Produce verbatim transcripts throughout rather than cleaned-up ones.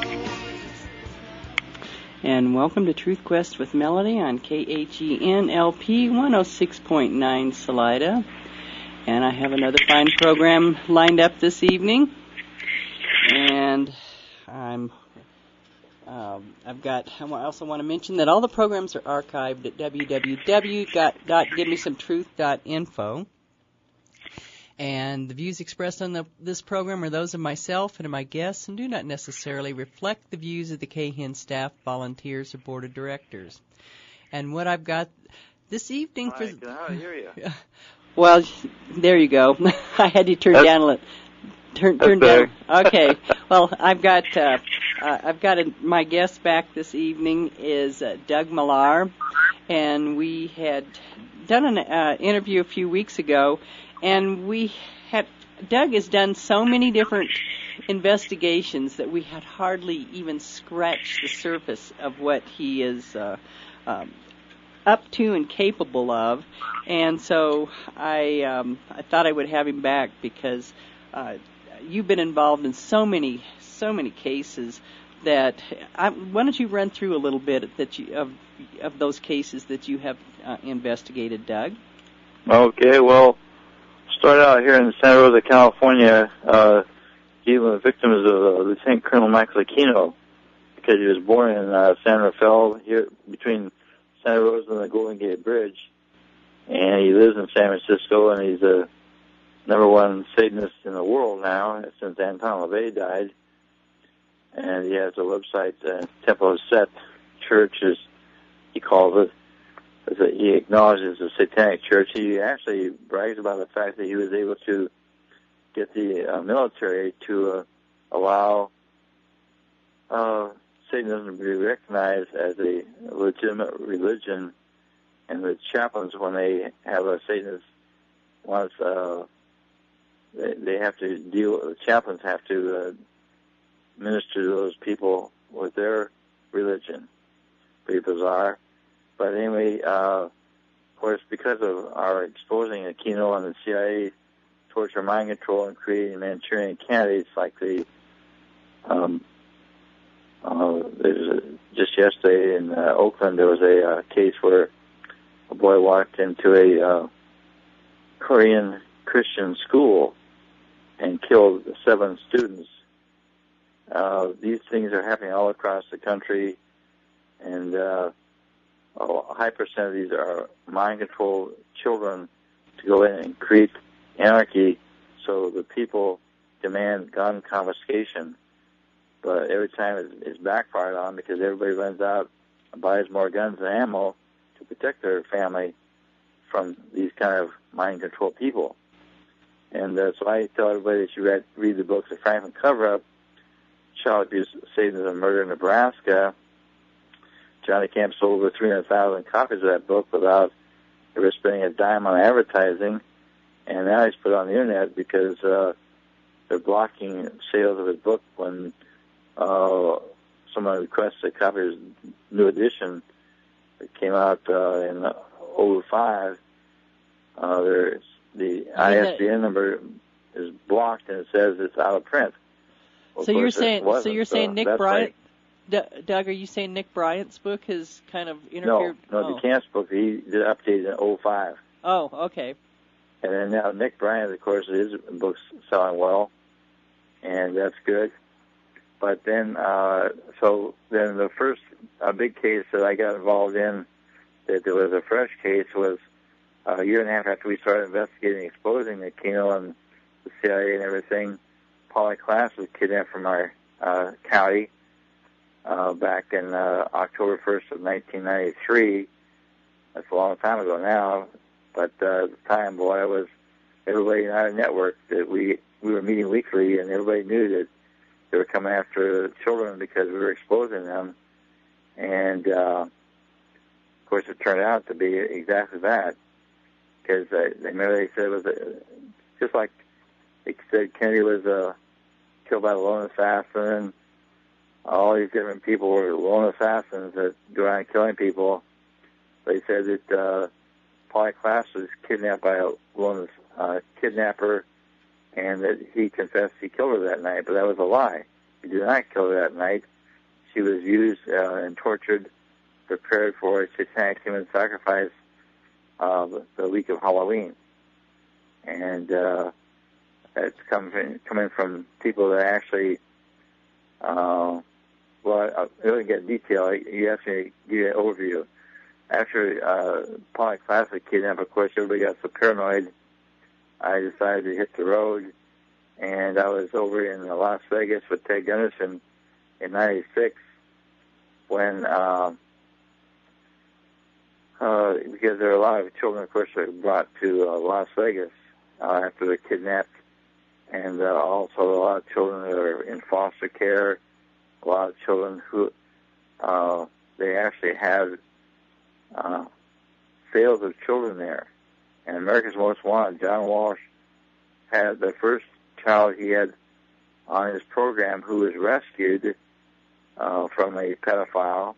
And welcome to Truth Quest with Melody on K H E N L P one oh six point nine Salida. And I have another fine program lined up this evening. And I'm, um, I've got, I also want to mention that all the programs are archived at w w w dot give me some truth dot info. And the views expressed on the, this program are those of myself and of my guests and do not necessarily reflect the views of the K H I N staff, volunteers, or board of directors. And what I've got this evening Hi, for... can I hear you? Well, there you go. I had you turn That's, down a little. Turn, turn down. Okay. Well, I've got uh, uh, I've got a, my guest back this evening is uh, Doug Millar, and we had done an uh, interview a few weeks ago, and we had Doug has done so many different investigations that we had hardly even scratched the surface of what he is uh, um, up to and capable of, and so I um, I thought I would have him back because. Uh, You've been involved in so many, so many cases that I, why don't you run through a little bit that you, of of those cases that you have uh, investigated, Doug? Okay, well, start out here in Santa Rosa, California, uh, dealing with victims of uh, Lieutenant Colonel Michael Aquino, because he was born in uh, San Rafael, here between Santa Rosa and the Golden Gate Bridge, and he lives in San Francisco, and he's a number one Satanist in the world now since Anton LaVey died. And he has a website, uh, Temple of Set Church, as he calls it. As a, he acknowledges the Satanic Church. He actually brags about the fact that he was able to get the uh, military to uh, allow uh, Satanism to be recognized as a legitimate religion. And the chaplains, when they have a Satanist, wants uh, They, they have to deal, the chaplains have to uh, minister to those people with their religion. Pretty bizarre. But anyway, uh, of course, because of our exposing Aquino and the C I A torture, mind control, and creating Manchurian candidates like the, um, uh, there's a, just yesterday in uh, Oakland, there was a uh, case where a boy walked into a uh, Korean Christian school and killed seven students. Uh, these things are happening all across the country, and uh, a high percent of these are mind-controlled children to go in and create anarchy, so the people demand gun confiscation. But every time it's, it's backfired on because everybody runs out and buys more guns and ammo to protect their family from these kind of mind-controlled people. And uh, so I tell everybody that you read, read the books of Franklin Cover-Up, Child Abuse, Satanism, and Murder in Nebraska. Johnny Camp sold over three hundred thousand copies of that book without ever spending a dime on advertising. And now he's put it on the Internet because uh, they're blocking sales of his book when uh, someone requests a copy of his new edition that came out uh, in oh five. Uh, there's the I S B N number is blocked and it says it's out of print. Well, so of you're saying, so you're saying so Nick Bryant, D- Doug, are you saying Nick Bryant's book has kind of interfered? No, no, oh. DeCamp's book, he did update in oh five. Oh, okay. And then now Nick Bryant, of course, his book's selling well, and that's good. But then, uh, so then the first uh, big case that I got involved in, that there was a fresh case, was a year and a half after we started investigating, exposing the Aquino and the C I A and everything. Polly Klaas was kidnapped from our uh, county uh, back in uh, October first of nineteen ninety-three. That's a long time ago now, but uh, at the time, boy, it was everybody in our network that we we were meeting weekly, and everybody knew that they were coming after children because we were exposing them. And uh, of course, it turned out to be exactly that. Because uh, remember they said it was a, just like they said Kennedy was uh, killed by a lone assassin, and all these different people were lone assassins that go around killing people. They said that uh, Polly Klaas was kidnapped by a lone uh, kidnapper, and that he confessed he killed her that night, but that was a lie. He did not kill her that night. she was used uh, and tortured, prepared for a satanic human sacrifice uh, the week of Halloween. And uh, it's coming, coming from people that actually, uh, well, I really get detail. You asked me to give you an overview. After uh, Pollock Classic kidnapped, of course, everybody got so paranoid, I decided to hit the road, and I was over in Las Vegas with Ted Gunderson in ninety-six when, uh, uh, because there are a lot of children, of course, that were brought to uh, Las Vegas uh, after they're kidnapped, and uh, also a lot of children that are in foster care, a lot of children who uh, they actually had uh, sales of children there. And America's Most Wanted, John Walsh, had the first child he had on his program who was rescued uh, from a pedophile.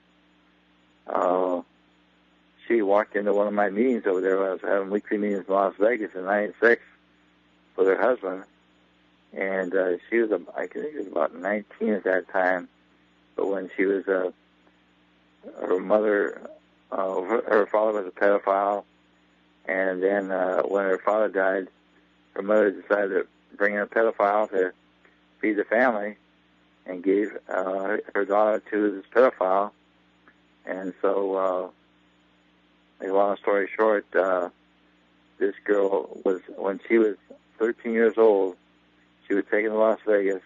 Uh, she walked into one of my meetings over there when I was having weekly meetings in Las Vegas in ninety-six with her husband. And uh, she was, a, I think she was about nineteen at that time. But when she was, uh, her mother, uh, her, her father was a pedophile. And then uh, when her father died, her mother decided to bring in a pedophile to feed the family and gave uh, her daughter to this pedophile. And so, uh, a long story short, uh, this girl was, when she was thirteen years old, she was taken to Las Vegas,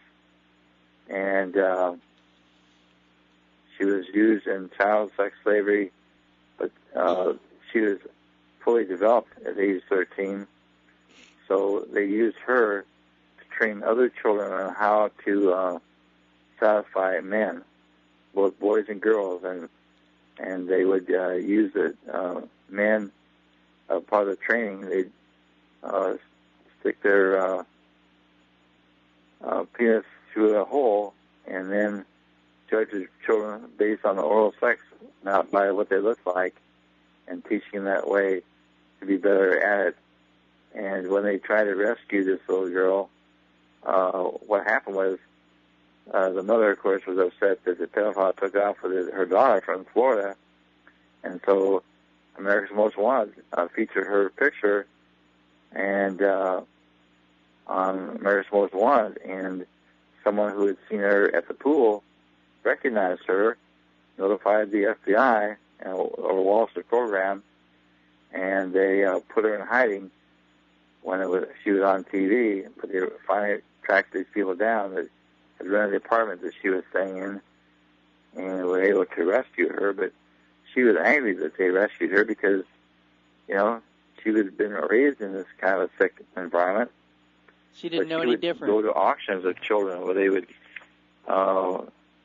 and uh, she was used in child sex slavery, but uh, she was fully developed at age thirteen. So they used her to train other children on how to uh, satisfy men, both boys and girls, and and they would uh, use the uh, men, uh, part of the training, they'd uh, stick their uh, uh, penis through a hole and then judge the children based on the oral sex, not by what they look like, and teaching that way to be better at it. And when they tried to rescue this little girl, uh, what happened was uh, the mother, of course, was upset that the pedophile took off with his, her daughter from Florida, and so America's Most Wanted uh, featured her picture and uh, on America's Most Wanted, and someone who had seen her at the pool recognized her, notified the F B I or Walsh's program, and they uh, put her in hiding when it was she was on T V. But they finally tracked these people down that had rented the apartment that she was staying in, and were able to rescue her. But she was angry that they rescued her because, you know, she had been raised in this kind of a sick environment. She didn't know she any would different. Go to auctions of children where they would uh,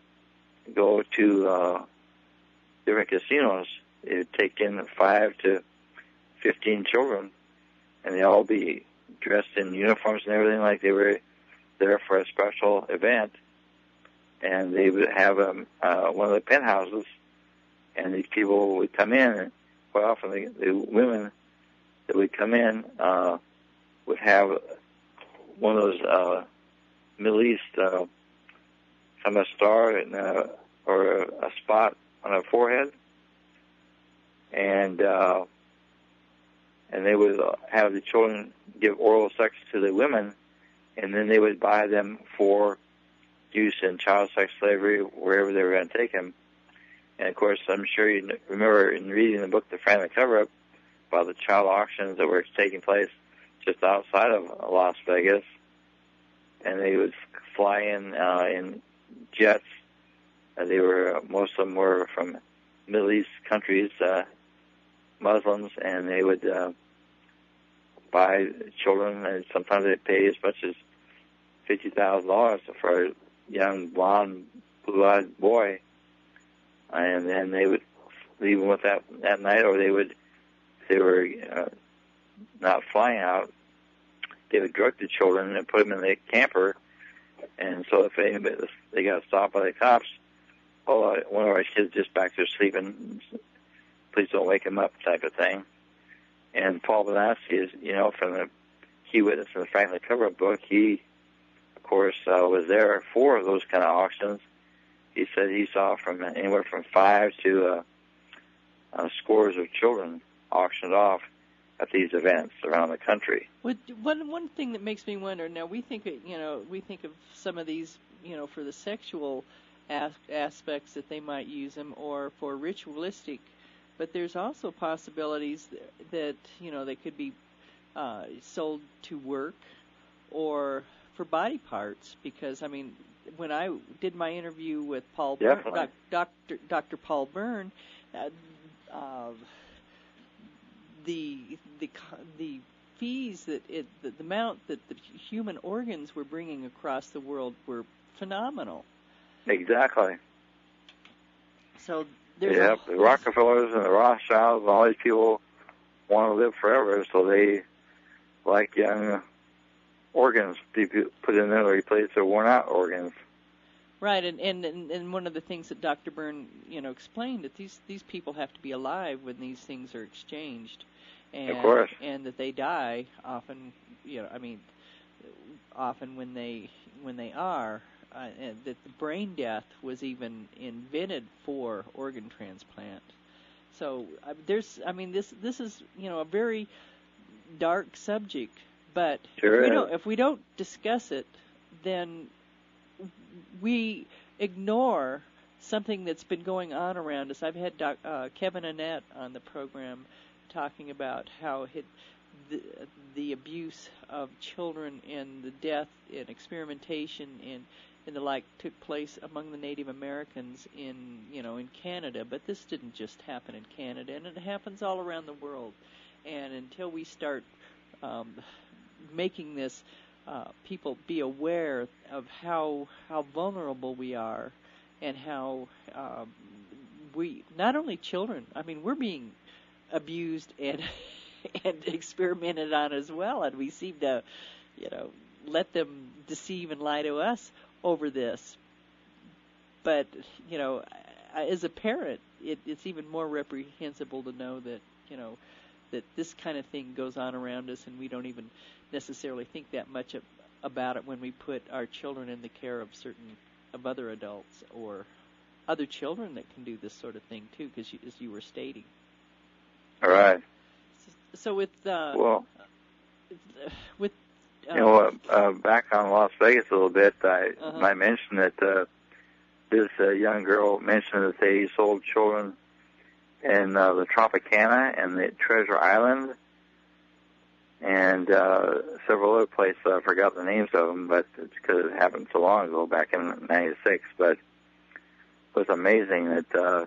go to uh, different casinos. They would take in five to fifteen children, and they all be dressed in uniforms and everything like they were there for a special event. And they would have um, uh, one of the penthouses, and these people would come in, and quite often the, the women that would come in uh, would have one of those uh, Middle East, uh, some a star and, uh, or a, a spot on her forehead, and uh, and they would have the children give oral sex to the women, and then they would buy them for use in child sex slavery wherever they were going to take them. And of course, I'm sure you remember in reading the book, The Family Cover-Up, about the child auctions that were taking place just outside of Las Vegas, and they would fly in uh, in jets. Uh, they were most of them were from Middle East countries, uh, Muslims, and they would uh, buy children, and sometimes they'd pay as much as fifty thousand dollars for a young blonde, blue-eyed boy, and then they would leave them with that that night, or they would, if they were uh, not flying out, they would drug the children and put them in the camper. And so if anybody, they got stopped by the cops, oh, one of our kids just back there sleeping, please don't wake him up, type of thing. And Paul Bonaski is, you know, from the key witness in the Franklin Cover-Up book, he, of course, uh, was there for those kind of auctions. he said he saw from anywhere from five to uh, uh, scores of children auctioned off at these events around the country. Well, one one thing that makes me wonder, now we think you know we think of some of these you know for the sexual as- aspects that they might use them, or for ritualistic, but there's also possibilities that, that you know they could be uh, sold to work or for body parts. Because I mean, when I did my interview with Paul Byrne, doc, Doctor Doctor Paul Byrne. Uh, uh, The the the fees that it the, the amount that the human organs were bringing across the world were phenomenal. Exactly. So there's yeah, a, the Rockefellers and the Rothschilds and all these people want to live forever, so they like young organs to be put in there to replace their worn out organs. Right, and, and and one of the things that Doctor Byrne, you know, explained that these these people have to be alive when these things are exchanged, and of course. and that they die often. You know, I mean, often when they when they are, uh, and that the brain death was even invented for organ transplant. So uh, there's, I mean, this this is you know a very dark subject, but sure if we is. don't if we don't discuss it, then we ignore something that's been going on around us. I've had doc, uh, Kevin Annett on the program talking about how it, the, the abuse of children and the death and experimentation and, and the like took place among the Native Americans in you know in Canada. But this didn't just happen in Canada, and it happens all around the world. And until we start um, making this Uh, people be aware of how how vulnerable we are, and how um, we not only children. I mean, we're being abused and and experimented on as well, and we seem to, you know, let them deceive and lie to us over this. But you know, as a parent, it, it's even more reprehensible to know that you know that this kind of thing goes on around us, and we don't even necessarily think that much of, about it when we put our children in the care of certain of other adults or other children that can do this sort of thing too, because as you were stating. All right. So, so with uh, well, with uh, you know, uh, uh, back on Las Vegas a little bit, I uh-huh. I mentioned that uh, this uh, young girl mentioned that they sold children in uh, the Tropicana and the Treasure Island, and uh, several other places. I forgot the names of them, but it's because it happened so long ago, back in ninety-six. But it was amazing that uh,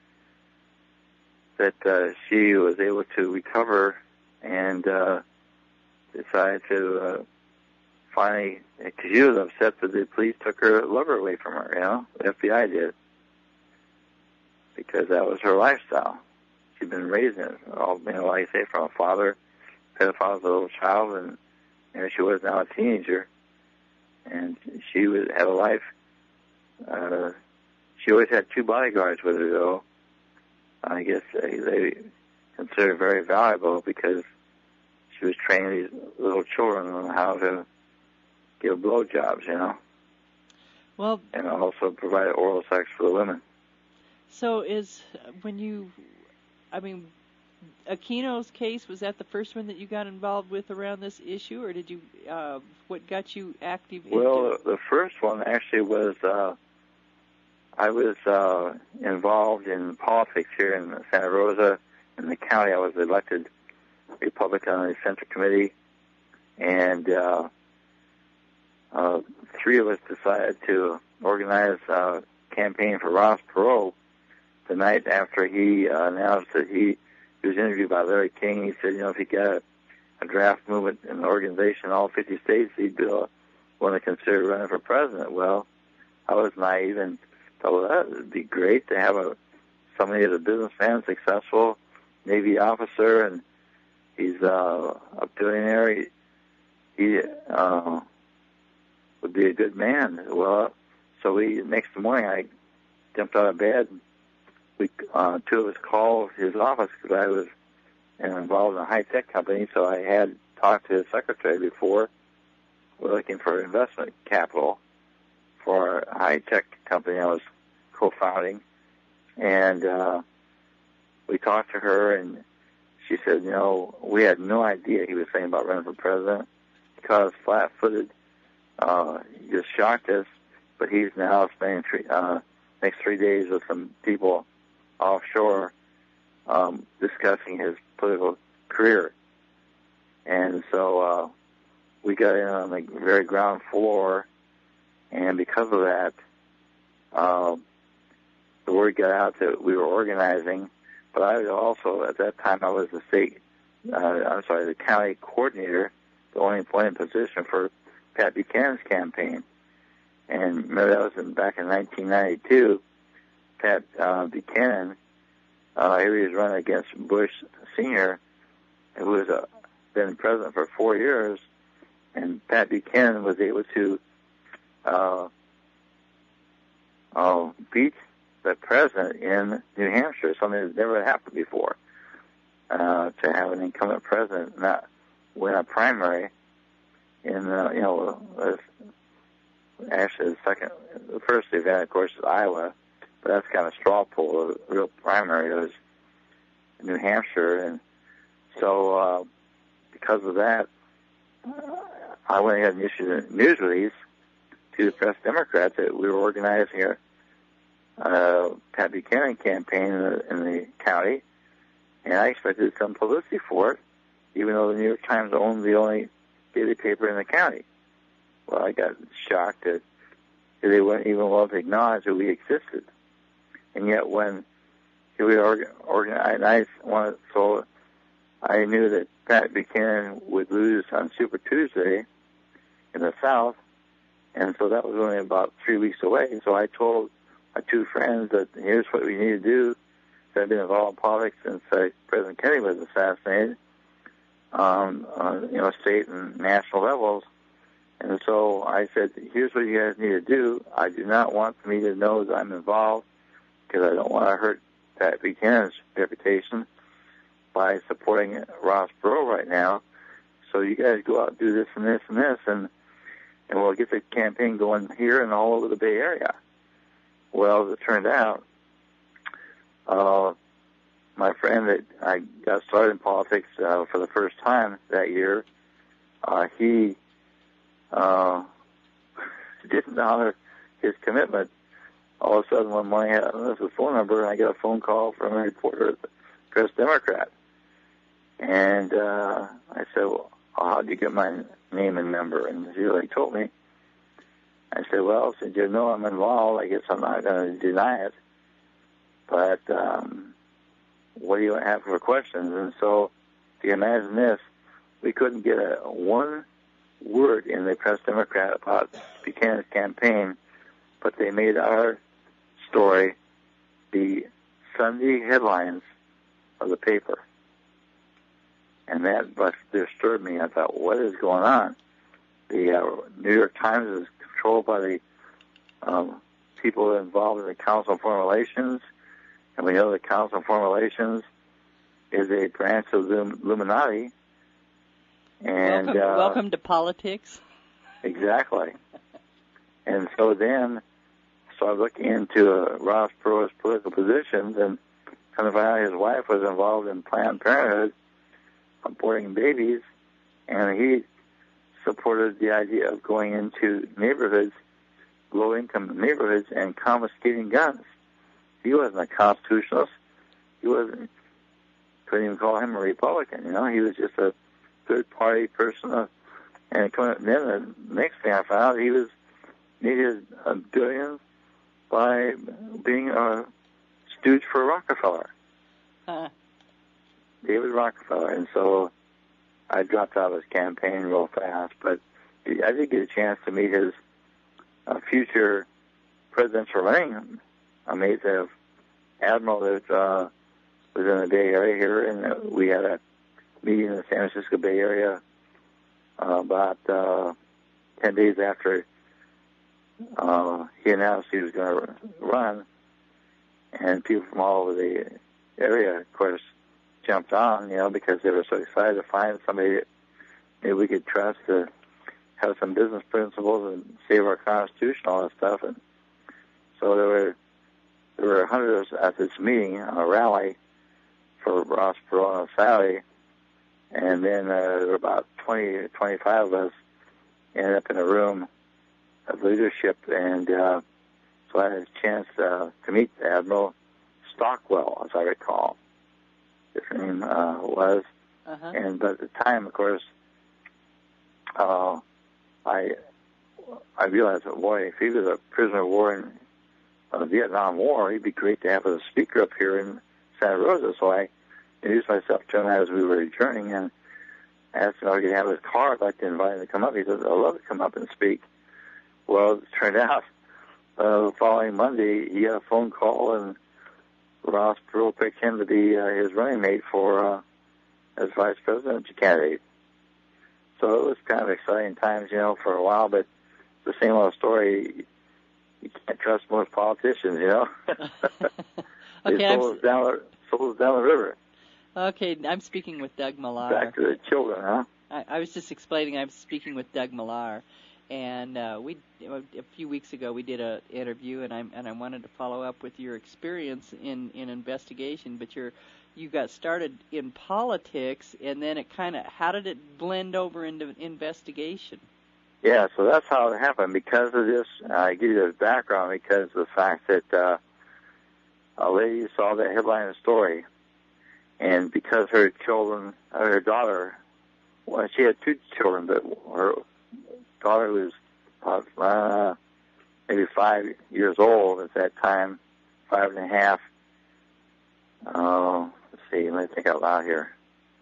that uh, she was able to recover and uh, decided to uh, finally, because she was upset that the police took her lover away from her. You know, the F B I did, because that was her lifestyle. She'd been raised in it, all, you know, like I say, from a father, pedophile as a little child, and there she was now a teenager, and she was, had a life. Uh, she always had two bodyguards with her, though. I guess they, they consider her very valuable because she was training these little children on how to give blowjobs, you know. Well, and also provided oral sex for the women. So is, when you, I mean, Aquino's case, was that the first one that you got involved with around this issue, or did you, uh, what got you active? Well, into... the first one actually was, uh, I was uh, involved in politics here in Santa Rosa. In the county, I was elected Republican on the Central Committee, and uh, uh, three of us decided to organize a campaign for Ross Perot the night after he uh, announced that he, he was interviewed by Larry King. He said, you know, if he got a, a draft movement in the organization in all fifty states, he'd uh, want to consider running for president. Well, I was naive and thought, well, that would be great to have a somebody as a businessman, successful Navy officer, and he's uh, a billionaire. He, he uh, would be a good man. Well, so we next morning I jumped out of bed. We uh, two of us called his office because I was involved in a high tech company, so I had talked to his secretary before. We're looking for investment capital for our high tech company I was co-founding, and uh, we talked to her, and she said, you know, we had no idea he was saying about running for president. He caught us flat-footed. Uh, he just shocked us, but he's now spending three, uh, next three days with some people offshore um, discussing his political career. And so uh, we got in on the very ground floor, and because of that, uh, the word got out that we were organizing. But I was also, at that time, I was the state, uh, I'm sorry, the county coordinator, the only appointed position for Pat Buchanan's campaign. And remember, that was in, back in nineteen ninety-two. Pat uh, Buchanan, uh, here he was running against Bush Senior, who was uh, been president for four years, and Pat Buchanan was able to uh, uh, beat the president in New Hampshire, something that's never happened before, uh, to have an incumbent president not win a primary in, uh, you know, uh, actually the second, the first event, of course, is Iowa, but that's kind of straw poll. The real primary was New Hampshire, and so uh, because of that, I went ahead and issued a news release to the Press Democrat that we were organizing a uh, Pat Buchanan campaign in the, in the county, and I expected some publicity for it, even though the New York Times owned the only daily paper in the county. Well, I got shocked that they weren't even willing to acknowledge that we existed. And yet when we organized, I wanted, so I knew that Pat Buchanan would lose on Super Tuesday in the South, and so that was only about three weeks away. So I told my two friends that here's what we need to do. I've been involved in politics since uh, President Kennedy was assassinated, um, on you know, state and national levels. And so I said, here's what you guys need to do. I do not want the media to know that I'm involved because I don't want to hurt Pat Buchanan's reputation by supporting Ross Perot right now. So you guys go out and do this and this and this, and and we'll get the campaign going here and all over the Bay Area. Well, as it turned out, uh, my friend that I got started in politics uh, for the first time that year, uh, he uh, didn't honor his commitment. All of a sudden, one morning, I left his phone number, and I got a phone call from a reporter at the Press Democrat. And uh, I said, well, how did you get my name and number? And he really told me. I said, well, since you know I'm involved, I guess I'm not going to deny it. But um, what do you have for questions? And so, if you imagine this, we couldn't get a one word in the Press Democrat about Buchanan's campaign, but they made our story the Sunday headlines of the paper. And that must disturbed me. I thought, what is going on? The uh, New York Times is controlled by the um, people involved in the Council on Foreign Relations, and we know the Council on Foreign Relations is a branch of the Illuminati. And welcome, uh, welcome to politics. Exactly. And so then I started looking into uh, Ross Perot's political positions, and kind of found out his wife was involved in Planned Parenthood, aborting babies, and he supported the idea of going into neighborhoods, low-income neighborhoods, and confiscating guns. He wasn't a constitutionalist. He wasn't, couldn't even call him a Republican, you know. He was just a third-party person. Uh, and then the next thing I found out, he was needed a billion by being a stooge for Rockefeller. Uh. David Rockefeller. And so I dropped out of his campaign real fast, but I did get a chance to meet his uh, future presidential running mate, the admiral that uh, was in the Bay Area here, and uh, we had a meeting in the San Francisco Bay Area uh, about uh, ten days after uh, he announced he was going to run, and people from all over the area, of course, jumped on, you know, because they were so excited to find somebody that maybe we could trust to have some business principles and save our Constitution, all that stuff. And so there were hundred of us at this meeting, a rally for Ross Perot on Saturday, and then uh, there were about twenty, twenty-five of us ended up in a room of leadership, and uh, so I had a chance uh, to meet Admiral Stockwell, as I recall, his name uh, was. Uh-huh. And but at the time, of course, uh, I I realized that, boy, if he was a prisoner of war in uh, the Vietnam War, it'd be great to have a speaker up here in Santa Rosa. So I introduced myself to him as we were returning and asked him if I could have his car. I'd like to invite him to come up. He said, I'd love to come up and speak. Well, it turned out uh, the following Monday, he got a phone call, and Ross Perot picked him to be uh, his running mate for uh, as vice presidential candidate. So it was kind of exciting times, you know, for a while, but the same old story. You can't trust most politicians, you know. Okay, they sold us down, the, sold us down the river. Okay, I'm speaking with Doug Millar. Back to the children, huh? I, I was just explaining I'm speaking with Doug Millar. And uh, we a few weeks ago we did an interview, and I and I wanted to follow up with your experience in, in investigation. But you're you got started in politics, and then it kind of how did it blend over into investigation? Yeah, so that's how it happened. Because of this, uh, I give you the background because of the fact that uh, a lady saw that headline story, and because her children, her daughter, well, she had two children, but her daughter was uh, maybe five years old at that time, five and a half. Uh, let's see, let me think out loud here.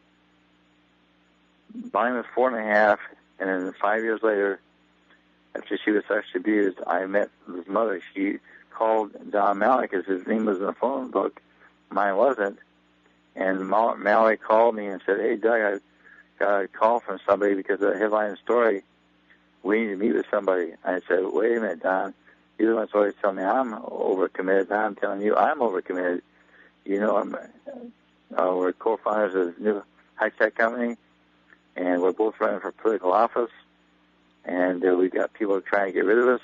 Mine was four and a half, and then five years later, after she was sexually abused, I met his mother. She called Don Malley because his name was in the phone book. Mine wasn't. And Malley called me and said, hey, Doug, I got a call from somebody because of the headline story. We need to meet with somebody. I said, wait a minute, Don. You're the one that's always telling me I'm overcommitted. Now I'm telling you I'm overcommitted. You know, I'm, uh, we're co-founders of this new high-tech company, and we're both running for political office, and uh, we've got people trying to get rid of us.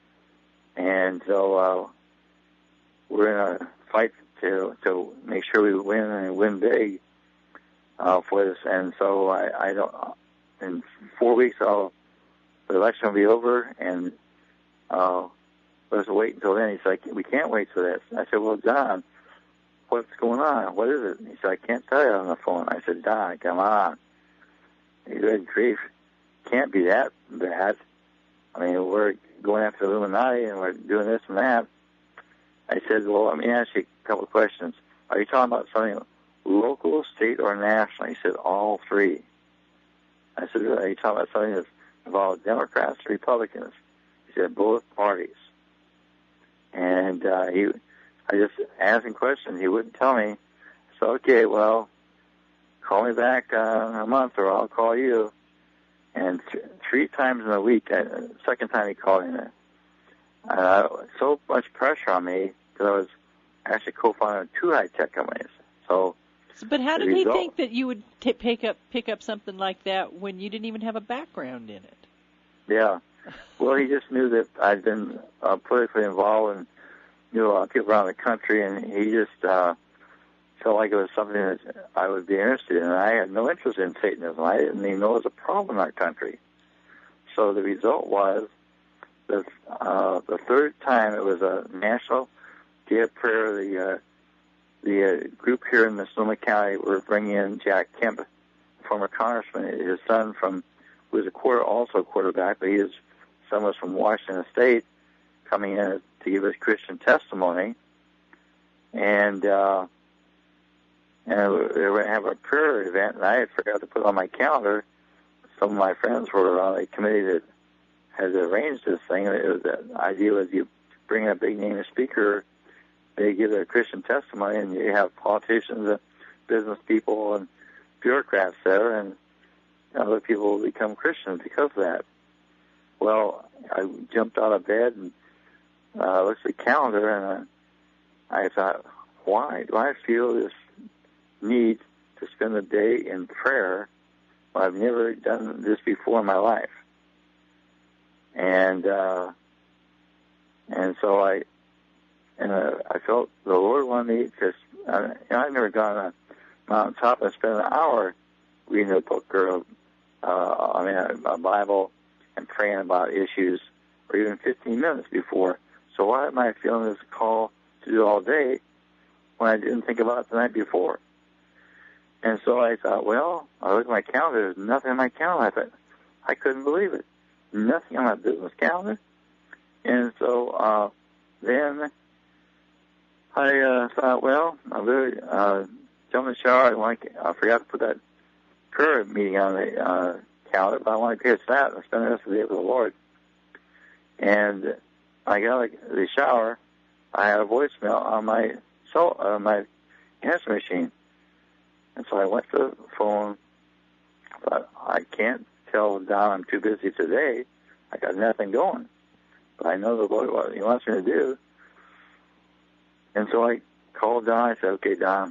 And so uh, we're in a fight to to make sure we win and win big uh, for this. And so I, I don't. In four weeks, I'll. The election will be over, and uh, let's wait until then. He's like, we can't wait for this. I said, well, Don, what's going on? What is it? He said, I can't tell you on the phone. I said, Don, come on. He said, grief, can't be that bad. I mean, we're going after the Illuminati, and we're doing this and that. I said, well, let me ask you a couple of questions. Are you talking about something local, state, or national? He said, all three. I said, are you talking about something that's involved Democrats, Republicans? He said both parties. And uh, he, I just asked him questions. He wouldn't tell me. So okay, well, call me back uh, in a month, or I'll call you. And th- three times in a week, uh, second time he called me, uh, so much pressure on me because I was actually co-founder two high-tech companies. So. So, but how did he think that you would t- pick up pick up something like that when you didn't even have a background in it? Yeah. Well, he just knew that I'd been uh, politically involved and knew a lot of people around the country, and he just uh, felt like it was something that I would be interested in. And I had no interest in Satanism. I didn't even know it was a problem in our country. So the result was that uh, the third time it was a national day of prayer. The uh, The uh, group here in Sonoma County were bringing in Jack Kemp, former congressman, his son from, who was a quarter, also a quarterback, but his son was from Washington State, coming in to give his Christian testimony. And, uh, and they were going to have a prayer event, and I had forgot to put it on my calendar. Some of my friends were on a committee that had arranged this thing. It was, the idea was you bring in a big name speaker, they give their Christian testimony, and you have politicians and business people and bureaucrats there, and other people become Christians because of that. Well, I jumped out of bed and uh, looked at the calendar, and uh, I thought, why do I feel this need to spend the day in prayer when I've never done this before in my life? And uh, and so I and uh, I felt the Lord wanted me to, uh, and I've never gone on a mountaintop and spent an hour reading a book or, uh, I mean, a, a Bible and praying about issues, or even fifteen minutes before. So why am I feeling this call to do all day when I didn't think about it the night before? And so I thought, well, I looked at my calendar, there's nothing on my calendar. I thought, I couldn't believe it. Nothing on my business calendar. And so uh, then I uh, thought, well, I really uh, jumped in the shower. I, want to, I forgot to put that prayer meeting on the uh, calendar, but I want to catch that and spend the rest of the day with the Lord. And I got out of the shower. I had a voicemail on my cell, uh, my answer machine. And so I went to the phone, but I can't tell Don I'm too busy today. I got nothing going. But I know the Lord, what He wants me to do. And so I called Don. I said, okay, Don,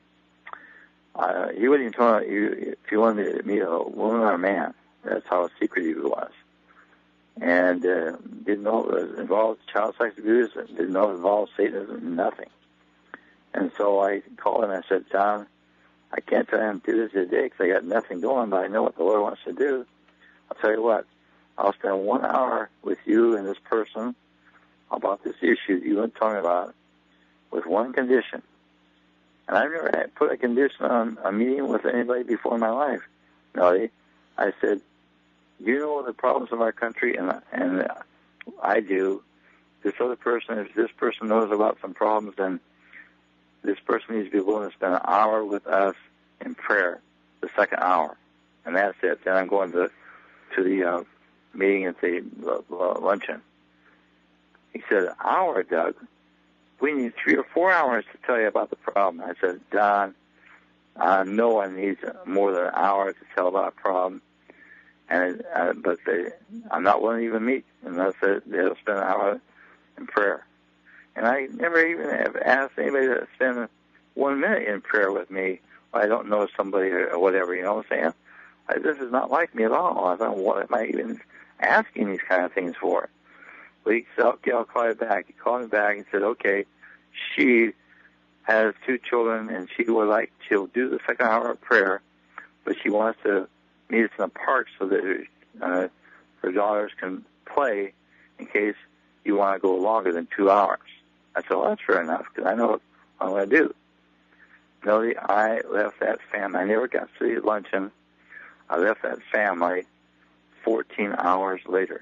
uh, he wouldn't even tell me if you wanted me to meet a woman or a man. That's how secretive he was. And uh, didn't know it was involved child sex abuse, didn't know it involved Satanism, nothing. And so I called him and I said, Don, I can't tell him to do this today because I got nothing going, but I know what the Lord wants to do. I'll tell you what, I'll spend one hour with you and this person about this issue you were talking about with one condition. And I've never had put a condition on a meeting with anybody before in my life. No, I said, you know the problems of our country, and and I do. This other person, if this person knows about some problems, then this person needs to be willing to spend an hour with us in prayer, the second hour. And that's it. Then I'm going to to the uh, meeting at the uh, luncheon. He said, an hour, Doug? We need three or four hours to tell you about the problem. I said, Don, uh, no one needs more than an hour to tell about a problem. And uh, but they, I'm not willing to even meet unless they, they'll spend an hour in prayer. And I never even have asked anybody to spend one minute in prayer with me. I don't know somebody or whatever, you know what I'm saying? I, this is not like me at all. I don't know what am I even asking these kind of things for. But he said, okay, I'll call you back. He called me back and said, okay, she has two children and she would like, she'll do the second hour of prayer, but she wants to meet us in the park so that her, uh, her daughters can play in case you want to go longer than two hours. I said, well, that's fair enough, because I know what I'm going to do. No, I left that family. I never got to the luncheon. I left that family fourteen hours later.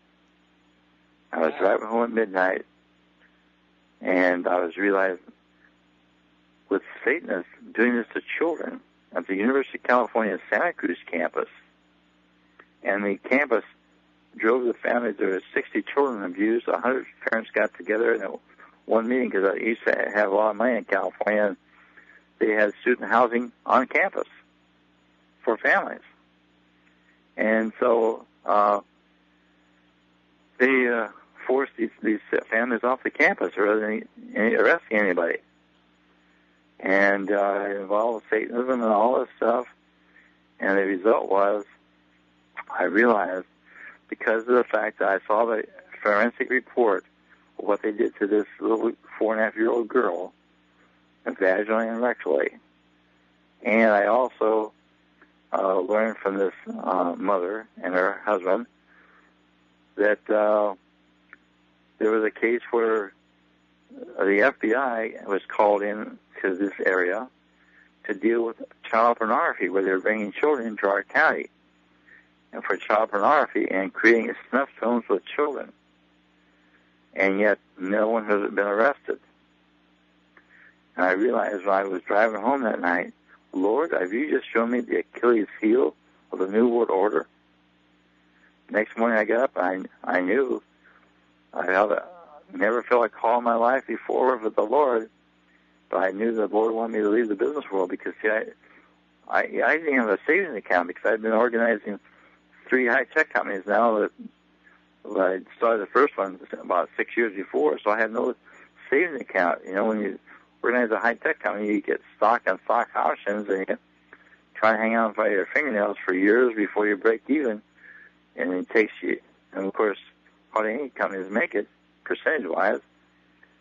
I was driving home at midnight, and I was realizing with Satanists doing this to children at the University of California Santa Cruz campus, and the campus drove the family. There were sixty children abused. A hundred parents got together in one meeting because I used to have a lot of money in California. And they had student housing on campus for families, and so uh, they uh, forced these, these families off the campus rather than any, arresting anybody. And uh, it involved Satanism and all this stuff. And the result was, I realized, because of the fact that I saw the forensic report of what they did to this little four and a half year old girl, vaginally and rectally, and I also uh, learned from this uh, mother and her husband that uh, there was a case where the F B I was called in to this area to deal with child pornography, where they were bringing children into our county and for child pornography and creating snuff films with children. And yet no one has been arrested. And I realized when I was driving home that night, Lord, have you just shown me the Achilles heel of the New World Order? Next morning I got up and I, I knew I had a, never felt a call in my life before with the Lord, but I knew the Lord wanted me to leave the business world because, see, I, I, I didn't have a savings account because I'd been organizing three high-tech companies now that I started the first one about six years before, so I had no savings account. You know, when you organize a high-tech company, you get stock and stock options, and you try to hang on by your fingernails for years before you break even, and it takes you, and of course, hardly any companies make it, percentage-wise,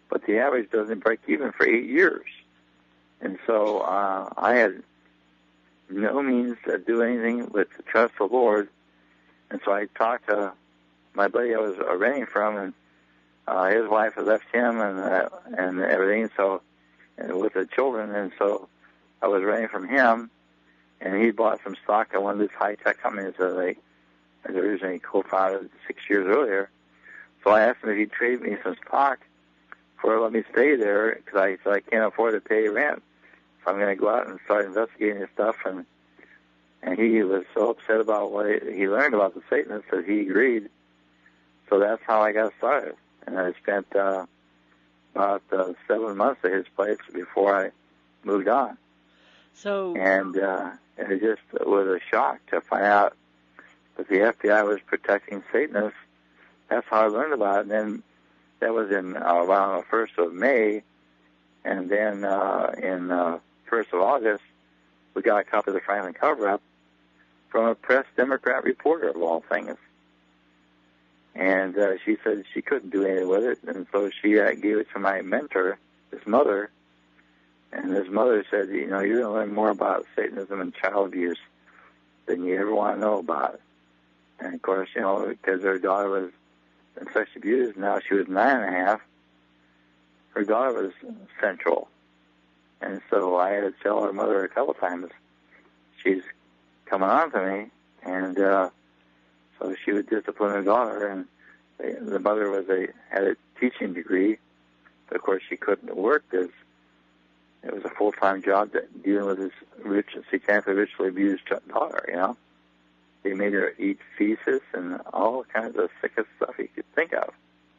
but the average doesn't break even for eight years. And so uh, I had no means to do anything but to trust the Lord. And so I talked to my buddy I was uh, renting from, and uh, his wife had left him and uh, and everything. So and with the children, and so I was renting from him, and he bought some stock at one of these high tech companies that they that originally co-founded six years earlier. So I asked him if he'd trade me some stock for let me stay there, because I said I can't afford to pay rent. So I'm going to go out and start investigating this stuff. And and he was so upset about what he learned about the Satanists that he agreed. So that's how I got started. And I spent uh, about uh, seven months at his place before I moved on. So and uh, and it just was a shock to find out that the F B I was protecting Satanists. That's how I learned about it. And then that was in uh, around the first of May, and then uh, in uh, first of August, we got a copy of the Franklin cover-up from a press Democrat reporter of all things. And uh, she said she couldn't do anything with it, and so she uh, gave it to my mentor, his mother. And his mother said, you know, you're going to learn more about Satanism and child abuse than you ever want to know about. And, of course, you know, because her daughter was sexually abused, now she was nine and a half, her daughter was central. And so I had to tell her mother a couple times, she's coming on to me, and uh, so she would discipline her daughter. And the, the mother was a had a teaching degree, but of course she couldn't work because it was a full-time job that, dealing with this rich, satanically ritually abused daughter, you know. They made her eat feces and all kinds of sickest stuff you could think of.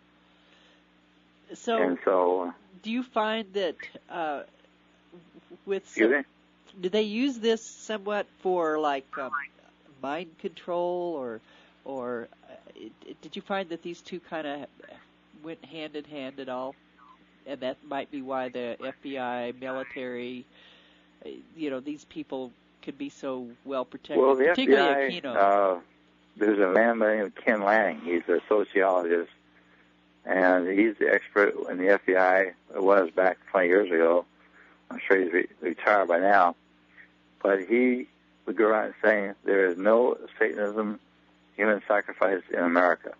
So, and so do you find that uh, with some, do they use this somewhat for like um, mind control, or or uh, it, did you find that these two kind of went hand in hand at all? And that might be why the F B I, military, you know, these people could be so well protected. Well, the particularly F B I, uh, there's a man by the name of Ken Lanning. He's a sociologist, and he's the expert in the F B I. It was back twenty years ago. I'm sure he's re- retired by now. But he would go around saying there is no Satanism, human sacrifice in America,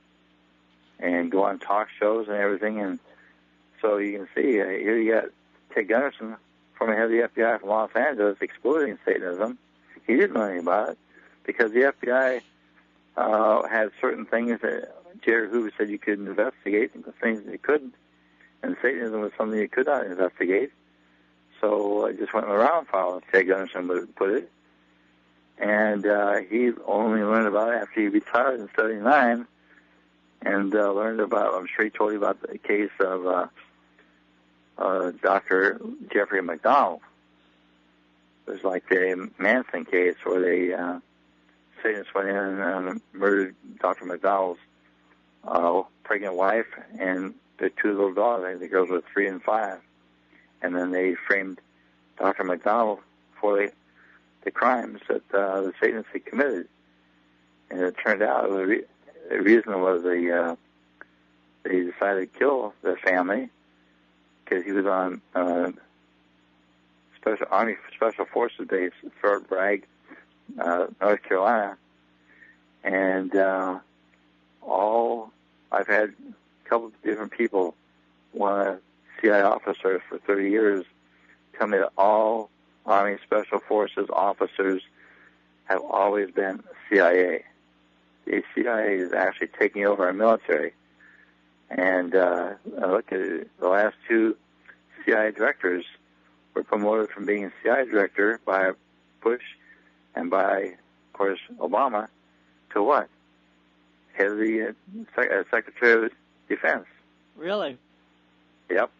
and go on talk shows and everything. And so you can see, uh, here you got Ted Gunderson, former head of the F B I from Los Angeles, exposing Satanism. He didn't know anything about it because the F B I uh, had certain things that Jerry Hoover said you couldn't investigate, and the things that you couldn't. And Satanism was something you could not investigate. So I just went around following Ted Gunderson would put it. And uh, he only learned about it after he retired in seventy-nine, and uh, learned about, I'm sure he told you about the case of uh, uh, Doctor Jeffrey McDonald. It was like the Manson case where they, uh, Satanists went in and uh, murdered Doctor McDonald's uh, pregnant wife and their two little daughters. I think the girls were three and five. And then they framed Doctor McDonald for the, the crimes that uh, the Satanists had committed. And it turned out it was re- the reason was the, uh, they decided to kill the family because he was on uh, Special Army Special Forces base at Fort Bragg, uh, North Carolina. And uh, all, I've had a couple of different people, one of C I A officers for thirty years, tell me that all Army Special Forces officers have always been C I A. The C I A is actually taking over our military. And uh, I look at it, the last two C I A directors were promoted from being a C I A director by Bush and by, of course, Obama to what? Head of the uh, Sec- uh, Secretary of Defense. Really? Yep.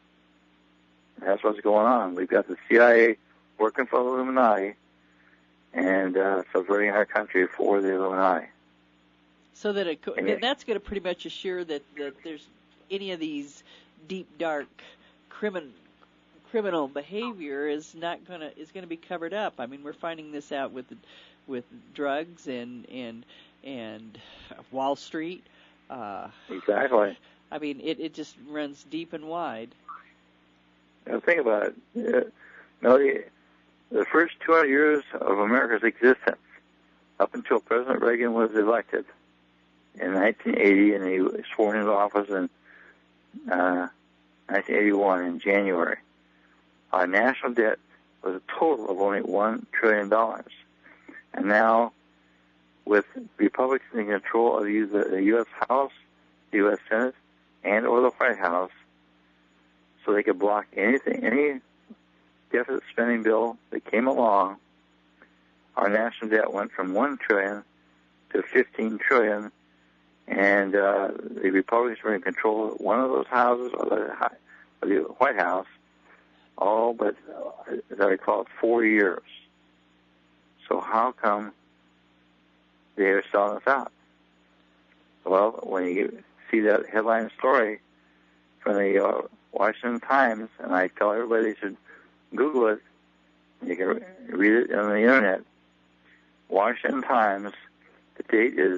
That's what's going on. We've got the C I A working for the Illuminati and uh, subverting our country for the Illuminati. So that it, and that's going to pretty much assure that, that there's any of these deep, dark crimin, criminal behavior is not going to is going to be covered up. I mean, we're finding this out with with drugs and and and Wall Street. Uh, exactly. I mean, it, it just runs deep and wide. Now think about it. Uh, no, the, the first two hundred years of America's existence, up until President Reagan was elected in nineteen eighty, and he was sworn into office in uh, nineteen eighty-one in January, our national debt was a total of only one trillion dollars. And now, with Republicans in control of either the U S House, the U S Senate, and or the White House, so they could block anything, any deficit spending bill that came along, our national debt went from one trillion to fifteen trillion, and uh, the Republicans were in control of one of those houses, or the, or the White House, all but, uh, as I recall, it, four years. So how come they are selling us out? Well, when you see that headline story from the uh, Washington Times, and I tell everybody they should Google it, you can read it on the internet. Washington Times, the date is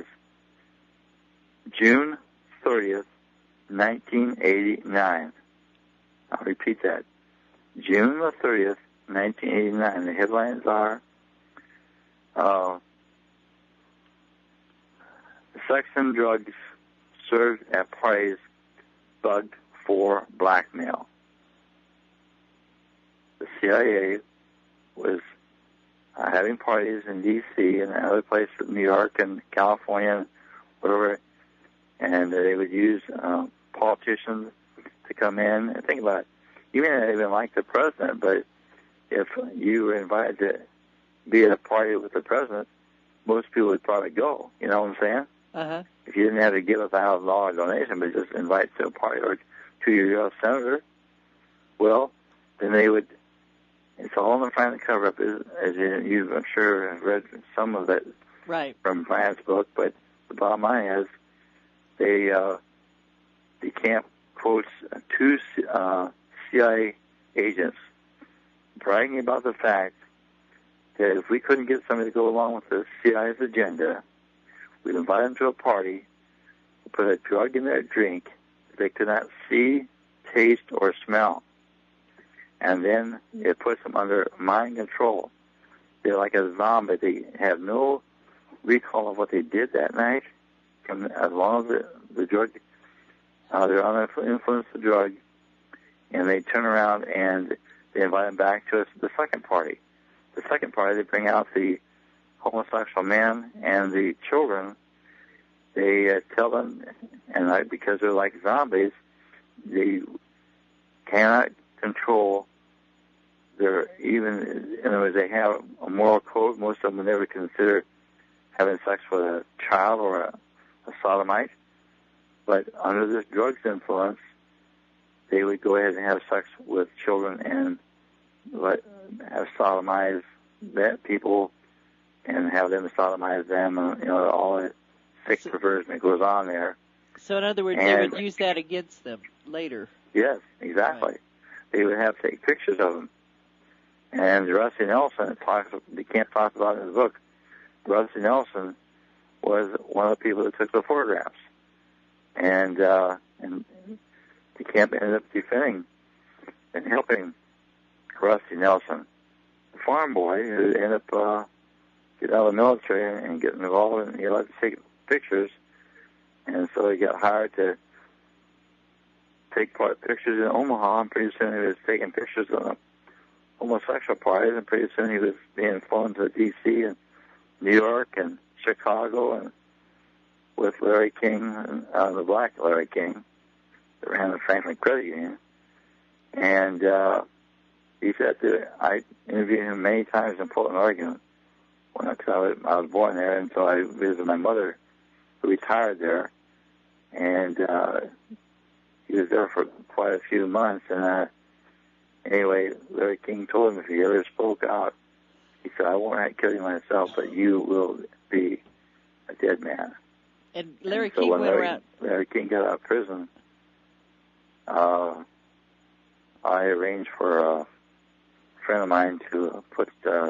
June thirtieth, nineteen eighty-nine. I'll repeat that. June the thirtieth, nineteen eighty-nine. The headlines are, uh, sex and drugs served at parties bugged for blackmail. The C I A was uh, having parties in D C and other places, New York and California, whatever, and they would use uh, politicians to come in. And think about it. You may not even like the president, but if you were invited to be at a party with the president, most people would probably go. You know what I'm saying? Uh-huh. If you didn't have to give a thousand dollar donation, but just invite to a party or to your U S senator, well, then they would. It's all in the trying to cover up. As you, I'm sure, have read some of it right. from Brian's book. But the bottom line is, they uh, the camp quotes two uh, C I A agents bragging about the fact that if we couldn't get somebody to go along with the C I A's agenda, we'd invite them to a party, put a drug in their drink that they could not see, taste, or smell. And then it puts them under mind control. They're like a zombie. They have no recall of what they did that night. As long as the, the drug, uh, they're under the influence of the drug, and they turn around and they invite them back to the second party. The second party, they bring out the homosexual man and the children. They uh, tell them, and I, because they're like zombies, they cannot control their, even, in other words, they have a moral code. Most of them would never consider having sex with a child or a, a sodomite. But under this drug's influence, they would go ahead and have sex with children and let, have sodomized that people and have them sodomize them, and, you know, all the sick perversion that goes on there. So in other words, and, they would use that against them later. Yes, exactly. Right. They would have to take pictures of them. And Rusty Nelson, talks, they can't talk about it in his book, Rusty Nelson was one of the people that took the photographs. And, uh, and the camp ended up defending and helping Rusty Nelson, the farm boy who ended up uh, getting out of the military and getting involved, and he liked to take pictures. And so he got hired to take part pictures in Omaha, and pretty soon he was taking pictures of the homosexual parties, and pretty soon he was being flown to D C and New York and Chicago, and with Larry King, and, uh, the black Larry King, that ran the Franklin Credit Union. And uh, he said that I interviewed him many times in Portland, Oregon, when I, cause I, was, I was born there, and so I visited my mother, who retired there, and uh, he was there for quite a few months. And uh, anyway, Larry King told him if he ever spoke out, he said, "I won't kill you myself, but you will be a dead man." And Larry and so King when went Larry, around. Larry King got out of prison, uh, I arranged for a friend of mine to put uh,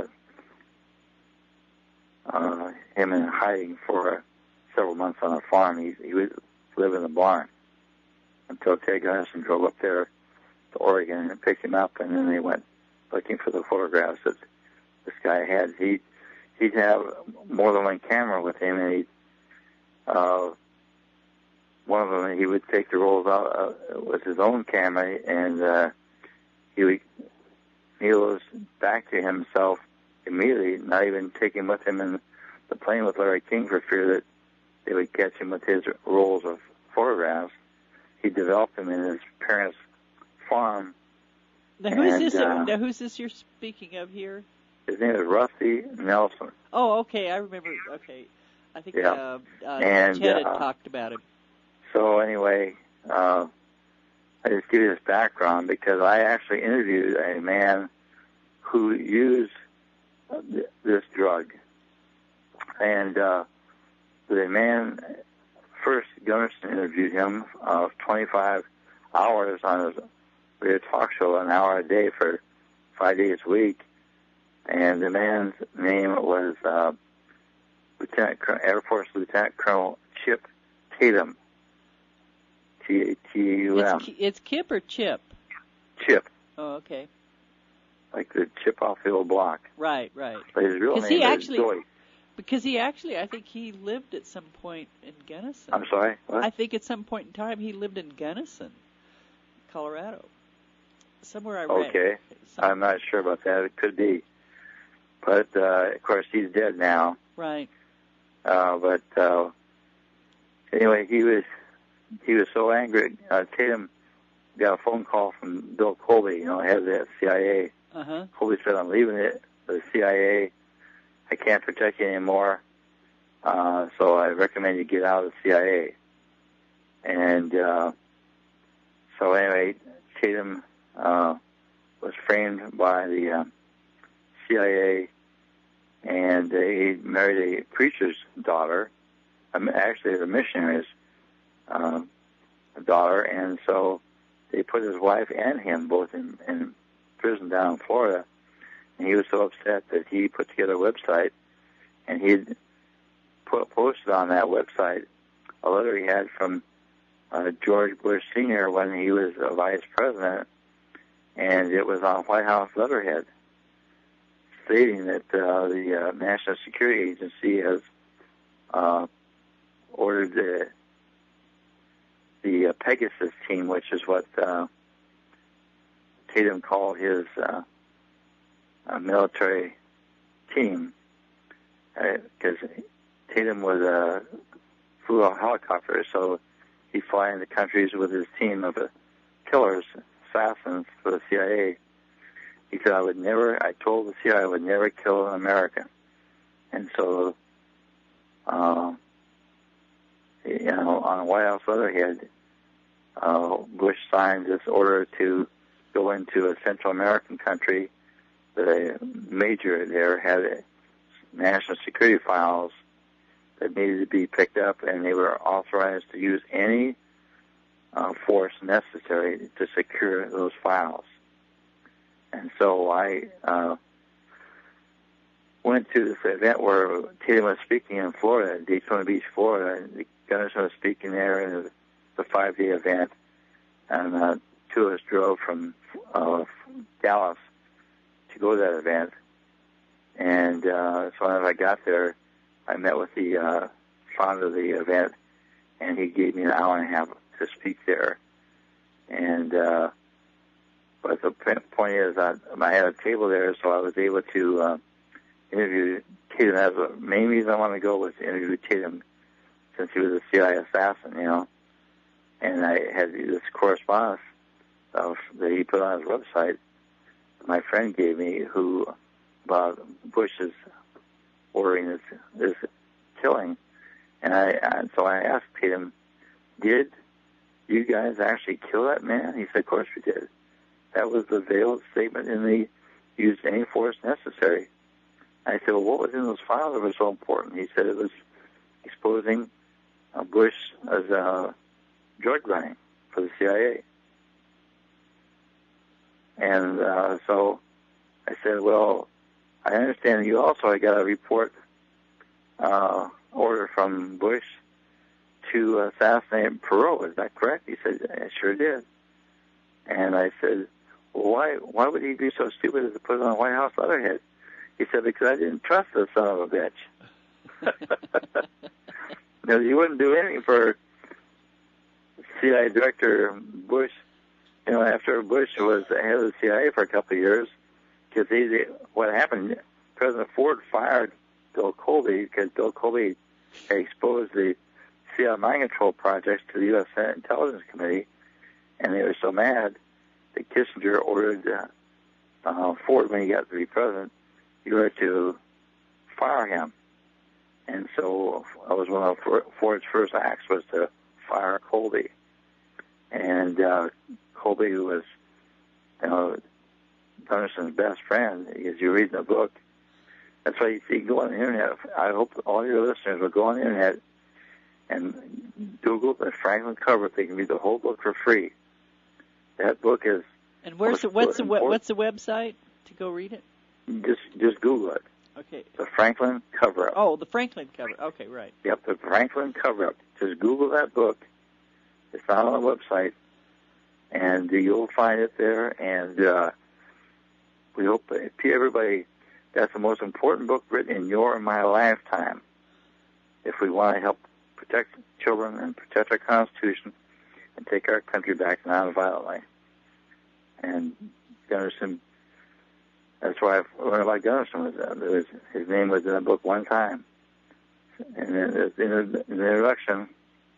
uh, him in hiding for uh, several months on a farm. He, he would live in the barn. until Ted Gunderson drove up there to Oregon and picked him up, and then they went looking for the photographs that this guy had. He, he'd have more than one camera with him, and he'd, uh, one of them, he would take the rolls out uh, with his own camera, and uh, he would needle those back to himself immediately, not even taking with him in the plane with Larry King for fear that they would catch him with his rolls of photographs. He developed them in his parents' farm. Now, who's and, this? Uh, now, who's this you're speaking of here? His name is Rusty Nelson. Oh, okay, I remember. Okay, I think yeah. uh, uh, and, Ted had uh, talked about him. So anyway, uh, I just give you this background because I actually interviewed a man who used th- this drug. And uh, the man, first Gunderson interviewed him uh, twenty-five hours on his radio talk show, an hour a day for five days a week. And the man's name was uh, Lieutenant Air Force Lieutenant Colonel Chip Tatum. T A T U M. It's, it's Kip or Chip? Chip. Oh, okay. Like the chip off the old block. Right, right. But his real name he is actually, Joyce. Because he actually, I think he lived at some point in Gunnison. I'm sorry? What? I think at some point in time he lived in Gunnison, Colorado. Somewhere I read. Okay. Some... I'm not sure about that. It could be. But, uh, of course, he's dead now. Right. Uh, but, uh, anyway, he was, he was so angry. Uh, Tatum got a phone call from Bill Colby, you know, head of the C I A. Uh-huh. Colby said, I'm leaving it, the C I A. I can't protect you anymore. Uh, so I recommend you get out of the C I A. And, uh, so anyway, Tatum, uh, was framed by the, uh, C I A, and uh, he married a preacher's daughter, um, actually a missionary's, uh, daughter, and so they put his wife and him both in, in prison down in Florida. And he was so upset that he put together a website, and he put posted on that website a letter he had from uh, George Bush Senior when he was a vice president, and it was on White House letterhead, stating that uh, the uh, National Security Agency has uh, ordered the the uh, Pegasus team, which is what uh, Tatum called his uh, uh, military team, because uh, Tatum was a uh, flew a helicopter, so he'd fly into countries with his team of uh, killers, assassins for the C I A. He said, I would never, I told the C I A I would never kill an American. And so, uh, you know, on White House letterhead, uh, Bush signed this order to go into a Central American country. The major there had national security files that needed to be picked up, and they were authorized to use any uh, force necessary to secure those files. And so I uh, went to this event where Tatum was speaking in Florida, Daytona Beach, Florida. Gunderson was speaking there in the five-day event, and uh, two of us drove from uh, Dallas to go to that event. And uh, so when I got there, I met with the uh, founder of the event, and he gave me an hour and a half to speak there. And uh, but the point is, I, I had a table there, so I was able to uh, interview Tatum. That's the main reason I wanted to go was to interview Tatum, since he was a C I A assassin, you know. And I had this correspondence of, that he put on his website. My friend gave me, who about Bush's ordering this this killing, and I and so I asked Tatum, did you guys actually kill that man? He said, of course we did. That was the veiled statement in the use any force necessary. I said, well, what was in those files that was so important? He said it was exposing uh, Bush as uh, drug running for the C I A. And uh, so I said, well, I understand you also I got a report uh, order from Bush to assassinate Perot. Is that correct? He said, I sure did. And I said, well, why, why would he be so stupid as to put it on a White House letterhead? He said, because I didn't trust the son of a bitch. Because he wouldn't do anything for C I A Director Bush. You know, after Bush was the head of the C I A for a couple of years, because he, what happened, President Ford fired Bill Colby because Bill Colby had exposed the C I A mind control projects to the U S Senate Intelligence Committee, and they were so mad that Kissinger ordered uh, uh, Ford, when he got to be president, he ordered to fire him. And so that was one of Ford's first acts, was to fire Colby. And uh, Colby, who was, you know, Gunderson's best friend, as you read in the book, that's why you see, go on the internet. I hope all your listeners will go on the internet and Google the Franklin cover. They can read the whole book for free. That book is. And where's the, what's the what's the website to go read it? Just just Google it. Okay. The Franklin cover-up. Oh, the Franklin cover. Okay, right. Yep, the Franklin cover-up. Just Google that book. It's not on the website, and you'll find it there. And uh, we hope that everybody, that's the most important book written in your and my lifetime. If we want to help protect children and protect our Constitution and take our country back nonviolently. And Gunderson, that's why I learned about Gunderson. Was, uh, was, his name was in the book one time. And in the, in the, in the introduction,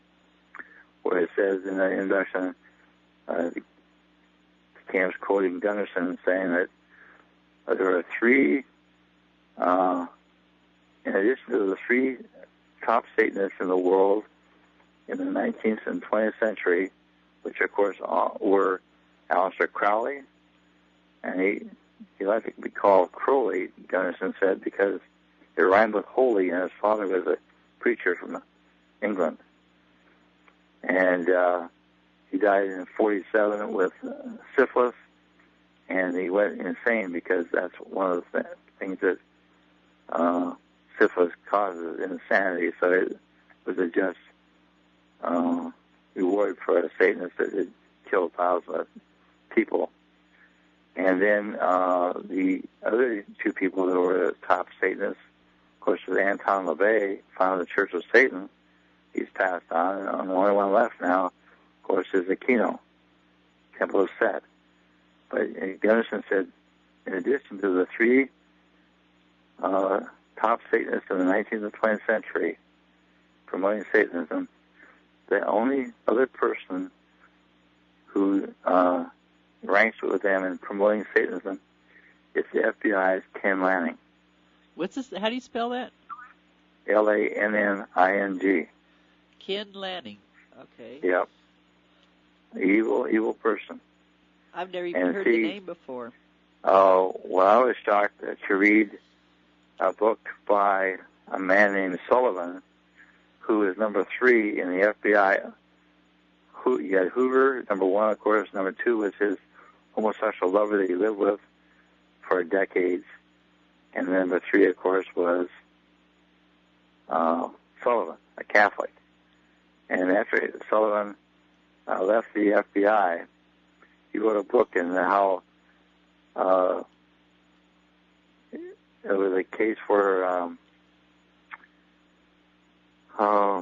where it says in the introduction, uh, Cam's quoting Gunderson saying that uh, there are three, uh, in addition to the three top Satanists in the world in the nineteenth and twentieth century, which of course uh, were Aleister Crowley, and he he liked to be called Crowley, Gunderson said, because it rhymed with holy, and his father was a preacher from England. And uh, he died in forty-seven with uh, syphilis, and he went insane because that's one of the th- things that uh, syphilis causes insanity. So it was a just uh, reward for a Satanist that had killed thousands of people. And then uh, the other two people that were top Satanists, of course, was Anton LaVey, founded the Church of Satan. He's passed on, and the only one left now, of course, is Aquino, Temple of Set. But Gunderson said, in addition to the three uh, top Satanists in the nineteenth and twentieth century promoting Satanism, the only other person who uh, ranks with them in promoting Satanism is the F B I's Ken Lanning. What's this? How do you spell that? L A N N I N G. Ken Lanning. Okay. Yep. Evil, evil person. I've never even and heard see, the name before. Oh, uh, well, I was shocked to read a book by a man named Sullivan, who is number three in the F B I. Who, you had Hoover, number one, of course. Number two was his homosexual lover that he lived with for decades. And number three, of course, was uh, Sullivan, a Catholic. And after Sullivan uh, left the F B I, he wrote a book in how uh, it was a case where um, uh,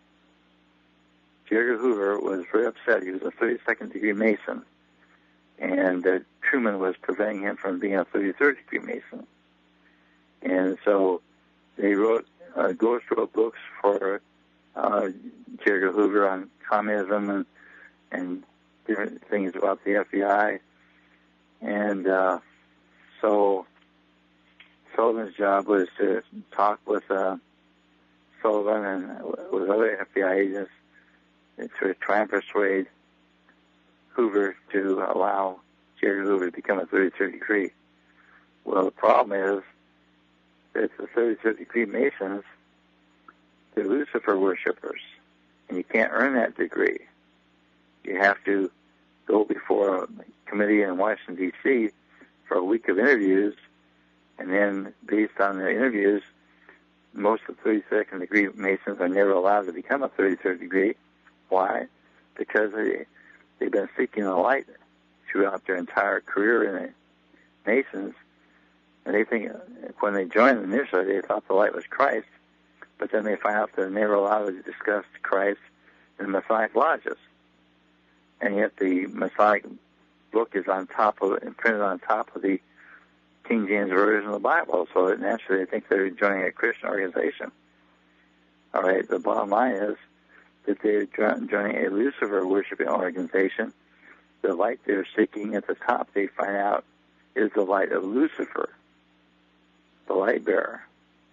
J. Edgar Hoover was very upset. He was a thirty-second degree Mason, and uh, Truman was preventing him from being a thirty-third degree Mason. And so they wrote, uh, Ghost wrote books for uh, J. Edgar Hoover on communism and, and different things about the F B I. And uh, so Sullivan's job was to talk with uh, Sullivan and with other F B I agents to try and persuade Hoover to allow J. Edgar Hoover to become a thirty-third degree. Well, the problem is that the thirty-third degree Masons, they're Lucifer worshippers, and you can't earn that degree. You have to go before a committee in Washington, D C for a week of interviews, and then based on the interviews, most of the thirty-second degree Masons are never allowed to become a thirty-third degree. Why? Because they, they've been seeking the light throughout their entire career in the Masons, and they think when they joined initially, they thought the light was Christ, but then they find out that they're never allowed to discuss Christ in the Masonic lodges, and yet the Masonic book is on top of it, printed on top of the King James Version of the Bible, so that naturally they think they're joining a Christian organization. All right, the bottom line is that they're joining a Lucifer worshiping organization. The light they're seeking at the top, they find out, is the light of Lucifer, the light bearer.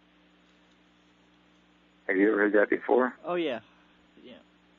Have you ever heard that before? Oh, yeah. Yeah.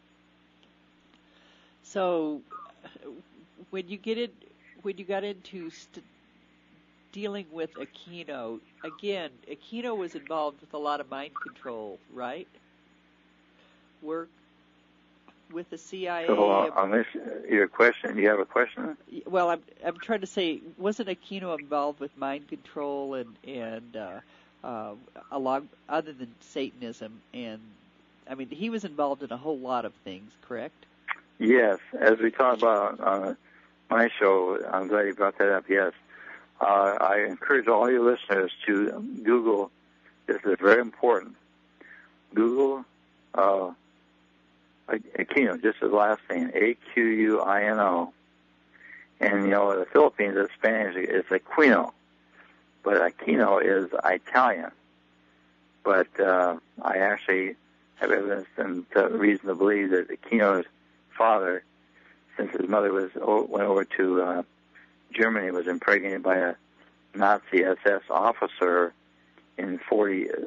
So, when you get it, when you got into st- dealing with Aquino, again, Aquino was involved with a lot of mind control, right? Work with the C I A. So, uh, on this, your question, do you have a question? Well, I'm I'm trying to say, wasn't Aquino involved with mind control and and uh, uh, along other than Satanism? And I mean, he was involved in a whole lot of things, correct? Yes, as we talked about on my show, I'm glad you brought that up. Yes, uh, I encourage all your listeners to Google. This is very important. Google. Uh, Aquino, just his last name, A Q U I N O. And, you know, in the Philippines, it's Spanish, it's Aquino. But Aquino is Italian. But uh, I actually have evidence and uh, reason to believe that Aquino's father, since his mother was went over to uh, Germany, was impregnated by a Nazi S S officer in forty-six.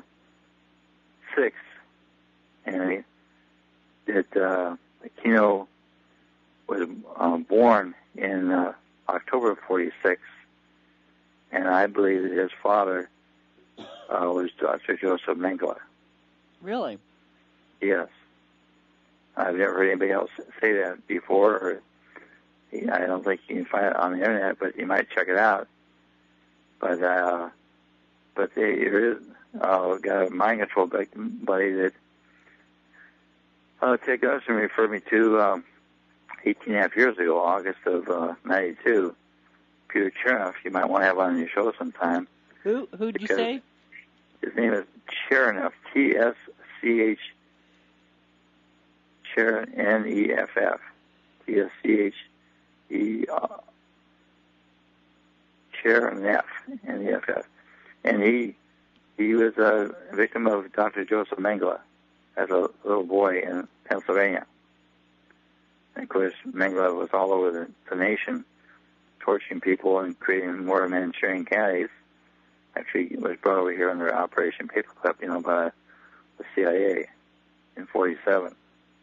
And he that uh, Aquino was uh, born in uh, October of forty-six, and I believe that his father uh, was Doctor Joseph Mengele. Really? Yes. I've never heard anybody else say that before. Or, I don't think you can find it on the internet, but you might check it out. But uh, but they, there is uh, got a mind control buddy that Uh, Ted Gunderson referred me to um, eighteen and a half years ago, August of uh, ninety-two. Peter Chernoff, you might want to have on your show sometime. Who? Who'd you say? His name is Chernoff, T S C H, Chernoff, N E F F, T S C H E, Chernoff, N E F F. And he, he was a victim of Doctor Joseph Mengele as a little boy in Pennsylvania. And of course, Mengele was all over the, the nation, torturing people and creating more Manchurian candidates. Actually, it was brought over here under Operation Paperclip, you know, by the C I A in forty-seven.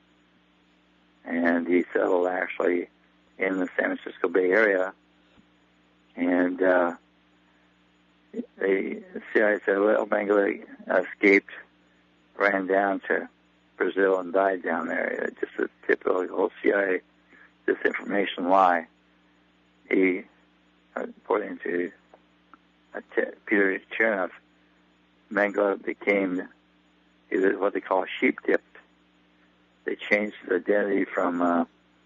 And he settled actually in the San Francisco Bay Area. And uh, the C I A said, well, Mengele escaped, ran down to Brazil and died down there. Just a typical old C I A disinformation lie. He, according to uh, T- Peter Chernoff, Mengele became either what they call sheep-dipped. They changed his identity from uh,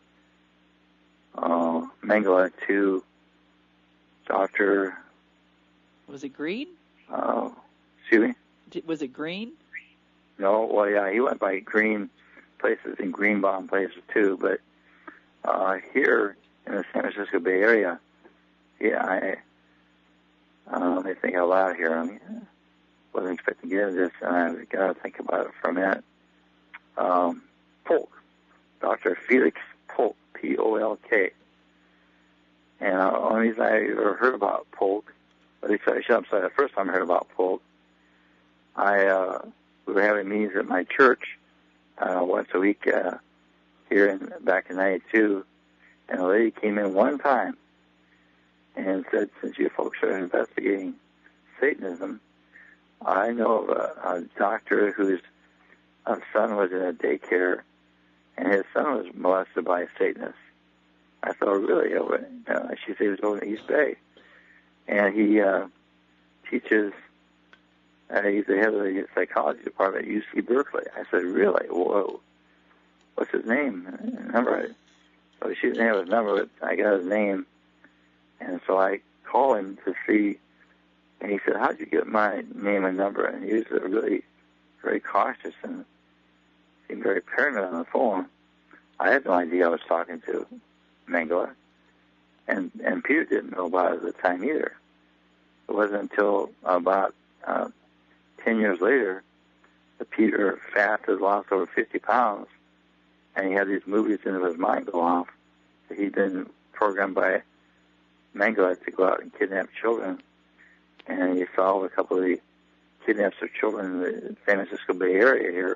uh, Mengele to Doctor Was it Green? Uh, excuse me? Did, was it Green? No, well, yeah, he went by Green places and Greenbaum places too, but uh, here in the San Francisco Bay Area, yeah, I, uh, let me think out loud here. I mean, wasn't expecting to get into this, and I've got to think about it for a minute. Um, Polk, Doctor Felix Polk, P O L K. And uh, the only reason I ever heard about Polk, at least I should say the first time I heard about Polk, I, uh, we were having meetings at my church uh, once a week uh, here in, back in ninety-two, and a lady came in one time and said, since you folks are investigating Satanism, I know of a, a doctor whose uh, son was in a daycare, and his son was molested by Satanists. I thought, really? Over, uh, she said he was over in East Bay. And he uh, teaches Uh, he's the head of the psychology department at U C Berkeley. I said, really? Whoa. What's his name? Number. So she didn't have his number, but I got his name. And so I called him to see, and he said, how'd you get my name and number? And he was really very cautious and seemed very paranoid on the phone. I had no idea I was talking to Mengele. And, and Peter didn't know about it at the time either. It wasn't until about uh, ten years later that Peter fast had lost over fifty pounds, and he had these movies into his mind go off. He'd been programmed by Mengele to go out and kidnap children, and he solved a couple of the kidnaps of children in the San Francisco Bay Area here,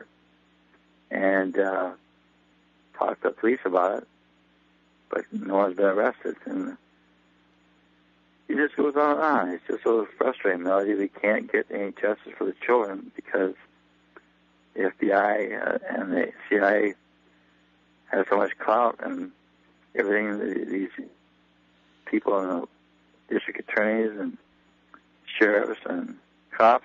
and uh, talked to the police about it, but no one's been arrested. And it just goes on and on. It's just so frustrating, Melody. We can't get any justice for the children because the F B I uh, and the C I A have so much clout and everything. These people in the district attorneys and sheriffs and cops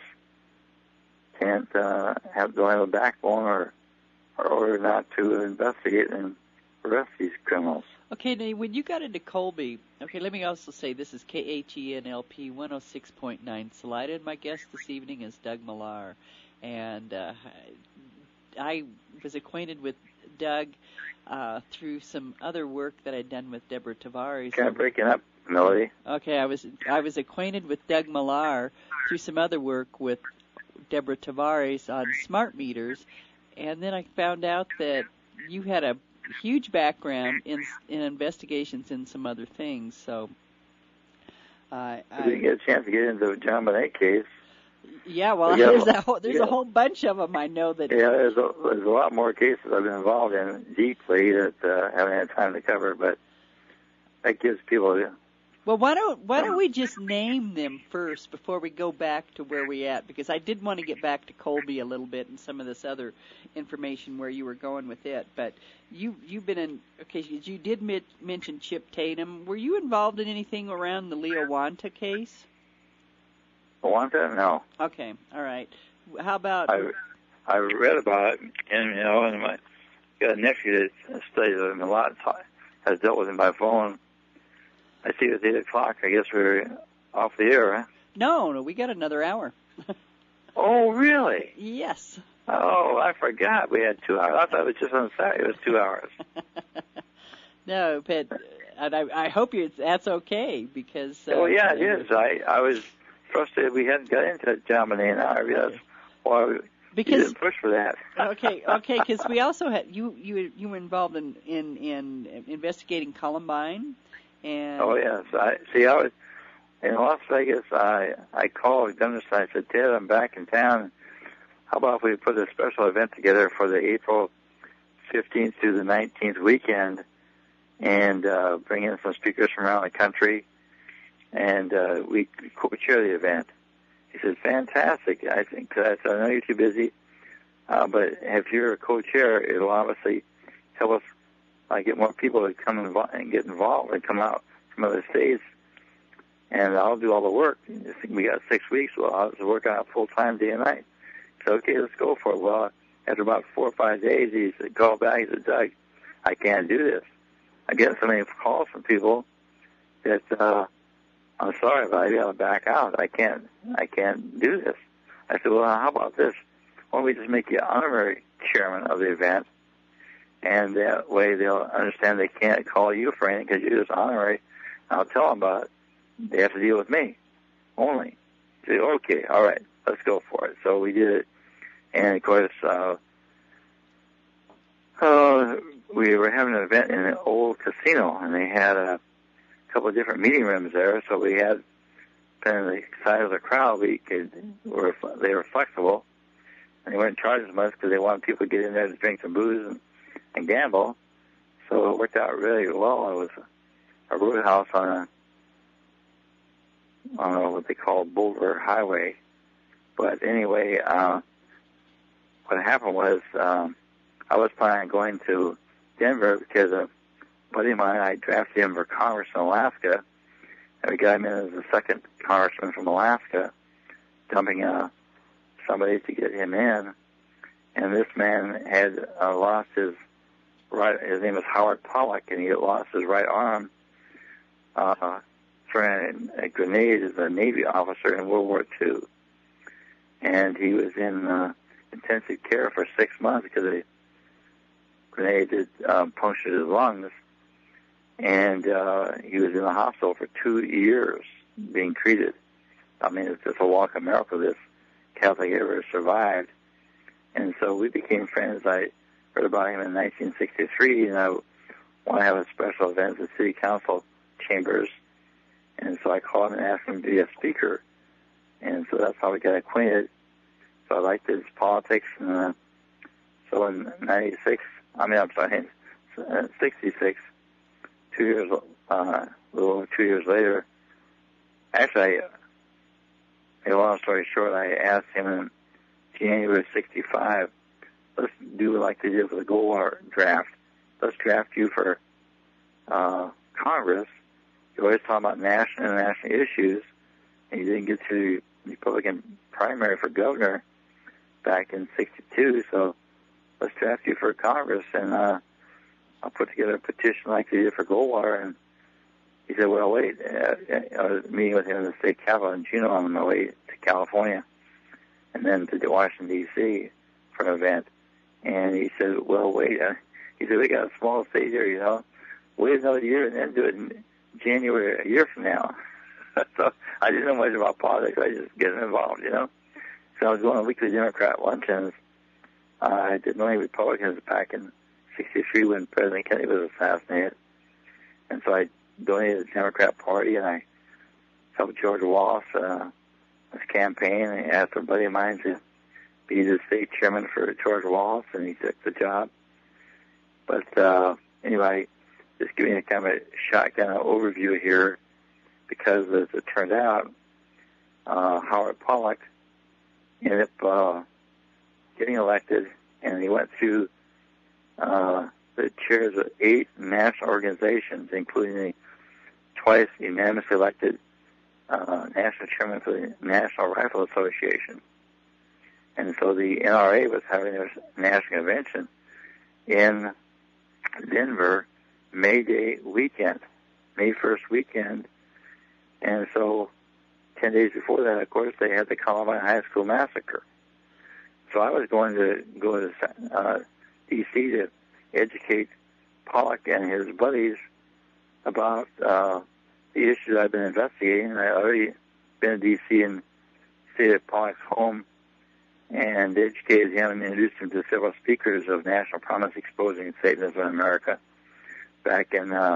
can't uh, have don't have a backbone or or order not to investigate and arrest these criminals. Okay, now when you got into Colby, okay, let me also say this is K H E N L P one oh six point nine Salida, and my guest this evening is Doug Millar. And uh, I was acquainted with Doug uh, through some other work that I'd done with Deborah Tavares. Kind of breaking up, Melody. Okay, I was I was acquainted with Doug Millar through some other work with Deborah Tavares on smart meters, and then I found out that you had a huge background in in investigations in some other things. So, uh, I didn't get a chance to get into the John Bonet case. Yeah, well, yeah, there's a whole, there's yeah. a whole bunch of them I know that. Yeah, there's a, there's a lot more cases I've been involved in deeply that uh, haven't had time to cover, but that gives people. Well, why don't why don't we just name them first before we go back to where we at? Because I did want to get back to Colby a little bit and some of this other information where you were going with it. But you you've been in. Okay, you did mit, mention Chip Tatum. Were you involved in anything around the Leo Wanta case? Wanta? No. Okay, all right. How about? I I read about it, and you know, and my got a nephew that studies him a lot, has dealt with him by phone. I see it's eight o'clock. I guess we're off the air, huh? No, no, we got another hour. Oh, really? Yes. Oh, I forgot we had two hours. I thought it was just on Saturday. It was two hours. No, but and I, I hope you, that's okay because. Uh, oh yeah, it is. I I was frustrated we hadn't got into John Bonet now. I realized why we because, didn't push for that. okay, okay, because we also had you you you were involved in in in investigating Columbine. And oh yes, I see. I was in Las Vegas. I I called Gunderson. I said, Ted, I'm back in town. How about if we put a special event together for the April fifteenth through the nineteenth weekend, and uh, bring in some speakers from around the country, and uh, we co-chair the event. He said, fantastic. I think cause I know you're too busy, uh, but if you're a co-chair, it'll obviously help us. I get more people to come invo- and get involved and come out from other states, and I'll do all the work. I think we got six weeks. Well, I'll just work on it full time, day and night. So okay, let's go for it. Well, after about four or five days, he said, "Call back." He said, "Doug, I can't do this. I get so many calls from people that uh, I'm sorry, but I gotta back out. I can't. I can't do this." I said, "Well, how about this? Why don't we just make you honorary chairman of the event?" And that way they'll understand they can't call you for anything because you're just honorary. I'll tell them about it. They have to deal with me only. Say, okay, all right, let's go for it. So we did it. And, of course, uh, uh, we were having an event in an old casino, and they had a couple of different meeting rooms there. So we had, depending on the size of the crowd, we could, were, they were flexible. And they weren't charging as much because they wanted people to get in there to drink some booze and and gamble, so it worked out really well. It was a roadhouse on a, I don't know what they call Boulder Highway, but anyway, uh, what happened was um, I was planning on going to Denver because a buddy of mine, I drafted him for Congress in Alaska, and we got him in as the second congressman from Alaska, dumping a somebody to get him in. And this man had uh, lost his right, his name was Howard Pollock, and he had lost his right arm uh, throwing a, a grenade as a Navy officer in World War Two. And he was in uh, intensive care for six months because a grenade had um, punctured his lungs. And uh, he was in the hospital for two years being treated. I mean, it's just a walk of miracle this Catholic ever survived. And so we became friends. I heard about him in nineteen sixty-three, and I want to have a special event at the City Council chambers. And so I called him and asked him to be a speaker. And so that's how we got acquainted. So I liked his politics. And uh, so in ninety-six, I mean, I'm sorry, in sixty-six, two years, uh, a little over two years later, actually, I, a long story short, I asked him in January of sixty-five, let's do like they did for the Goldwater draft. Let's draft you for uh, Congress. You always talk about national and international issues, and you didn't get to the Republican primary for governor back in sixty-two, so let's draft you for Congress, and uh, I'll put together a petition like they did for Goldwater. And he said, well, wait, uh, I was meeting with him in the state capitol in Juneau on my way to California, and then to Washington, D C for an event. And he said, well, wait. Uh, he said, we got a small state here, you know. Wait another year and then do it in January a year from now. So I didn't know much about politics. I just get involved, you know. So I was going to weekly Democrat luncheons. Uh, I did know any Republicans back in sixty-three when President Kennedy was assassinated. And so I donated to the Democrat Party, and I helped George Wallace uh, his campaign, and I asked a buddy of mine to be the state chairman for George Wallace, and he took the job. But uh, anyway, just giving a kind of a shotgun overview here, because as it turned out, uh, Howard Pollock ended up uh, getting elected, and he went through uh, the chairs of eight national organizations, including the twice unanimously elected uh, national chairman for the National Rifle Association. And so the N R A was having their national convention in Denver May Day weekend, May first weekend. And so ten days before that, of course, they had the Columbine High School massacre. So I was going to go to uh, D C to educate Pollock and his buddies about uh, the issues I've been investigating. I'd already been in D C and stayed at Pollock's home and educated him and introduced him to several speakers of National Promise Exposing Satanism in America back in uh,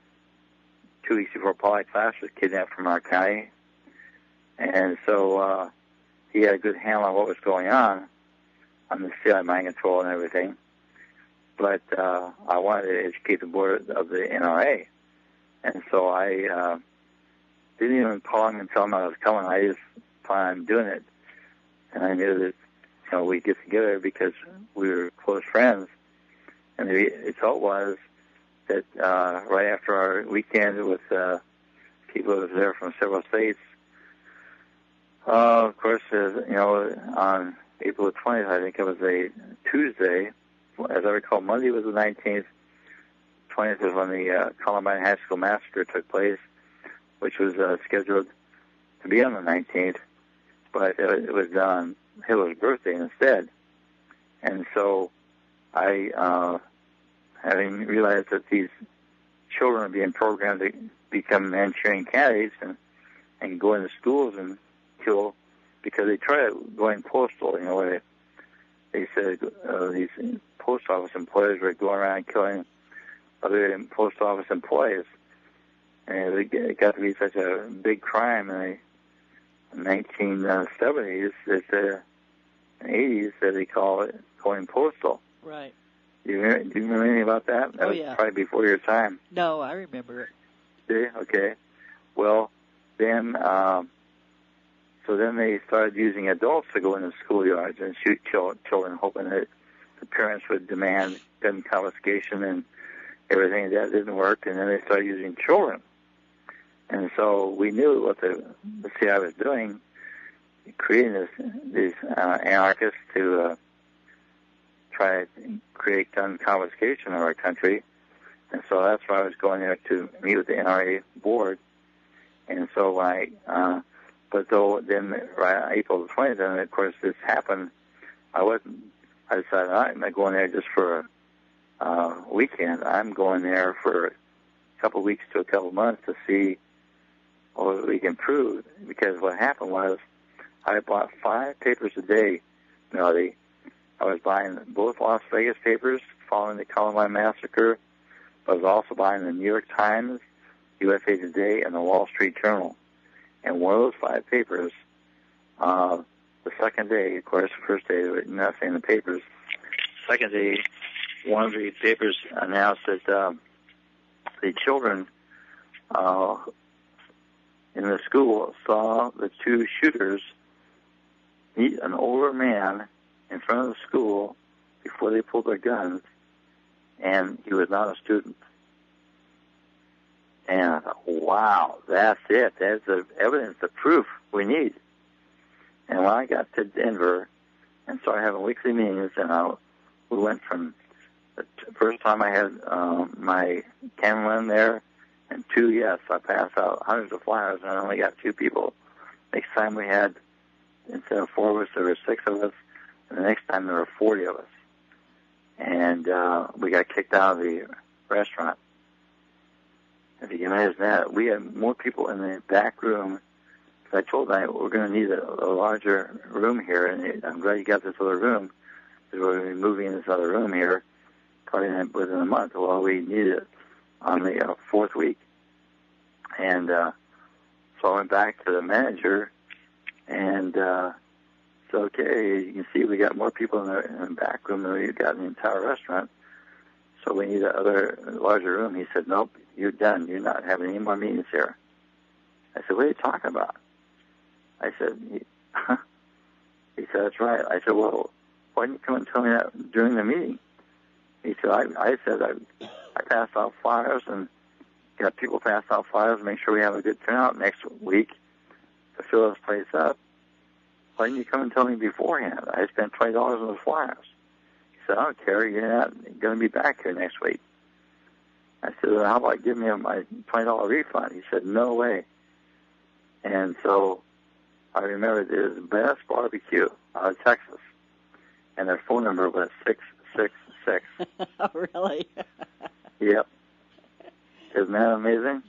two weeks before Pollock last was kidnapped from our county. And so uh, he had a good handle on what was going on, on the C I mind control and everything. But uh, I wanted to educate the board of the N R A. And so I uh, didn't even call him and tell him I was coming. I just planned on doing it. And I knew that, you know, we'd get together because we were close friends. And the result was that uh, right after our weekend with uh, people who were there from several states, uh, of course, uh, you know, on April the twentieth, I think it was a Tuesday. As I recall, Monday was the nineteenth. twentieth was when the uh, Columbine High School massacre took place, which was uh, scheduled to be on the nineteenth. But it was on Hitler's birthday instead. And so I, uh, having realized that these children are being programmed to become Manchurian candidates and, and go into schools and kill, because they try going postal, you know, where they, they said uh, these post office employees were going around killing other post office employees. And it got to be such a big crime, and they nineteen seventies, that the eighties, that they call it going postal. Right. Do you remember, do you remember anything about that? That oh, was yeah. probably before your time. No, I remember it. See? Okay. Well, then, um, so then they started using adults to go into schoolyards and shoot children, hoping that the parents would demand gun confiscation and everything. That didn't work, and then they started using children. And so we knew what the, the C I A was doing, creating this, these uh, anarchists to uh, try to create gun confiscation of our country. And so that's why I was going there to meet with the N R A board. And so when I, uh, but though then right, April the twentieth, and of course this happened, I wasn't, I decided I'm not going there just for a uh, weekend. I'm going there for a couple of weeks to a couple of months to see what we can prove. Because what happened was I bought five papers a day, Melody. I was buying both Las Vegas papers following the Columbine Massacre. I was also buying the New York Times, U S A Today, and the Wall Street Journal. And one of those five papers, uh, the second day, of course, the first day, there was nothing in the papers. Second day, one of the papers announced that um, the children uh, in the school saw the two shooters meet an older man in front of the school before they pulled their guns, and he was not a student. And I thought, wow, that's it. That's the evidence, the proof we need. And when I got to Denver and started having weekly meetings, and I, we went from the first time I had um, my Kenlin there, and two, yes, I passed out hundreds of flyers, and I only got two people. Next time we had, instead of four of us, there were six of us, and the next time there were forty of us. And uh, we got kicked out of the restaurant. If you can imagine that, we had more people in the back room. I told them we're going to need a, a larger room here, and I'm glad you got this other room, because we're going to be moving in this other room here probably within a month. Well, we need it on the uh, fourth week. And uh, so I went back to the manager, and uh, said, okay, you can see we got more people in the, in the back room than we've got in the entire restaurant, so we need another larger room. He said, nope, you're done. You're not having any more meetings here. I said, what are you talking about? I said, he said, that's right. I said, well, why didn't you come and tell me that during the meeting? He said, I, I said, I, I passed out flyers and got people pass out flyers and make sure we have a good turnout next week to fill this place up. Why didn't you come and tell me beforehand? I spent twenty dollars on those flyers. He said, I don't care. You're not going to be back here next week. I said, well, how about giving me my twenty dollars refund? He said, no way. And so I remember it was Best Barbecue out of Texas, and their phone number was six six six. Oh, really? Yep. Isn't that amazing?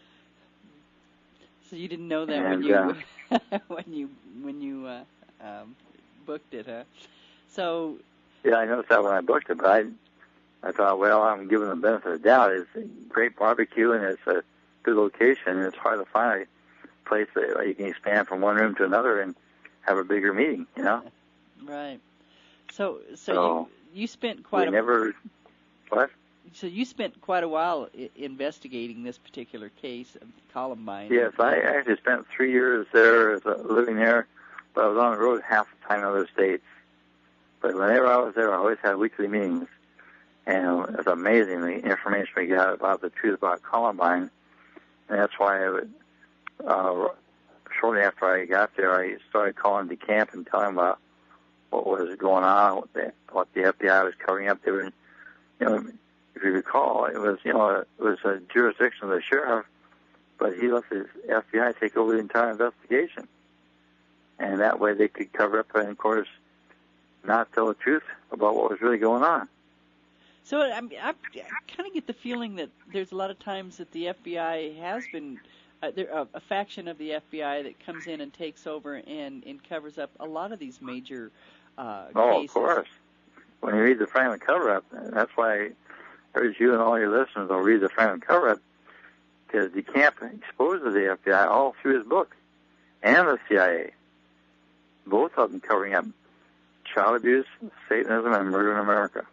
So you didn't know that and, when you uh, when you when you uh, um, booked it, huh? So yeah, I noticed that when I booked it, but I I thought, well, I'm giving them the benefit of the doubt. It's a great barbecue, and it's a good location, and it's hard to find a place that you can expand from one room to another and have a bigger meeting, you know? Right. So so, so you you spent quite we a never what? So you spent quite a while I- investigating this particular case of Columbine. Yes, I actually spent three years there as a, living there, but I was on the road half the time in other states. But whenever I was there, I always had weekly meetings, and it was amazing the information we got about the truth about Columbine. And that's why I would, uh, shortly after I got there, I started calling DeCamp and telling about what was going on, what the, what the F B I was covering up. They were, you know, if you recall, it was, you know, it was a jurisdiction of the sheriff, but he let the F B I take over the entire investigation. And that way they could cover up and, of course, not tell the truth about what was really going on. So I, I, I kind of get the feeling that there's a lot of times that the F B I has been, uh, there uh, a faction of the F B I that comes in and takes over and, and covers up a lot of these major uh, oh, cases. Oh, of course. When you read the Franklin cover-up, that's why I urge you and all your listeners to read the Franklin cover-up, because DeCamp exposes the F B I all through his book, and the C I A. Both of them covering up child abuse, Satanism, and murder in America.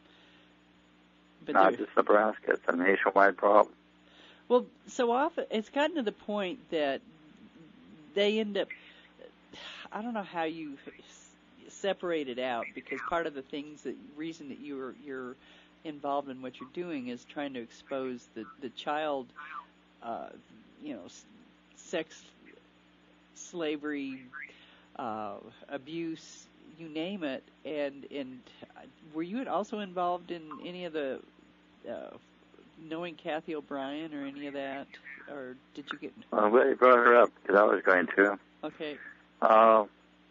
But Not just Nebraska. It's a nationwide problem. Well, so often it's gotten to the point that they end up, I don't know how you separate it out, because part of the things that reason that you're you're involved in what you're doing is trying to expose the the child, uh, you know, sex slavery uh, abuse, you name it. And and were you also involved in any of the uh, knowing Kathy O'Brien or any of that, or did you get? Well, I'm glad you brought her up because I was going to. Okay. Uh,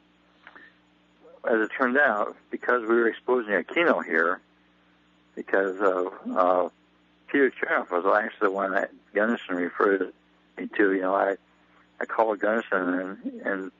as it turned out, because we were exposing Aquino here, because of uh, Peter Chernoff was actually the one that Gunderson referred me to. You know, I I called Gunderson, and, and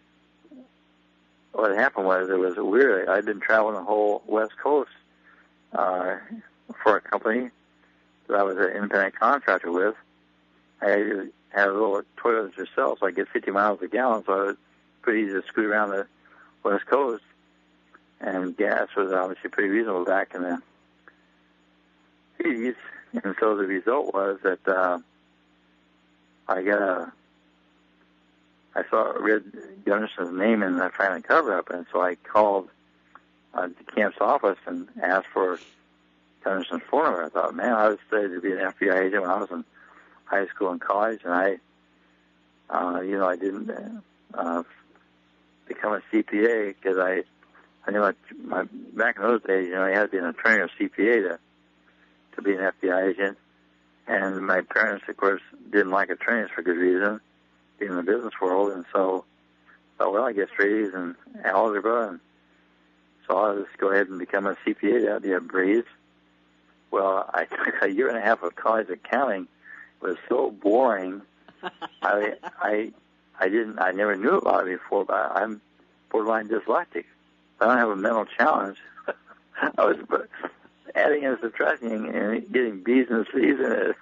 what happened was it was weird. I'd been traveling the whole West Coast uh, for a company that I was an independent contractor with. I had a little Toyota Tercel, so I get fifty miles a gallon, so it was pretty easy to scoot around the West Coast. And gas was obviously pretty reasonable back in the eighties. And so the result was that uh, I got a, I saw read Gunderson's name in the filing cover-up, and so I called uh, the camp's office and asked for Gunderson's phone number. I thought, man, I was studied to be an F B I agent when I was in high school and college, and I, uh, you know, I didn't uh, become a C P A because I, I knew my, my, back in those days, you know, you had to be an attorney or C P A to, to be an F B I agent. And my parents, of course, didn't like attorneys for good reason, being in the business world, and so I thought, well, I guess trades and algebra, and so I'll just go ahead and become a C P A. That'd be a breeze. Well, I took a year and a half of college accounting. It was so boring. I, I, I didn't, I never knew about it before, but I'm borderline dyslexic. I don't have a mental challenge. I was adding and subtracting and getting B's and C's in it.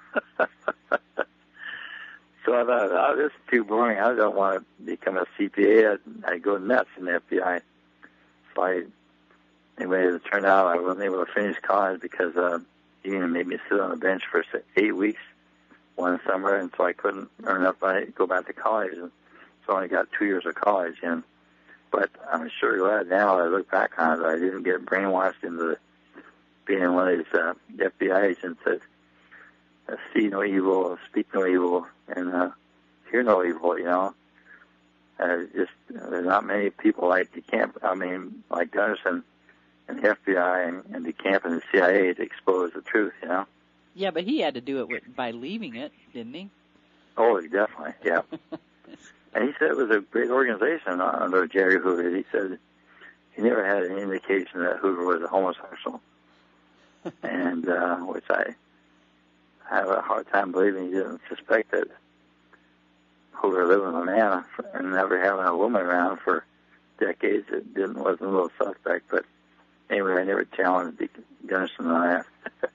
So I thought, oh, this is too boring. I don't want to become a C P A. I'd, I'd go nuts in the F B I. So I, anyway, as it turned out, I wasn't able to finish college because uh, the union made me sit on the bench for eight weeks one summer, and so I couldn't earn enough money to go back to college. And so I only got two years of college in. But I'm sure glad now I look back on it, I didn't get brainwashed into being one of these uh, F B I agents that uh, see no evil, speak no evil, and uh, hear no evil, you know. Uh, just uh, there's not many people like DeCamp, I mean, like Gunderson and the F B I and, and DeCamp and the C I A to expose the truth, you know. Yeah, but he had to do it with, by leaving it, didn't he? Oh, definitely, yeah. And he said it was a great organization under Jerry Hoover. He said he never had any indication that Hoover was a homosexual, and uh, which I have a hard time believing. He didn't suspect that Hoover living with a man and never having a woman around for decades. It didn't wasn't a little suspect, but anyway, I never challenged Gunderson on that.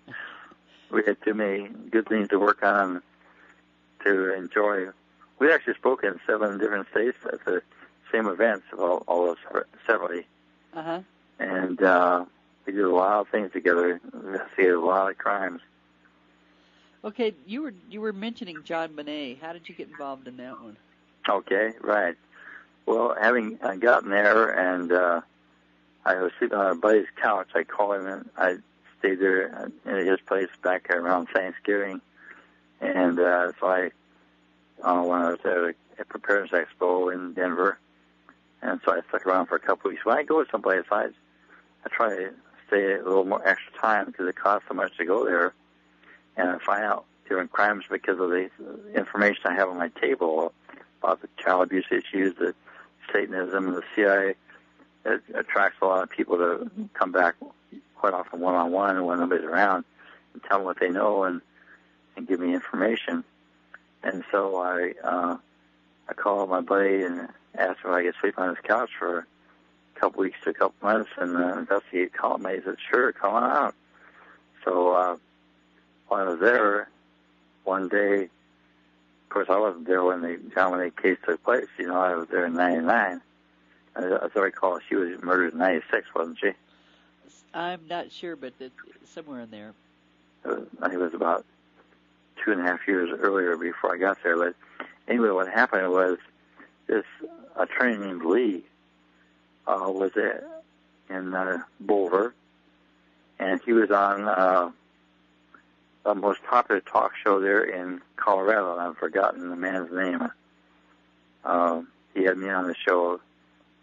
We had too many good things to work on to enjoy. We actually spoke in seven different states at the same events, all, all those separately. Uh-huh. And uh, we did a lot of things together, investigated a lot of crimes. Okay, you were you were mentioning John Bonet. How did you get involved in that one? Okay, right. Well, having uh, gotten there and uh, I was sleeping on a buddy's couch, I called him and I stayed there at his place back around Thanksgiving. And uh, so I Uh, when I was at a, a Preparedness Expo in Denver, and so I stuck around for a couple of weeks. When I go someplace, I, I try to stay a little more extra time because it costs so much to go there, and I find out different crimes because of the information I have on my table about the child abuse issues, the Satanism, the C I A. It attracts a lot of people to come back quite often one-on-one when nobody's around and tell them what they know and, and give me information. And so I uh, I called my buddy and asked if I could sleep on his couch for a couple weeks to a couple months and uh, investigate. Called me. He said, "Sure, come on out." So uh, while I was there, one day, of course, I wasn't there when the John Bonet case took place. You know, I was there in ninety-nine. As I recall, she was murdered in ninety-six, wasn't she? I'm not sure, but it's somewhere in there. It was, I think it was about two and a half years earlier before I got there. But anyway, what happened was this attorney named Lee uh, was in uh, Boulder, and he was on uh, the most popular talk show there in Colorado. I've forgotten the man's name. Uh, he had me on the show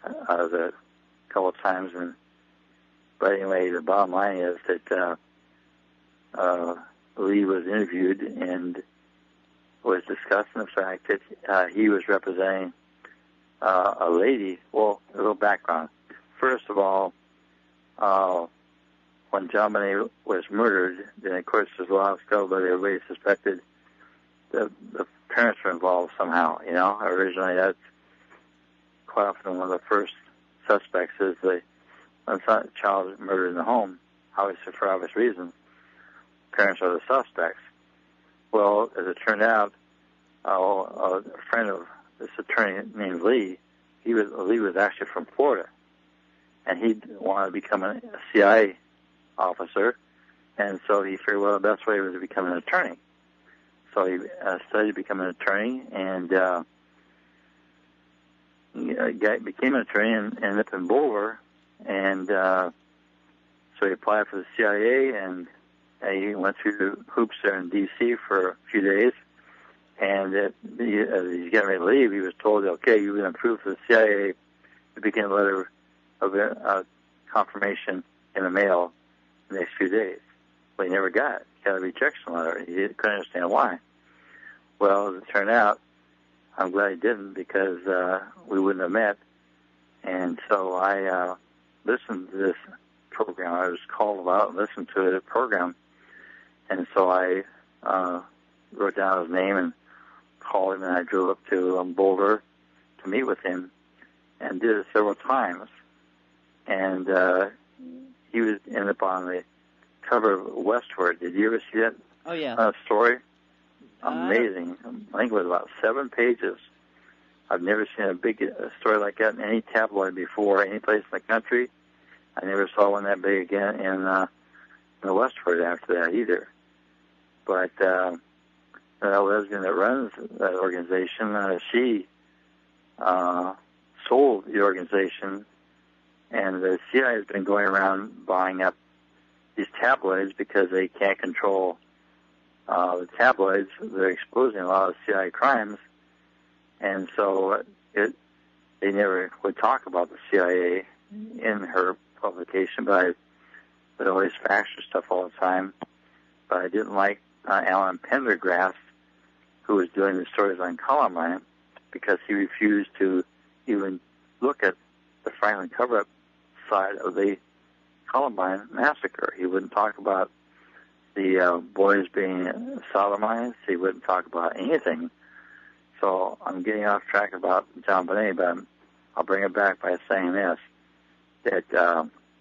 uh, the couple of times. And but anyway, the bottom line is that uh, uh, Lee was interviewed and was discussing the fact that uh, he was representing uh, a lady. Well, a little background. First of all, uh, when JonBenet was murdered, then of course there's a lot of scuttlebutt, but everybody suspected the, the parents were involved somehow. You know, originally that's quite often one of the first suspects is the when a child is murdered in the home, obviously for obvious reasons. Parents are the suspects. Well, as it turned out, uh, a friend of this attorney named Lee, he was Lee was actually from Florida, and he wanted to become a C I A officer, and so he figured, well, the best way was to become an attorney. So he uh, studied to become an attorney, and uh, he uh, got, became an attorney and ended up in Boulder, and uh, so he applied for the C I A, and uh, he went through hoops there in D C for a few days, and uh, he, as he's getting ready to leave, he was told, okay, you've been approved for the C I A, to begin a letter of uh, confirmation in the mail the next few days. Well, he never got it. He got a rejection letter. He didn't, couldn't understand why. Well, as it turned out, I'm glad he didn't, because uh, we wouldn't have met. And so I uh, listened to this program. I was called about and listened to the program. And so I uh, wrote down his name and called him, and I drove up to um, Boulder to meet with him and did it several times. And uh, he was ended up on the cover of Westward. Did you ever see that Oh, yeah. uh, story? Uh, Amazing. I think it was about seven pages. I've never seen a big uh, story like that in any tabloid before, any place in the country. I never saw one that big again in, uh, in the Westward after that either. But uh, the lesbian that runs that organization, uh, she uh, sold the organization, and the C I A has been going around buying up these tabloids because they can't control uh, the tabloids. They're exposing a lot of C I A crimes, and so it, they never would talk about the C I A in her publication, but I would always fax her stuff all the time. But I didn't like uh, Alan Pendergrass, who was doing the stories on Columbine, because he refused to even look at the Franklin cover-up side of the Columbine massacre. He wouldn't talk about the uh, boys being sodomized. He wouldn't talk about anything. So I'm getting off track about JonBenet, but I'll bring it back by saying this, that uh,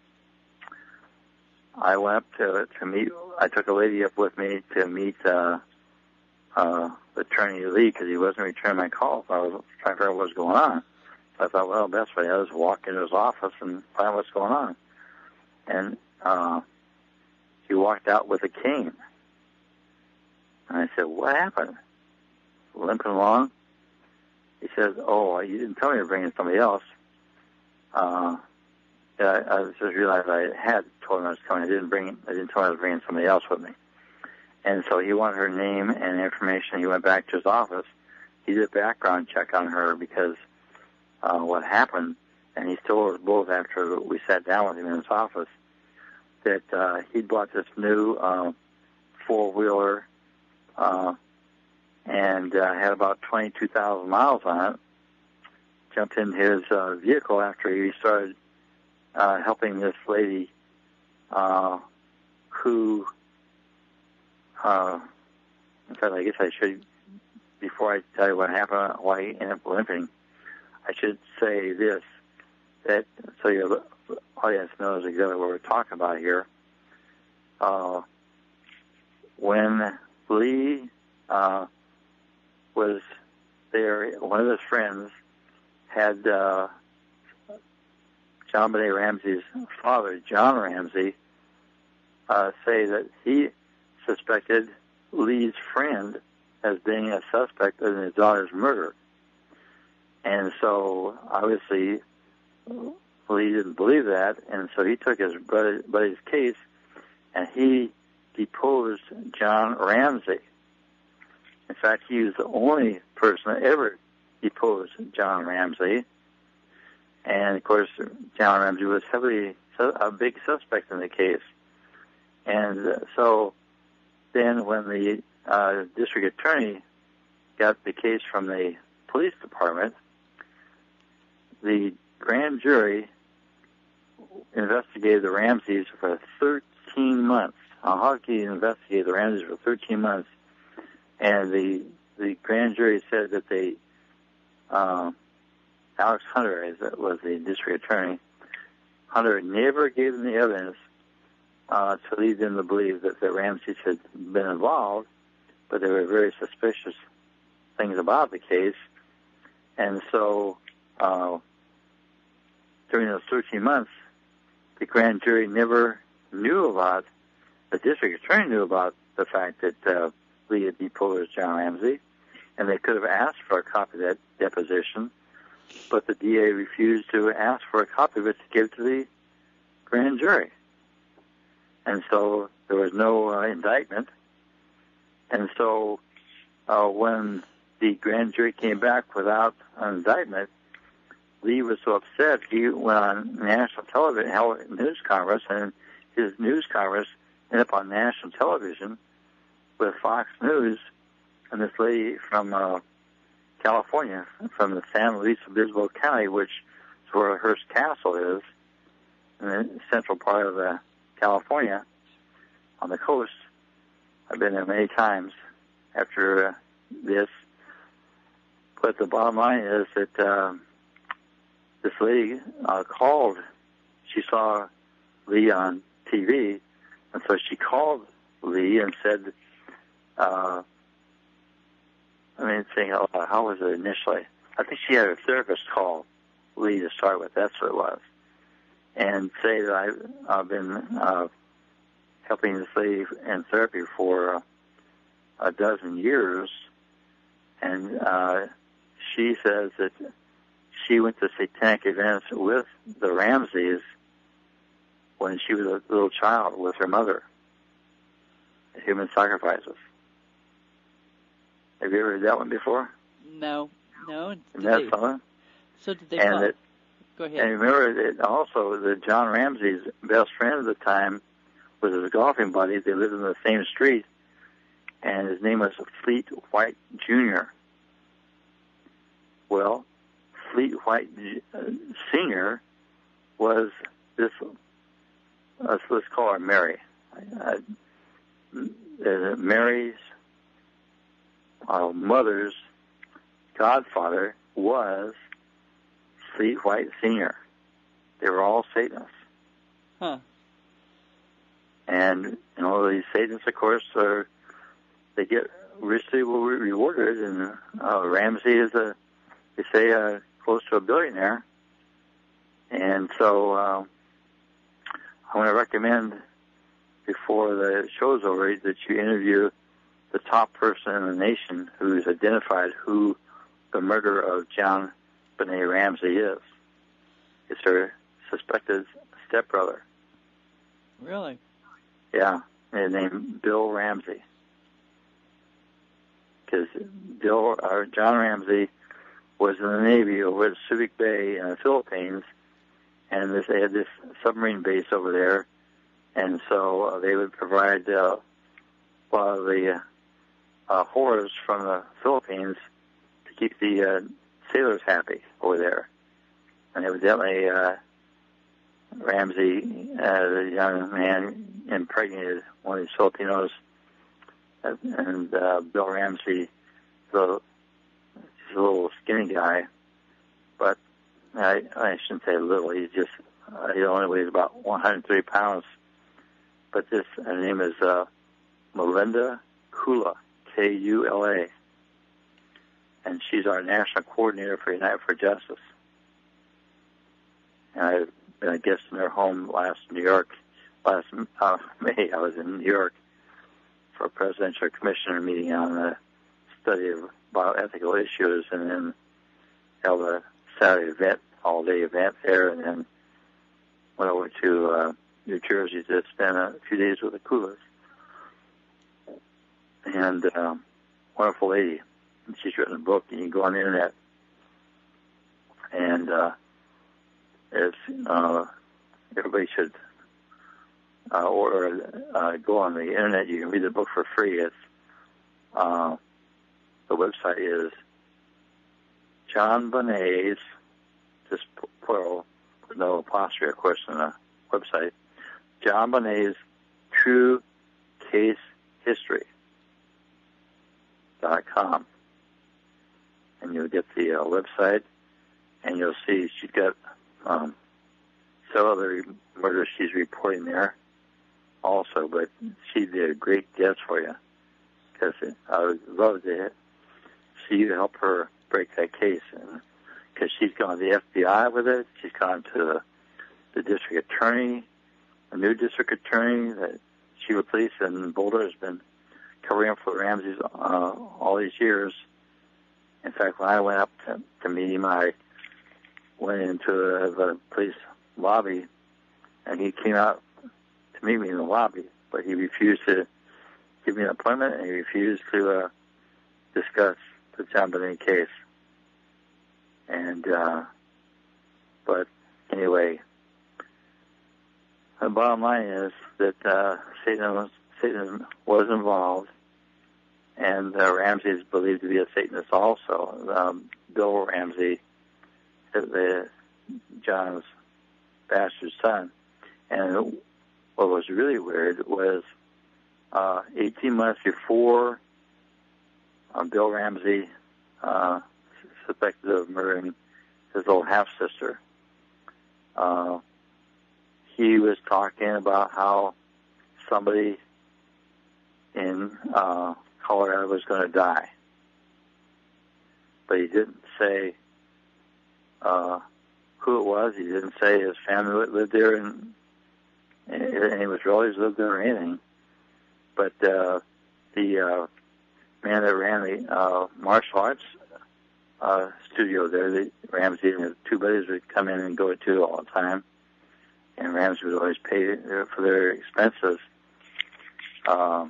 I went up to, to meet, I took a lady up with me to meet uh, uh, Attorney Lee, because he wasn't returning my calls. I was trying to figure out what was going on. So I thought, well, the best way is to walk into his office and find out what's going on. And uh, he walked out with a cane. And I said, what happened? Limping along? He says, oh, you didn't tell me to bring in somebody else. Uh, I, I just realized I had told him I was coming. I didn't bring, I didn't tell him I was bringing somebody else with me. And so he wanted her name and information. He went back to his office. He did a background check on her because uh, what happened, and he told us both after we sat down with him in his office, that uh, he'd bought this new uh, four-wheeler uh, and uh, had about twenty-two thousand miles on it. Jumped in his uh, vehicle after he started uh, helping this lady uh, who, uh, in fact, I guess I should, before I tell you what happened, why he ended up limping, I should say this, that so your audience knows exactly what we're talking about here. Uh, when Lee uh, was there, one of his friends had uh, JonBenet Ramsey's father, John Ramsey, uh, say that he suspected Lee's friend as being a suspect in his daughter's murder. And so, obviously, Lee didn't believe that, and so he took his buddy, buddy's case, and he deposed John Ramsey. In fact, he was the only person that ever deposed John Ramsey. And, of course, John Ramsey was heavily a big suspect in the case. And uh, so then when the uh, district attorney got the case from the police department, the grand jury investigated the Ramseys for thirteen months. How could you investigate the Ramseys for thirteen months? And the the grand jury said that they, uh, Alex Hunter as was the district attorney, Hunter never gave them the evidence uh, to lead them to believe that the Ramseys had been involved, but there were very suspicious things about the case. And so uh, during those thirteen months, the grand jury never knew about, the district attorney knew about the fact that uh, Lee had deposed John Ramsey, and they could have asked for a copy of that deposition, but the D A refused to ask for a copy of it to give to the grand jury. And so there was no uh, indictment. And so uh, when the grand jury came back without an indictment, Lee was so upset, he went on national television, held a news conference, and his news conference ended up on national television with Fox News and this lady from uh, California, from the San Luis Obispo County, which is where Hearst Castle is, in the central part of uh, California, on the coast. I've been there many times after uh, this. But the bottom line is that uh, this lady uh, called. She saw Lee on T V, and so she called Lee and said, uh, I mean, saying, how, how was it initially? I think she had her therapist call Lee to start with. That's what it was. And say that I've, I've been uh, helping this lady in therapy for uh, a dozen years. And uh, she says that she went to satanic events with the Ramseys when she was a little child with her mother, human sacrifices. Have you ever heard that one before? No, no. Isn't that something? So did they? And it, Go ahead. And remember that also that John Ramsey's best friend at the time was his golfing buddy. They lived in the same street, and his name was Fleet White Junior Well, Fleet White uh, Senior was this, uh, let's call her Mary. Uh, uh, Mary's uh, mother's godfather was Fleet White Senior They were all Satanists. Huh. And, you know, these Satanists, of course, are, they get richly rewarded, and uh, Ramsey is a, they say, uh, close to a billionaire. And so uh, I want to recommend, before the show's over, that you interview the top person in the nation who's identified who the murderer of John Benet Ramsey is. It's her suspected stepbrother. Really? Yeah, his name Bill Ramsey. Because Bill or John Ramsey was in the Navy over at Subic Bay in the Philippines, and this, they had this submarine base over there, and so uh, they would provide uh, a lot of the uh, horrors from the Philippines to keep the uh, sailors happy over there. And evidently, uh, Ramsey, uh, the young man, impregnated one of these Filipinos, and uh, Bill Ramsey, the he's a little skinny guy, but I, I shouldn't say little. He's just uh, he only weighs about one hundred thirty pounds. But this her name is uh, Melinda Kula, K U L A, and she's our national coordinator for Unite for Justice. And I've been a guest in her home last New York, last uh, May. I was in New York for a presidential commissioner meeting on the study of bioethical issues, and then held a Saturday event, all-day event there, and then went over to uh, New Jersey to spend a few days with the Kulas. And um, wonderful lady. And she's written a book, and you can go on the internet. And uh, one of the things that she says is that she was is uh, everybody should uh, order, uh, go on the internet. You can read the book for free. It's uh, the website is JonBenet's, just plural, no apostrophe, of course, in the website. JonBenet's True Case History dot com, and you'll get the uh, website, and you'll see she's got um, several other murders she's reporting there also, but she did a great guess for you, because I would love to see you help her break that case, and because she's gone to the F B I with it, she's gone to the, the district attorney, a new district attorney that she replaced in Boulder has been covering up for the Ramseys uh, all these years. In fact, when I went up to, to meet him, I went into the, the police lobby, and he came out to meet me in the lobby, but he refused to give me an appointment, and he refused to uh, discuss the JonBenet case. And, uh, but anyway, the bottom line is that uh, Satan was, Satan was involved, and uh, Ramsey is believed to be a Satanist also. Um, Bill Ramsey, the John's bastard son. And what was really weird was uh, eighteen months before uh, Bill Ramsey uh, suspected of murdering his old half-sister, uh, he was talking about how somebody in uh, Colorado was going to die. But he didn't say uh, who it was. He didn't say his family lived there and, and his relatives lived there or anything. But uh, the uh, man that ran the uh, martial arts uh, studio there, the Ramsey and his two buddies would come in and go to all the time. And Ramsey would always pay for their expenses. Um,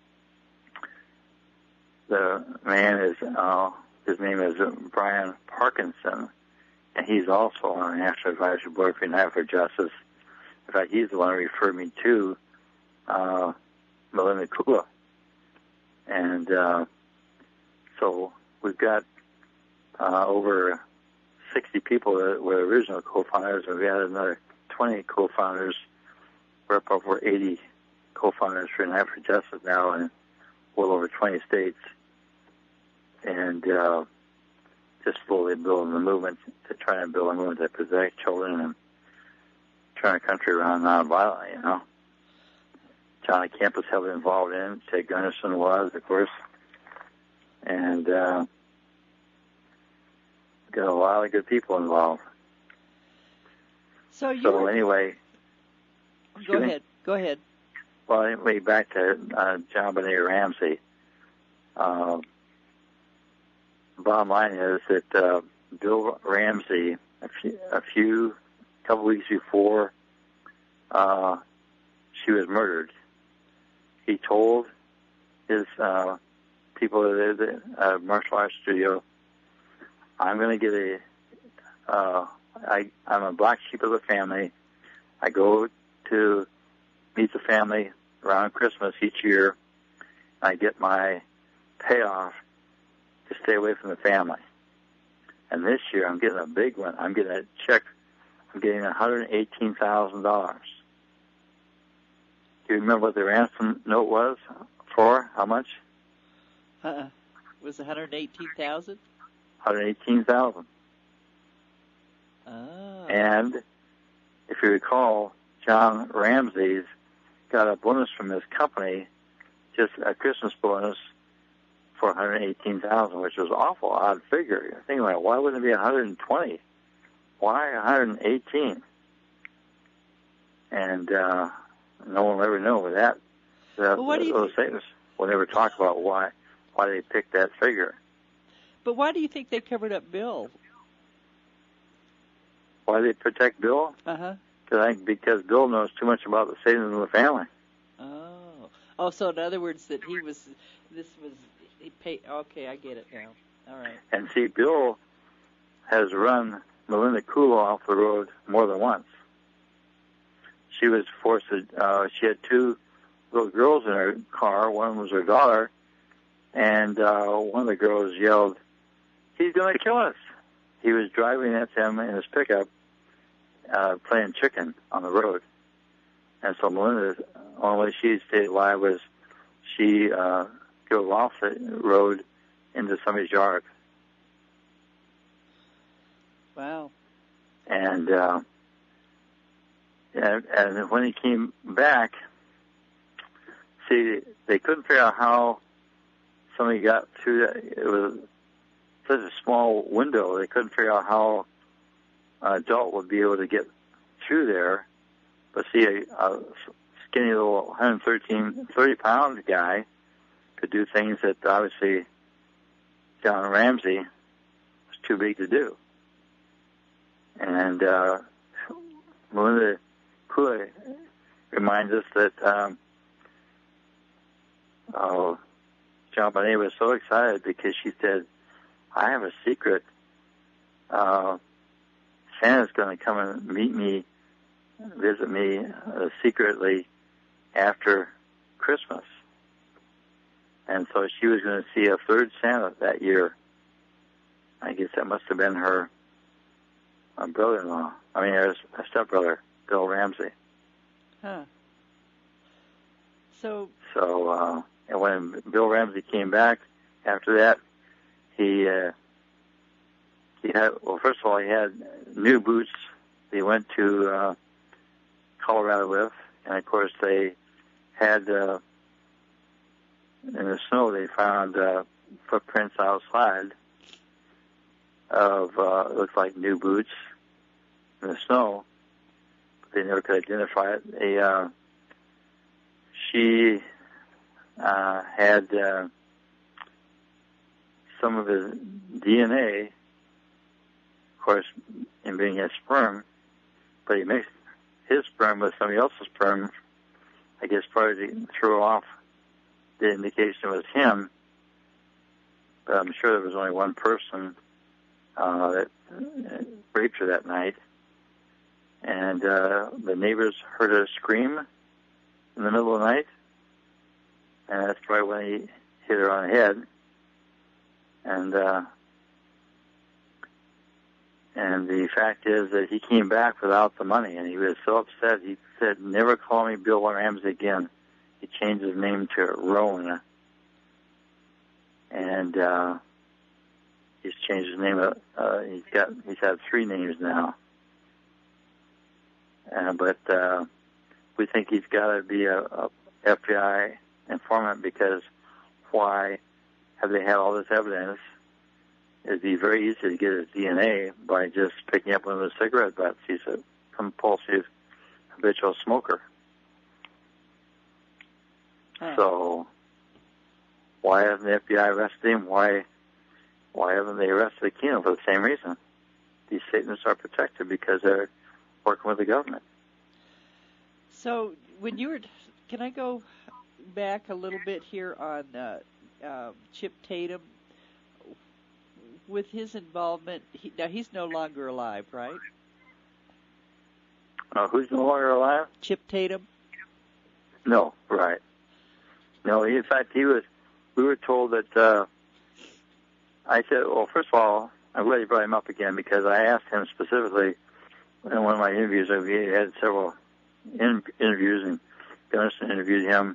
the man is, uh, his name is Brian Parkinson, and he's also on the National Advisory Board for United for Justice. In fact, he's the one who referred me to uh, Melinda Kula. And uh, so we've got uh, over sixty people that were original co-founders, and we had another twenty co-founders. We're up over eighty co-founders for United for Justice now in well over twenty states. And uh, just slowly building the movement to try and build a movement that protects children and turn a country around nonviolently, you know. Johnny Kemp was heavily involved in it. Ted Gunderson was, of course. And uh, got a lot of good people involved. So, you so were... anyway. Go ahead. Go ahead. Well, anyway, back to uh, JonBenet Ramsey. Uh, bottom line is that uh, Bill Ramsey, a few, a few couple weeks before uh, she was murdered, he told his uh, people at the uh, martial arts studio, I'm going to get a, uh, I, I'm a black sheep of the family. I go to meet the family around Christmas each year. I get my payoff to stay away from the family. And this year I'm getting a big one. I'm getting a check. I'm getting one hundred eighteen thousand dollars. Do you remember what the ransom note was for? How much? Uh-uh. It was one hundred eighteen thousand dollars? one hundred eighteen thousand dollars. Oh. And if you recall, John Ramsey's got a bonus from his company, just a Christmas bonus for one hundred eighteen thousand dollars, which was an awful odd figure. You're thinking, like, why wouldn't it be one hundred twenty? Why one hundred eighteen? And uh, no one will ever know that. that well, what do you those think? things will never talk about why why they picked that figure. But why do you think they covered up Bill? Why they protect Bill? Uh-huh. Because I think because Bill knows too much about the Satan in the family. Oh. Oh, so in other words, that he was, this was, he paid, okay, I get it now. All right. And see, Bill has run Melinda Kulo off the road more than once. She was forced to, uh, she had two little girls in her car. One was her daughter, and uh, one of the girls yelled, "He's going to kill us." He was driving at them in his pickup, uh, playing chicken on the road. And so Melinda's only way she stayed alive was she uh, drove off the road into somebody's yard. Wow. And, uh, and, and when he came back, see, they couldn't figure out how somebody got through that. It was such a small window. They couldn't figure out how an adult would be able to get through there. But see, a, a skinny little one hundred thirteen, thirty pound guy could do things that obviously John Ramsey was too big to do. And uh, Melinda Kulo reminds us that um, oh, John Bonet was so excited because she said, "I have a secret. Uh, Santa's going to come and meet me, visit me uh, secretly after Christmas." And so she was going to see a third Santa that year. I guess that must have been her uh, brother-in-law. I mean, her stepbrother, Bill Ramsey. Huh. So. So, uh, and when Bill Ramsey came back after that, he uh, he had, well, first of all, he had new boots he went to uh, Colorado with, and of course they had, uh, in the snow, they found uh, footprints outside of, uh, it looked like new boots in the snow, but they never could identify it. They, uh, she uh, had uh, some of his D N A, of course, in being his sperm, but he mixed his sperm with somebody else's sperm, I guess probably to throw off the indication it was him, but I'm sure there was only one person uh, that uh, raped her that night. And uh, the neighbors heard her scream in the middle of the night, and that's probably when he hit her on the head. And uh, and the fact is that he came back without the money, and he was so upset. He said, "Never call me Bill Ramsey again." He changed his name to Roan, and uh, he's changed his name. Uh, he's got he's had three names now, uh, but uh, we think he's got to be a, a F B I informant, because why have they had all this evidence? It'd be very easy to get his D N A by just picking up one of his cigarette butts. He's a compulsive habitual smoker. Huh. So why hasn't the F B I arrested him? Why why haven't they arrested Aquino? For the same reason. These Satanists are protected because they're working with the government. So when you were, can I go back a little bit here on uh, uh, Chip Tatum? With his involvement, he, now he's no longer alive, right? Uh, who's no longer alive? Chip Tatum? No, right. No, in fact, he was, we were told that, uh, I said, well, first of all, I'm glad you brought him up again, because I asked him specifically in one of my interviews. We had several in, interviews, and Gunnison interviewed him.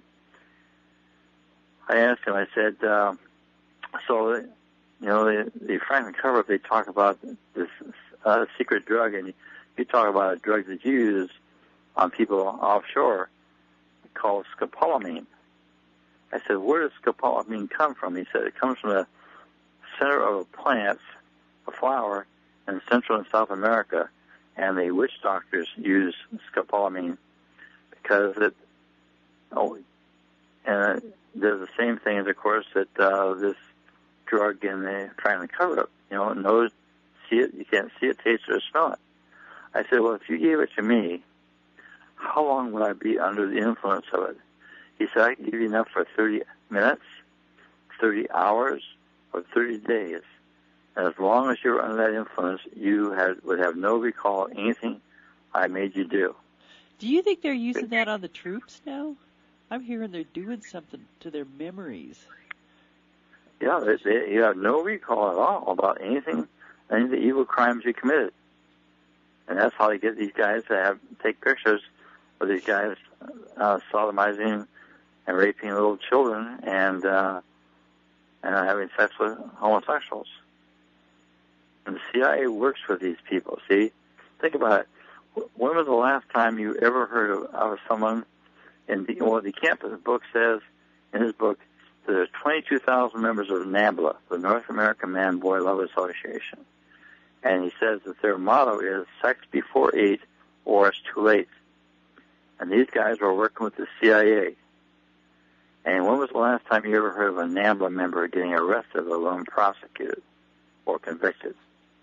I asked him, I said, uh, so, you know, the, the Franklin cover-up, they talk about this uh, secret drug, and you, you talk about a drug that you use on people offshore called scopolamine. I said, where does scopolamine come from? He said, it comes from the center of a plant, a flower, in Central and South America, and the witch doctors use scopolamine because it, oh, and it does the same things, of course, that uh, this drug in the trying to cover up. You know, nose, see it, you can't see it, taste it, or smell it. I said, well, if you gave it to me, how long would I be under the influence of it? He said, I can give you enough for thirty minutes, thirty hours, or thirty days. And as long as you were under that influence, you had, would have no recall of anything I made you do. Do you think they're using that on the troops now? I'm hearing they're doing something to their memories. Yeah, they, they, you have no recall at all about anything, any of the evil crimes you committed. And that's how they get these guys to have take pictures of these guys uh, sodomizing and raping little children and uh, and having sex with homosexuals. And the C I A works with these people. See, think about it. When was the last time you ever heard of, of someone? In the, well, the campus book says in his book that there's twenty-two thousand members of NABLA, the North American Man Boy Love Association, and he says that their motto is "Sex before eight, or it's too late." And these guys are working with the C I A. And when was the last time you ever heard of a NABLA member getting arrested, let alone prosecuted or convicted?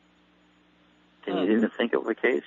Can you even think of a case?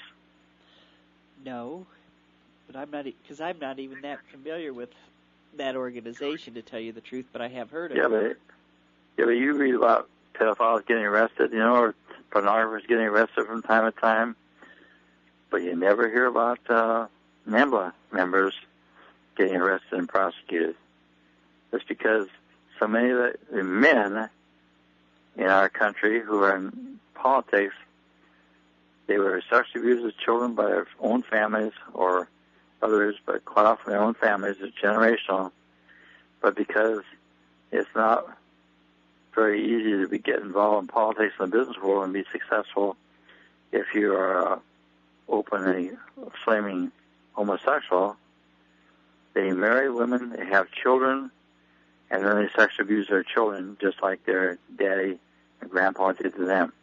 No, but I'm not, because I'm not even that familiar with that organization, to tell you the truth, but I have heard of yeah, it. But, yeah, but you read about pedophiles getting arrested, you know, or pornographers getting arrested from time to time, but you never hear about uh, NABLA members getting arrested and prosecuted. That's because so many of the, the men in our country who are in politics, they were sexually abused as children by their own families or others, but quite often their own families. It's generational. But because it's not very easy to be, get involved in politics and the business world and be successful if you are uh, openly flaming homosexual, they marry women, they have children, and then they sexually abuse their children just like their daddy and grandpa did to them.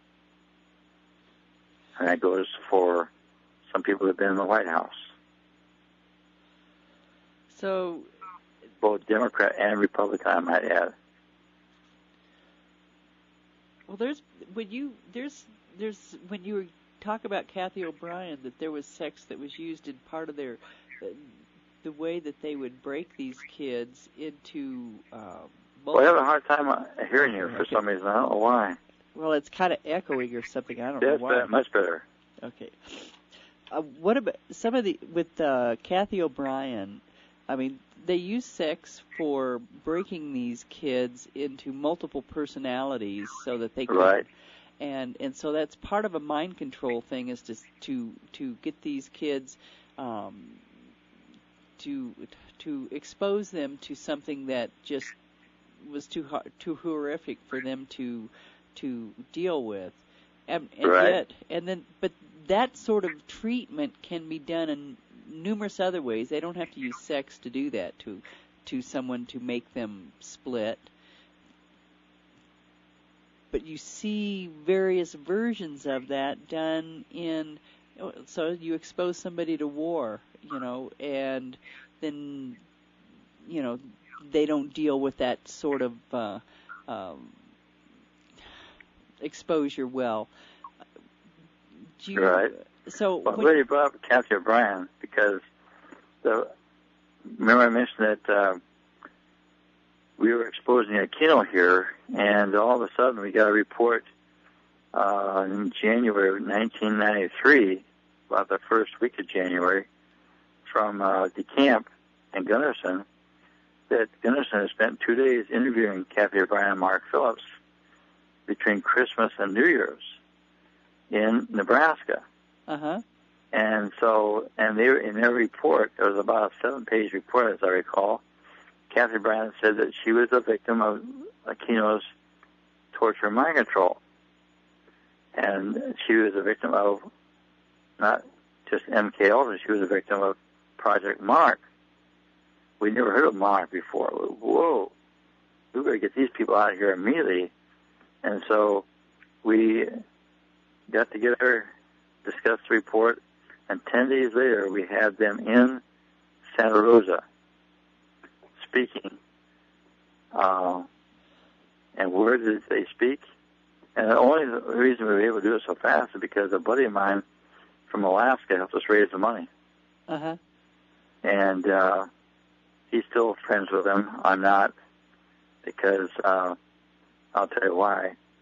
And that goes for some people that have been in the White House. So, both Democrat and Republican, I might add. Well, there's when you there's there's when you talk about Kathy O'Brien, that there was sex that was used in part of their uh, the way that they would break these kids into. Um, well, I have a hard time hearing you for some reason. I don't know why. Well, it's kind of echoing or something. I don't That's know why. Better, much better. Okay. Uh, what about some of the with uh, Kathy O'Brien? I mean, they use sex for breaking these kids into multiple personalities so that they can. Right. And and so that's part of a mind control thing, is to to to get these kids um, to to expose them to something that just was too hard, too horrific for them to to deal with, and, and right. yet and then but that sort of treatment can be done in numerous other ways. They don't have to use sex to do that to to someone to make them split. But you see various versions of that done in, so you expose somebody to war, you know, and then, you know, they don't deal with that sort of uh, um, exposure well. Do you, right. So well, when, well, you brought up Kathy O'Brien because the remember I mentioned that uh, we were exposing Aquino here, and all of a sudden we got a report uh, in January of nineteen ninety-three, about the first week of January, from uh, DeCamp and Gunderson, that Gunderson has spent two days interviewing Kathy O'Brien and Mark Phillips between Christmas and New Year's in Nebraska. Uh-huh. And so, and they in their report, it was about a seven-page report, as I recall. Kathy O'Brien said that she was a victim of Aquino's torture and mind control. And she was a victim of not just M K Ultra, she was a victim of Project Monarch. We never heard of Monarch before. Whoa, we better get these people out of here immediately. And so we got together, discussed the report, and ten days later we had them in Santa Rosa speaking. Uh, and where did they speak? And the only reason we were able to do it so fast is because a buddy of mine from Alaska helped us raise the money. Uh-huh. And uh, he's still friends with them. I'm not, because uh, I'll tell you why.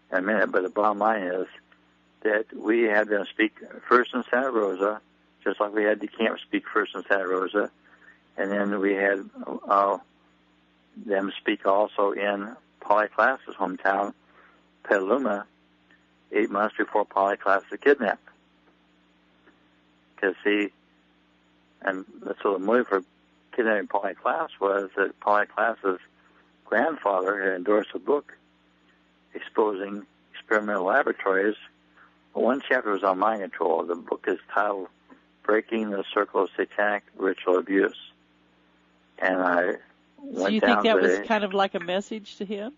in a minute, but the bottom line is that we had them speak first in Santa Rosa, just like we had DeCamp speak first in Santa Rosa, and then we had uh, them speak also in Polly Klaas's hometown, Petaluma, eight months before Polly Klaas was kidnapped. Because, see, and so the motive for kidnapping Polly Klaas was that Polly Klaas's grandfather had endorsed a book exposing experimental laboratories. One chapter was on mind control. The book is titled Breaking the Circle of Satanic Ritual Abuse. And I went So you down think that to was the, kind of like a message to him?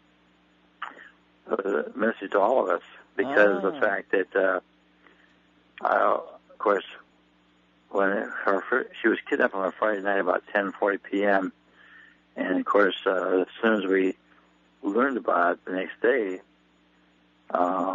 a message to all of us, because ah. of the fact that, uh, uh, of course, when her she was kidnapped on a Friday night about ten forty p.m., and of course, uh, as soon as we learned about it the next day, uh,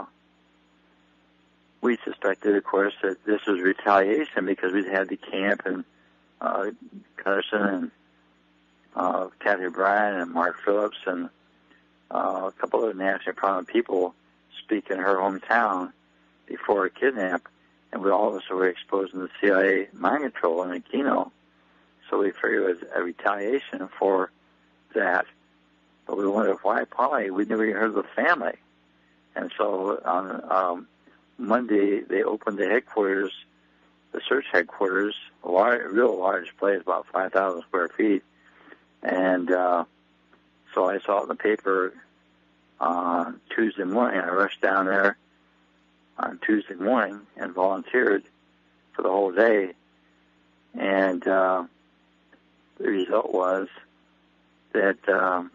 we suspected, of course, that this was retaliation because we'd had DeCamp and uh, Gunderson and uh, Kathy O'Brien and Mark Phillips and uh, a couple of nationally prominent people speak in her hometown before her kidnap, and we all of us were exposed to the C I A mind control in Aquino. So we figured it was a retaliation for that. But we wondered why Polly. We'd never even heard of the family. And so on um, Monday, they opened the headquarters, the search headquarters, a large, real large place, about five thousand square feet. And uh, so I saw it in the paper on Tuesday morning. I rushed down there on Tuesday morning and volunteered for the whole day. And uh, the result was that, um,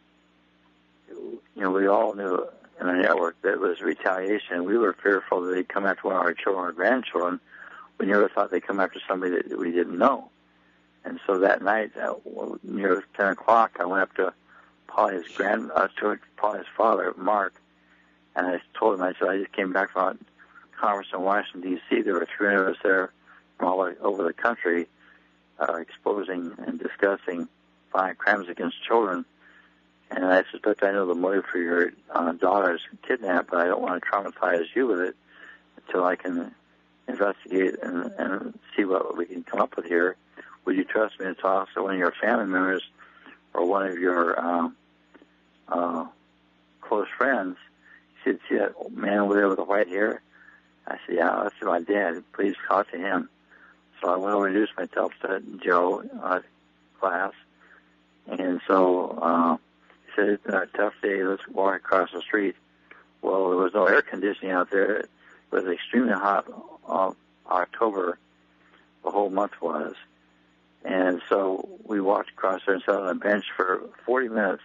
you know, we all knew in our network that it was retaliation. We were fearful that they'd come after one of our children or grandchildren. We never thought they'd come after somebody that we didn't know. And so that night, uh, near ten o'clock, I went up to Polly's grand, uh, to Polly's father, Mark, and I told him, I said, I just came back from a conference in Washington, D C There were three hundred of us there from all over the country uh, exposing and discussing violent crimes against children. And I suspect I know the motive for your uh, daughter's kidnap, but I don't want to traumatize you with it until I can investigate and, and see what we can come up with here. Would you trust me to talk to one of your family members or one of your uh, uh, close friends? He said, see that man over there with the white hair? I said, yeah, that's my dad. Please talk to him. So I went over and introduced myself to Joe uh, Klaas. And so uh, he said, it's been a tough day. Let's walk across the street. Well, there was no air conditioning out there. It was extremely hot uh, October. The whole month was. And so we walked across there and sat on a bench for forty minutes.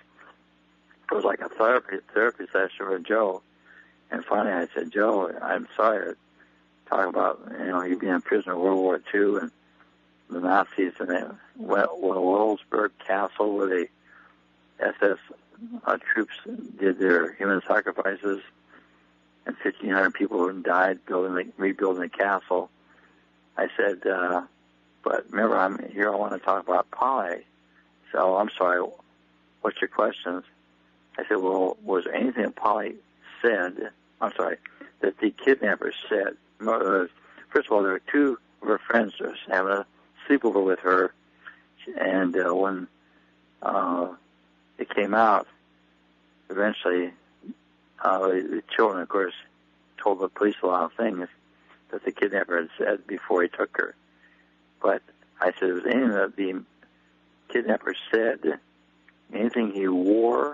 It was like a therapy therapy session with Joe. And finally I said, Joe, I'm sorry to talk about, you know, you being a prisoner of World War Two and the Nazis and the Wolfsburg Castle where the S S uh, troops did their human sacrifices and fifteen hundred people died building the, rebuilding the castle. I said, uh, but remember, I'm here, I want to talk about Polly. So, I'm sorry, what's your questions? I said, well, was there anything that Polly said, I'm sorry, that the kidnappers said? First of all, there were two of her friends just having a sleepover with her, and uh, when uh, it came out, eventually, uh, the children, of course, told the police a lot of things that the kidnapper had said before he took her. But I said, was anything that the kidnapper said, anything he wore,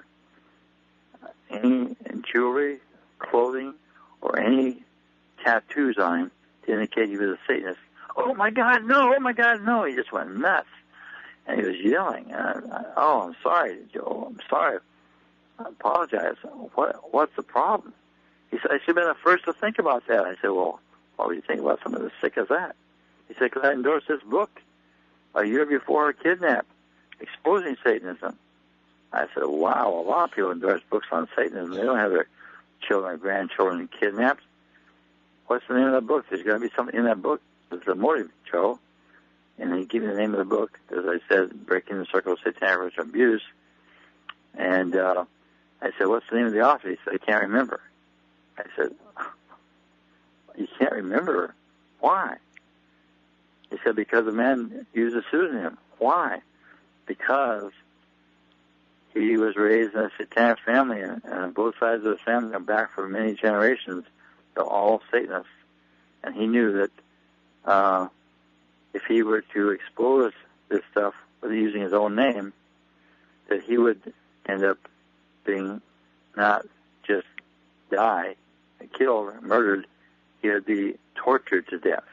any jewelry, clothing, or any tattoos on him to indicate he was a Satanist? Oh my God, no! Oh my God, no! He just went nuts, and he was yelling. And I, oh, I'm sorry, Joe. I'm sorry. I apologize. What? What's the problem? He said, I should have been the first to think about that. I said, well, why would you think about something as sick as that? He said, because I endorsed this book a year before her kidnap, exposing Satanism. I said, wow, a lot of people endorse books on Satanism. They don't have their children or grandchildren kidnapped. What's the name of the book? There's going to be something in that book. There's a motive, Joe. And he gave me the name of the book, as I said, Breaking the Circle of Satanic Ritual Abuse. And uh, I said, what's the name of the author? He said, I can't remember. I said, you can't remember. Why? He said, because the man used a pseudonym. Why? Because he was raised in a satanic family, and, and both sides of the family are back for many generations. They're all Satanists. And he knew that uh, if he were to expose this stuff with using his own name, that he would end up being not just die, killed, murdered, he would be tortured to death.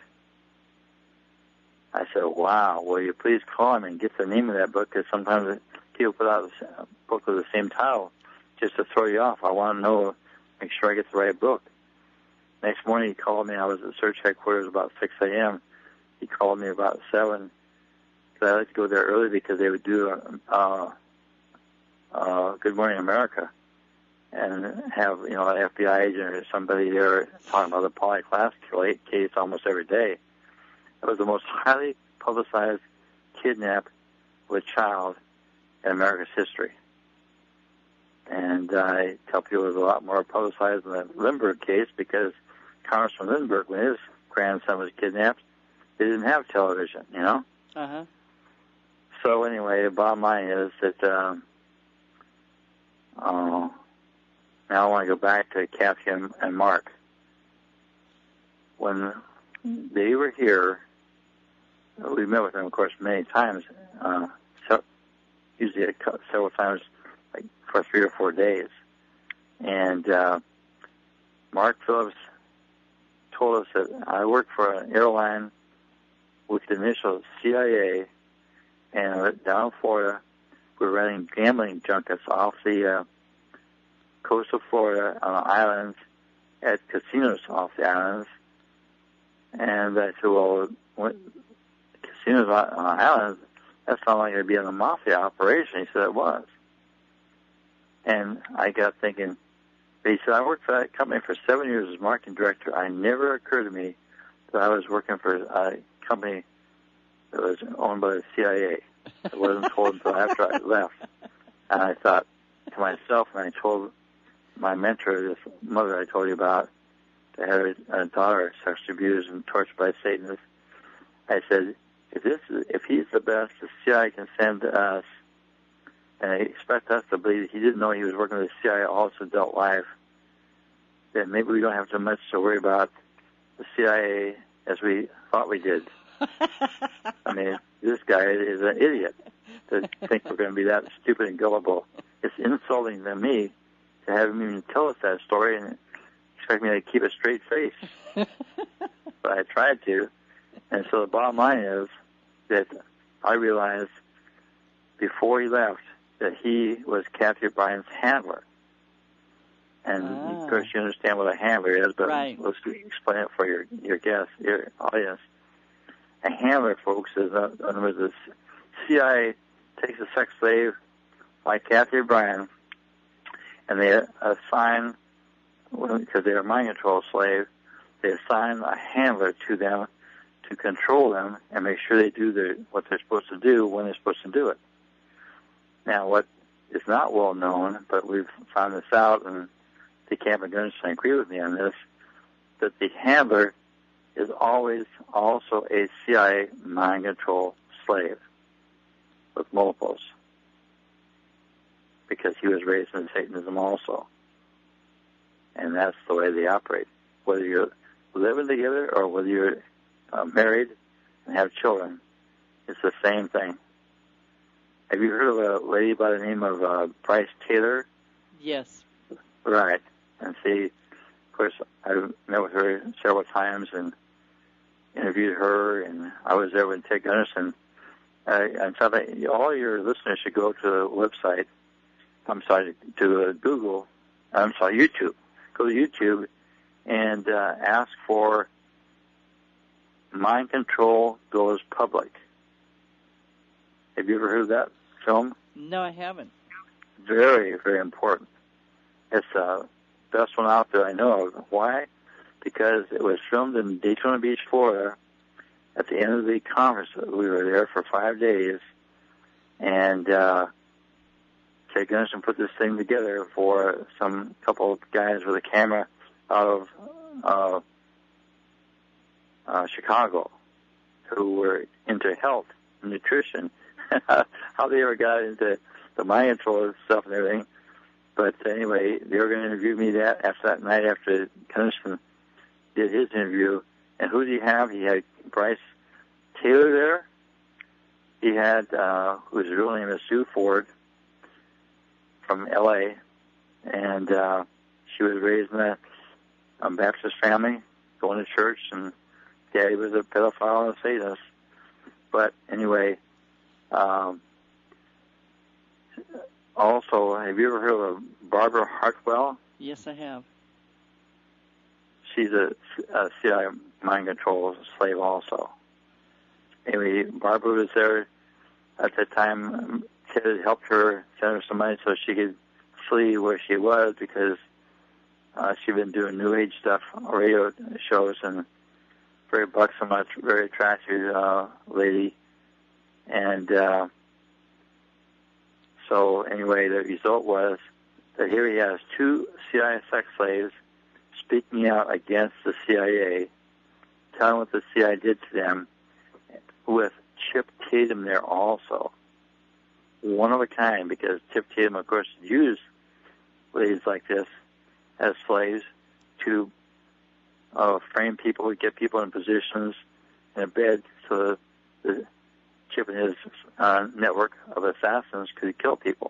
I said, wow, will you please call him and get the name of that book, because sometimes people put out a book with the same title just to throw you off. I want to know, make sure I get the right book. Next morning he called me. I was at search headquarters about six a.m. He called me about seven. So I like to go there early because they would do a, uh, uh, Good Morning America and have, you know, an F B I agent or somebody there talking about the Polly Klaas case almost every day. It was the most highly publicized kidnap with child in America's history. And I tell people it was a lot more publicized than the Lindbergh case because Congressman Lindbergh, when his grandson was kidnapped, they didn't have television, you know? Uh-huh. So anyway, the bottom line is that um, uh, now I want to go back to Kathy and, and Mark. When they were here, we met with them, of course, many times, uh, so usually several times, like for three or four days. And uh, Mark Phillips told us that I worked for an airline with the initials C I A, and down in Florida, we were running gambling junkets off the uh, coast of Florida on the islands at casinos off the islands. And I said, well, what, casinos on the islands, that's not like it'd be in a mafia operation. He said it was. And I got thinking, he said, I worked for that company for seven years as marketing director. I never occurred to me that I was working for a company that was owned by the C I A. It wasn't told until after I left. And I thought to myself, and I told my mentor, this mother I told you about, that had a daughter sexually abused and tortured by Satanists, I said, if this is, if he's the best the C I A can send to us, and they expect us to believe he didn't know he was working with the C I A also dealt life, then maybe we don't have so much to worry about the C I A as we thought we did. I mean, this guy is an idiot to think we're going to be that stupid and gullible. It's insulting to me to have him even tell us that story and expect me to keep a straight face. But I tried to. And so the bottom line is that I realized before he left that he was Kathy O'Brien's handler. And ah. of course you understand what a handler is, but right. let's explain it for your, your guests, your audience. A handler, folks, is in other words, the C I A takes a sex slave like Kathy O'Brien, and they assign, because they're a mind control slave, they assign a handler to them to control them and make sure they do their, what they're supposed to do when they're supposed to do it. Now, what is not well known, but we've found this out, and the Camp and Gunderson agree with me on this, that the handler is always also a C I A mind control slave with multiples, because he was raised in Satanism also. And that's the way they operate. Whether you're living together or whether you're uh, married and have children, it's the same thing. Have you heard of a lady by the name of uh, Bryce Taylor? Yes. Right. And see, of course, I've met with her several times and interviewed her, and I was there with Ted Gunderson. Uh, and so that all your listeners should go to the website, I'm sorry, to uh, Google, I'm sorry, YouTube. Go to YouTube and uh, ask for Mind Control Goes Public. Have you ever heard of that film? No, I haven't. Very, very important. It's the uh, best one out there I know of. Why? Because it was filmed in Daytona Beach, Florida, at the end of the conference. We were there for five days, and uh, Ted Gunderson put this thing together for some couple of guys with a camera out of uh, uh, Chicago who were into health and nutrition. How they ever got into the mind control stuff and everything. But anyway, they were going to interview me that after that night after Kunister did his interview. And who did he have? He had Bryce Taylor there. He had, uh, whose real name is Sue Ford from L A And uh, she was raised in a, a Baptist family, going to church, and daddy was a pedophile and a Satanist. But anyway, um, also, have you ever heard of Barbara Hartwell? Yes, I have. She's a, a C I A mind control slave also. Anyway, Barbara was there at that time. Ted had helped her send her some money so she could flee where she was because uh, she'd been doing New Age stuff, radio shows, and very buxom, very attractive uh, lady. And uh, so anyway, the result was that here he has two C I A sex slaves speaking out against the C I A, telling what the C I A did to them, with Chip Tatum there also. One of a kind, because Chip Tatum, of course, used ladies like this as slaves to uh, frame people, get people in positions in a bed so the Chip and his uh, network of assassins could kill people.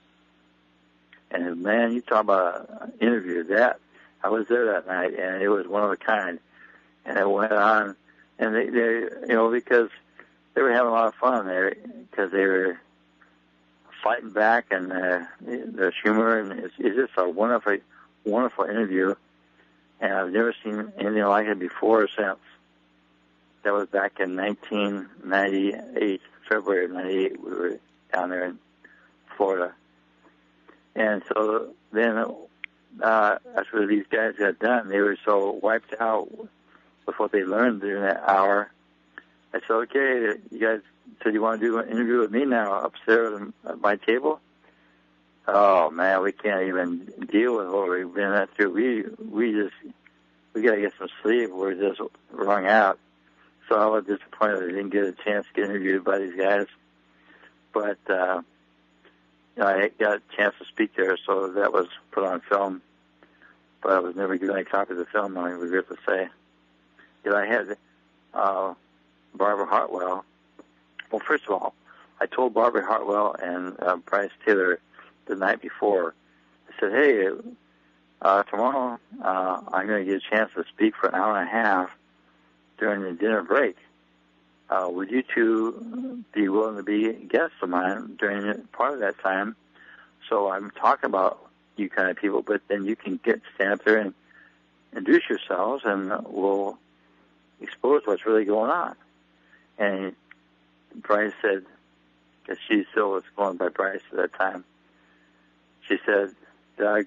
And man, you talk about an interview. That I was there that night, and it was one of a kind. And it went on, and they, they you know, because they were having a lot of fun there, because they were fighting back, and uh, there's humor, and it's, it's just a wonderful, wonderful interview. And I've never seen anything like it before or since. That was back in nineteen ninety-eight, February of ninety-eight. We were down there in Florida. And so then, uh, after these guys got done, they were so wiped out with what they learned during that hour. I said, okay, you guys said you want to do an interview with me now upstairs at my table? Oh, man, we can't even deal with what we've been at through. We, we just, we got to get some sleep. We're just wrung out. So I was disappointed I didn't get a chance to get interviewed by these guys. But, uh, you know, I got a chance to speak there, so that was put on film. But I was never given a copy of the film, I regret to say. Yet I had uh, Barbara Hartwell. Well, first of all, I told Barbara Hartwell and uh, Bryce Taylor the night before. I said, hey, uh, tomorrow uh, I'm going to get a chance to speak for an hour and a half during the dinner break. Uh, would you two be willing to be guests of mine during part of that time? So I'm talking about you kind of people, but then you can get stand up there and introduce yourselves, and we'll expose what's really going on. And Bryce said, because she still was going by Bryce at that time, she said, Doug,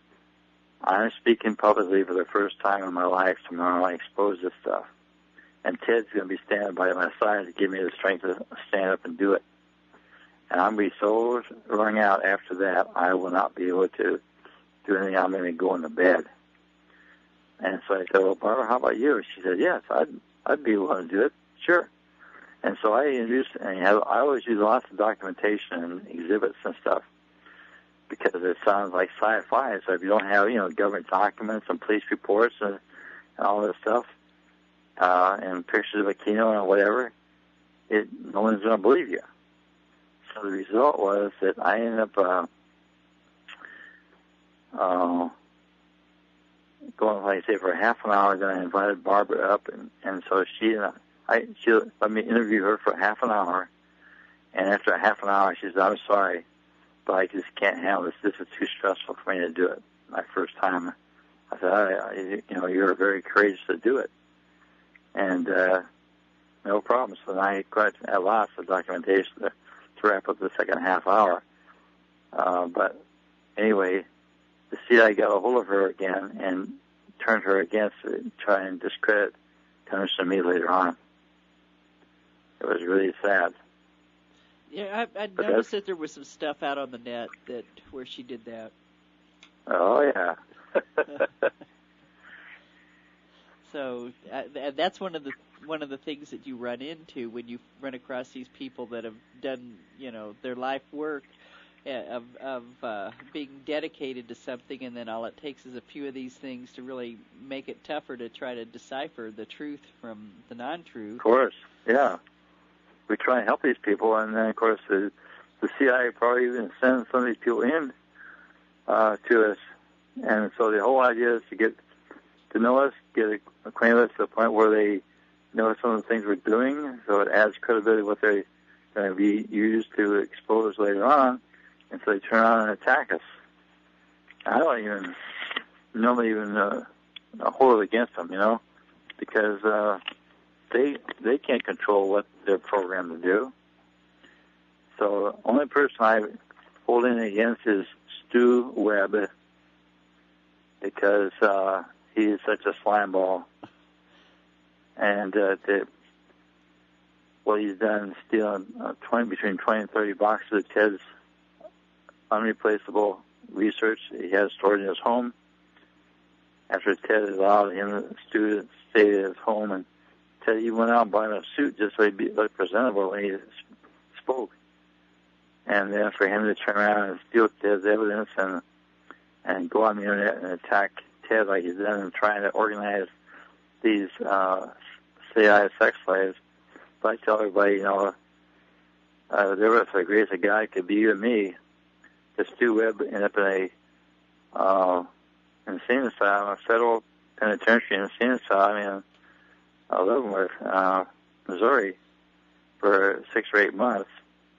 I'm speaking publicly for the first time in my life tomorrow. I expose this stuff. And Ted's going to be standing by my side to give me the strength to stand up and do it. And I'm going to be so wrung out after that, I will not be able to do anything. I'm going to go into bed. And so I said, well, Barbara, how about you? She said, yes, I'd, I'd be willing to do it. Sure. And so I introduced, and I always use lots of documentation and exhibits and stuff because it sounds like sci-fi. So if you don't have, you know, government documents and police reports and, and all this stuff, uh, and pictures of Aquino and whatever, it, no one's going to believe you. So the result was that I ended up uh, uh, going, like I say, for half an hour. Then I invited Barbara up, and, and so she and I, I, she let me interview her for half an hour. And after a half an hour, she said, I'm sorry, but I just can't handle this. This is too stressful for me to do it. My first time. I said, I, I, you know, you're very courageous to do it. And uh, no problem. So then I got at lots of documentation to, to wrap up the second half hour. Uh, but anyway, the C I A got a hold of her again and turned her against it, try and discredit Kunister and me later on. It was really sad. Yeah, I, I noticed that there was some stuff out on the net that where she did that. Oh yeah. So uh, th- that's one of the one of the things that you run into when you run across these people that have done, you know, their life work uh, of of uh, being dedicated to something, and then all it takes is a few of these things to really make it tougher to try to decipher the truth from the non-truth. Of course, yeah. We try and help these people, and then of course the the C I A probably even sends some of these people in uh, to us, and so the whole idea is to get to know us, get acquainted with us to the point where they know some of the things we're doing, so it adds credibility to what they're going to be used to expose later on, and so they turn around and attack us. I don't even normally even uh, hold it against them, you know, because uh, they they can't control what they're programmed to do. So the only person I hold in against is Stu Webb, because uh, he is such a slime ball. And uh, the, what he's done, stealing uh, twenty between twenty and thirty boxes of Ted's unreplaceable research he has stored in his home. After Ted allowed him to stay at his home, and Ted even went out and bought him a suit just so he'd be, look presentable when he spoke. And then for him to turn around and steal Ted's evidence and and go on the internet and attack Ted like he's done and trying to organize these uh, C I A sex slaves. But I tell everybody, you know, uh, there was a grace of God, it could be you and me. This Stu Webb ended up in a uh, insane asylum, a federal penitentiary insane asylum in Leavenworth, uh, Missouri, for six or eight months.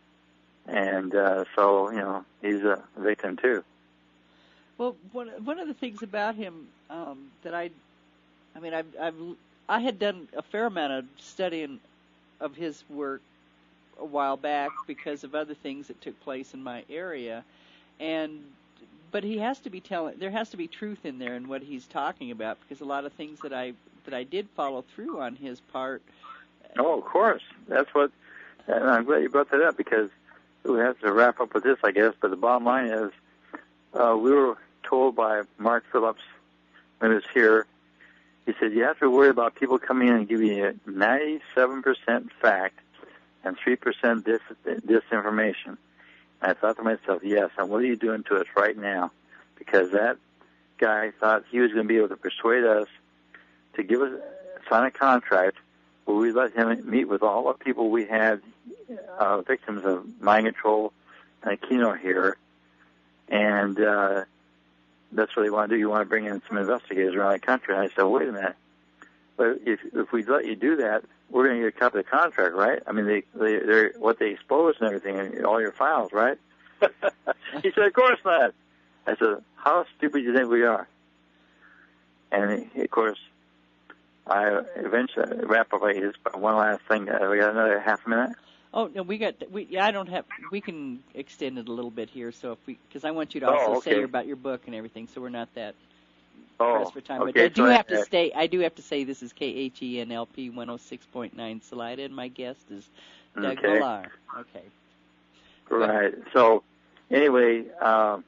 And uh, so, you know, he's a victim too. Well, one one of the things about him um, that I, I mean, I've, I've I had done a fair amount of studying of his work a while back because of other things that took place in my area, and but he has to be telling. There has to be truth in there in what he's talking about, because a lot of things that I that I did follow through on his part. Oh, of course, that's what. And I'm glad you brought that up, because we have to wrap up with this, I guess. But the bottom line is, uh, we were told by Mark Phillips when he was here, he said, you have to worry about people coming in and giving you ninety-seven percent fact and three percent dis- disinformation. And I thought to myself, yes, and what are you doing to us right now? Because that guy thought he was going to be able to persuade us to give us, sign a contract where we let him meet with all the people we had, uh, victims of mind control and Kino here. And, uh, that's what they want to do. You want to bring in some investigators around the country. And I said, wait a minute. But if if we let you do that, we're going to get a copy of the contract, right? I mean, they, they, they're, what they expose and everything, and all your files, right? He said, of course not. I said, how stupid do you think we are? And, he, of course, I eventually wrap up like this, but one last thing. Uh, we got another half a minute? Oh no, we got. We yeah, I don't have. We can extend it a little bit here, so if we, because I want you to also oh, okay. say about your book and everything, so we're not that oh, pressed for time. Okay, but I do so have I, to stay. I do have to say this is K H E N L P one oh six point nine Salida, and my guest is Doug okay. Millar. Okay. Right. So anyway, um,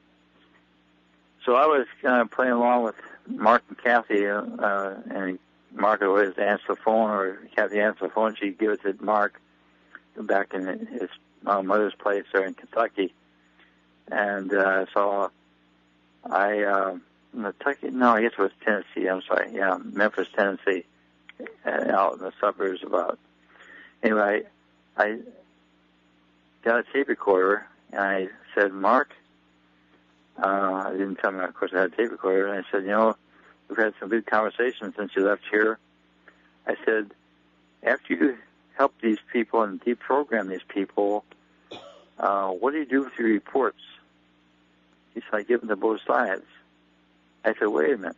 so I was kind of playing along with Mark and Kathy, uh, and Mark would always answer the phone, or Kathy answer the phone. She'd give it to Mark back in his uh, mother's place there in Kentucky. And uh, so I, uh, Kentucky, no, I guess it was Tennessee, I'm sorry, yeah, Memphis, Tennessee, uh, out in the suburbs about. Anyway, I got a tape recorder, and I said, Mark, uh, I didn't tell him, of course, I had a tape recorder, and I said, you know, we've had some good conversations since you left here. I said, after you help these people and deprogram these people, uh, what do you do with your reports? He said, I give them to both sides. I said, wait a minute.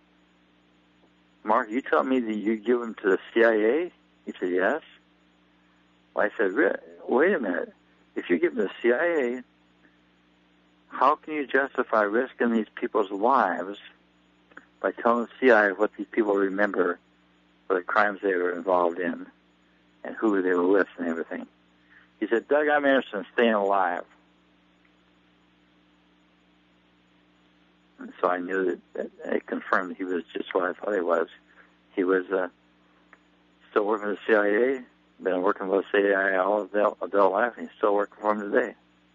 Mark, you tell me that you give them to the C I A? He said, yes. Well, I said, wait a minute. If you give them to the C I A, how can you justify risking these people's lives by telling the C I A what these people remember for the crimes they were involved in and who they were with and everything? He said, Doug, I'm interested in staying alive. And so I knew that, that it confirmed he was just what I thought he was. he was uh, still working for the C I A, been working for the C I A all of their, of their life, and he's still working for him today.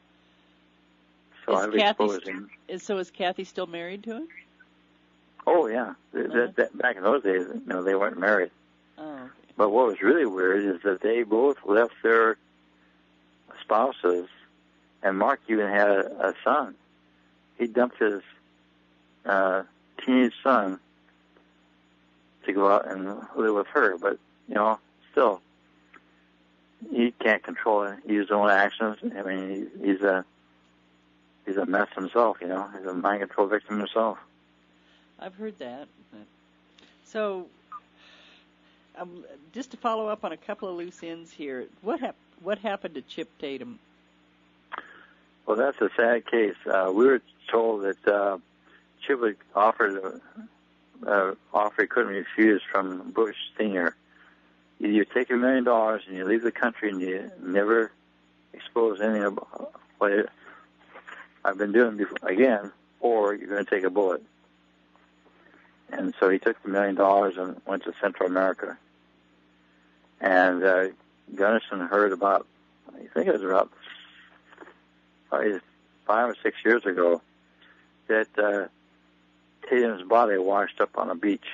So is I've Kathy exposed st- him. Is, so is Kathy still married to him? Oh, yeah. That, Uh-huh. that, that, back in those days, you know, they weren't married. Oh, okay. But what was really weird is that they both left their spouses, and Mark even had a, a son. He dumped his uh, teenage son to go out and live with her, but, you know, still, he can't control it. He uses his own actions. I mean, he, he's a he's a mess himself, you know. He's a mind control victim himself. I've heard that. So, um, just to follow up on a couple of loose ends here, what hap- what happened to Chip Tatum? Well, that's a sad case. Uh, we were told that uh, Chip had offered a uh, offer he couldn't refuse from Bush Senior. Either you take a million dollars and you leave the country and you never expose anything about what I've been doing before, again, or you're going to take a bullet. And so he took the million dollars and went to Central America. And uh, Gunnison heard about, I think it was about probably five or six years ago, that uh, Tatum's body washed up on a beach.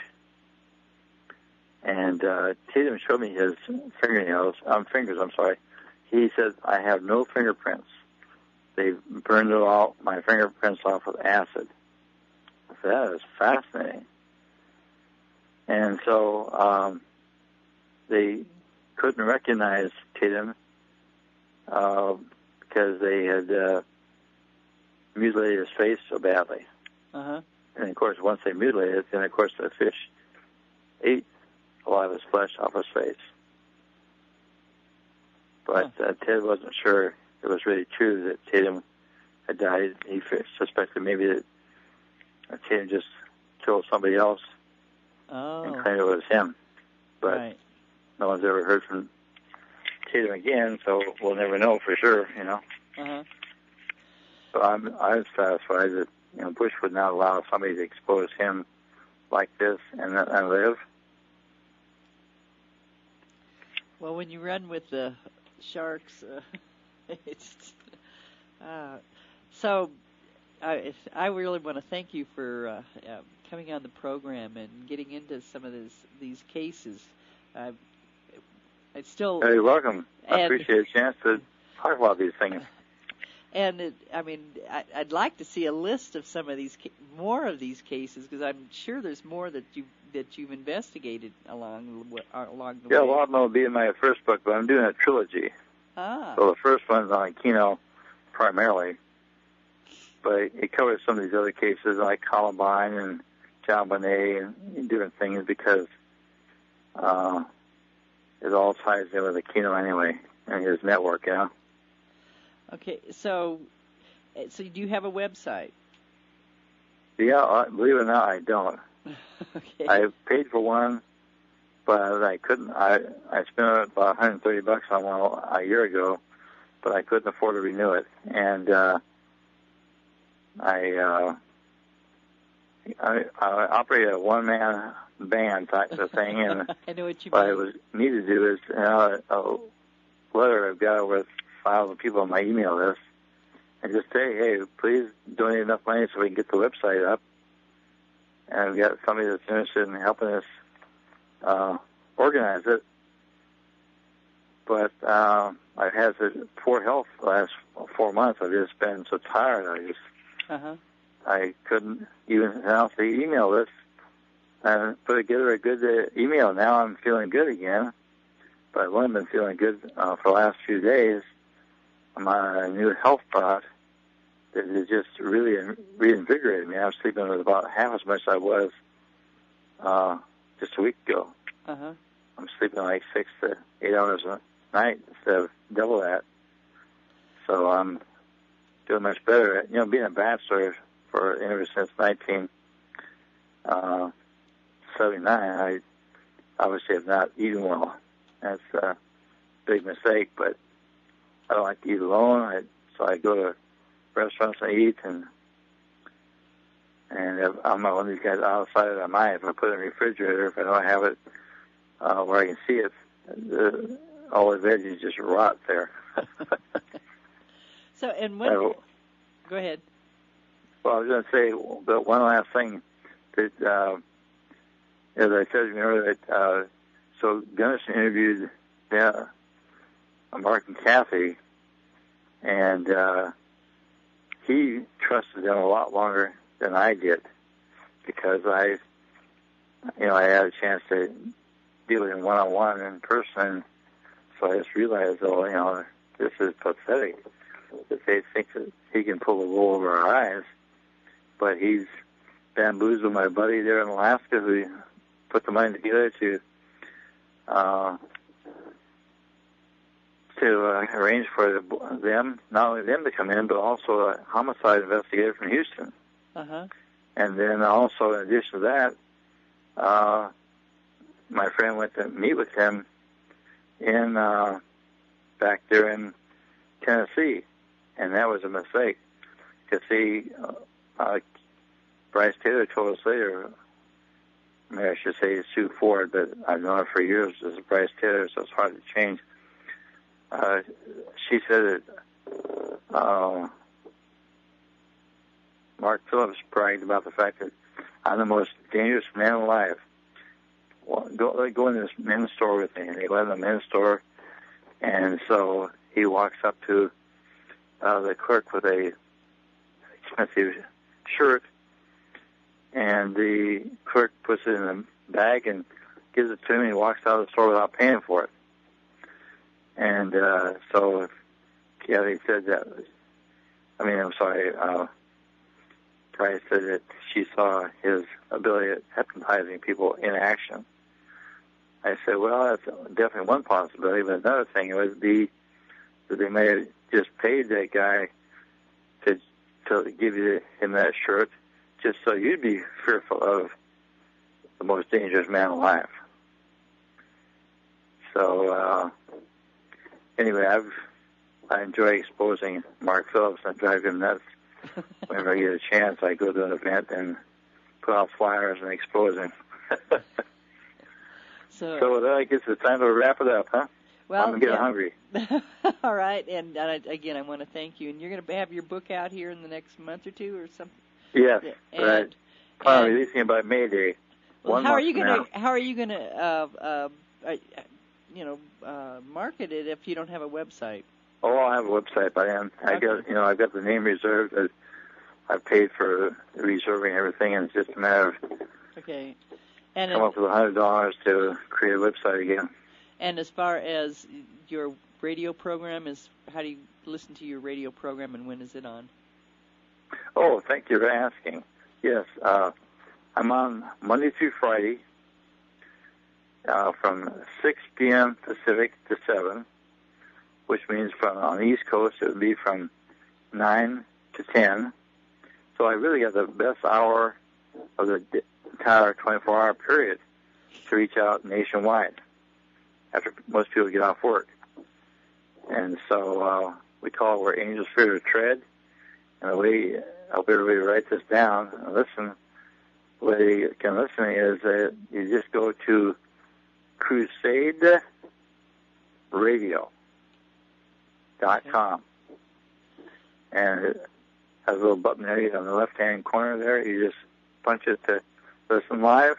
And uh, Tatum showed me his fingernails, um, fingers, I'm sorry. He said, I have no fingerprints. They burned it all, my fingerprints off with acid. I said, that is fascinating. And so um, they couldn't recognize Tatum uh, because they had uh, mutilated his face so badly. Uh-huh. And, of course, once they mutilated it, then, of course, the fish ate a lot of his flesh off his face. But uh, Ted wasn't sure it was really true that Tatum had died. He suspected maybe that Tatum just killed somebody else Oh. and claimed it was him. But right. no one's ever heard from Tatum again, so we'll never know for sure, you know. Uh-huh. So I'm, I'm satisfied that, you know, Bush would not allow somebody to expose him like this and, and live. Well, when you run with the sharks, uh, it's uh, so. I I really want to thank you for uh, uh, coming on the program and getting into some of this, these cases. Uh, I still. Hey, you're welcome. I and, appreciate a chance to talk about these things. And it, I mean, I, I'd like to see a list of some of these, more of these cases, because I'm sure there's more that you that you've investigated along along the yeah, way. Yeah, a lot of them will be in my first book, but I'm doing a trilogy. Ah. So the first one's on Aquino primarily, but it covers some of these other cases like Columbine and John Bonet and different things because uh, it all ties in with Aquino anyway and his network, you know. Okay, so so do you have a website? Yeah, believe it or not, I don't. Okay. I paid for one, but I couldn't. I I spent about one hundred thirty bucks on one a year ago, but I couldn't afford to renew it, and uh, I, uh, I I operate a one man band type of thing, and I know what you what mean. I was need to do is uh, a letter I've got with five hundred people on my email list, and just say, hey, please donate enough money so we can get the website up. And I've got somebody that's interested in helping us uh, organize it. But uh, I've had such poor health the last four months. I've just been so tired. I just Uh-huh. I couldn't even announce the email list and put together a good uh, email. Now I'm feeling good again. But I've only been feeling good uh, for the last few days. I'm on a new health product that has just really reinvigorated me. I'm sleeping with about half as much as I was uh, just a week ago. Uh-huh. I'm sleeping like six to eight hours a night instead of double that. So I'm doing much better. You know, being a bachelor for ever since nineteen seventy-nine, I obviously have not eaten well. That's a big mistake, but I don't like to eat alone, I, so I go to restaurants and eat, and And if I'm not one of these guys outside of the mind. If I put it in the refrigerator, if I don't have it uh, where I can see it, the, all the veggies just rot there. So, and when... Uh, go ahead. Well, I was going to say, but one last thing. That, uh, as I said earlier, that, uh, so Gunnison interviewed uh, Mark and Kathy, and uh, he trusted them a lot longer than I did, because I, you know, I had a chance to deal with him one-on-one in person, so I just realized, oh, you know, this is pathetic, that they think that he can pull the wool over our eyes, but he's bamboozled my buddy there in Alaska who put the money together to uh, to uh, arrange for the, them, not only them to come in, but also a homicide investigator from Houston. Uh-huh. And then also, in addition to that, uh, my friend went to meet with him in uh, back there in Tennessee, and that was a mistake. Because he, uh, uh, Bryce Taylor told us later, maybe I should say Sue Ford, but I've known her for years as Bryce Taylor, so it's hard to change. Uh, she said that uh, Mark Phillips bragged about the fact that I'm the most dangerous man alive. Well, go, go in this men's store with me. And they went in the men's store, and so he walks up to uh, the clerk with a expensive shirt, and the clerk puts it in a bag and gives it to him, and he walks out of the store without paying for it. And uh, so Kelly said that, I mean, I'm sorry, uh, Bryce said that she saw his ability at hypnotizing people in action. I said, well, that's definitely one possibility, but another thing would be that they may have just paid that guy to to give you him that shirt just so you'd be fearful of the most dangerous man alive. So, uh, anyway, I've, I enjoy exposing Mark Phillips and drive him nuts. Whenever I get a chance, I go to an event and put out flyers and expose him. so, so with that, I guess it's time to wrap it up, huh? Well, I'm getting yeah. hungry. All right, and uh, again, I want to thank you. And you're going to have your book out here in the next month or two, or something. Yes, and, right. Plan on and, releasing it by May Day. Well, One how are month you from going to now. how are you going to uh, uh, uh, you know uh, market it if you don't have a website? Oh, I have a website by then. I Okay. got, you know, I've got the name reserved. I- I've paid for reserving everything, and it's just a matter of Okay. And come it, up with a hundred dollars to create a website again. and as far as your radio program is, how do you listen to your radio program, and when is it on? Oh, thank you for asking. Yes, uh, I'm on Monday through Friday uh, from six p.m. Pacific to seven, which means from on the East Coast it would be from nine to ten. So I really got the best hour of the entire twenty-four hour period to reach out nationwide after most people get off work. And so uh, we call it Where Angels Fear to Tread. And the way I hope everybody write this down and listen, the way you can listen is that you just go to crusade radio dot com. And it has a little button there on the left-hand corner there. You just punch it to listen live.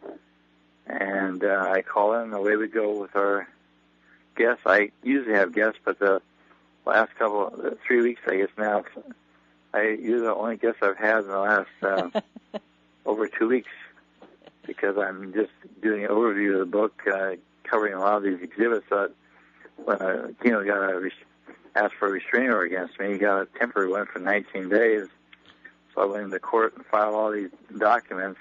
And uh, I call in, and away we go with our guests. I usually have guests, but the last couple, of, three weeks, I guess now, I you're the only guest I've had in the last uh, over two weeks because I'm just doing an overview of the book, uh, covering a lot of these exhibits that when uh, Keno got a res- asked for a restraining order against me, he got a temporary one for nineteen days. So I went into court and filed all these documents,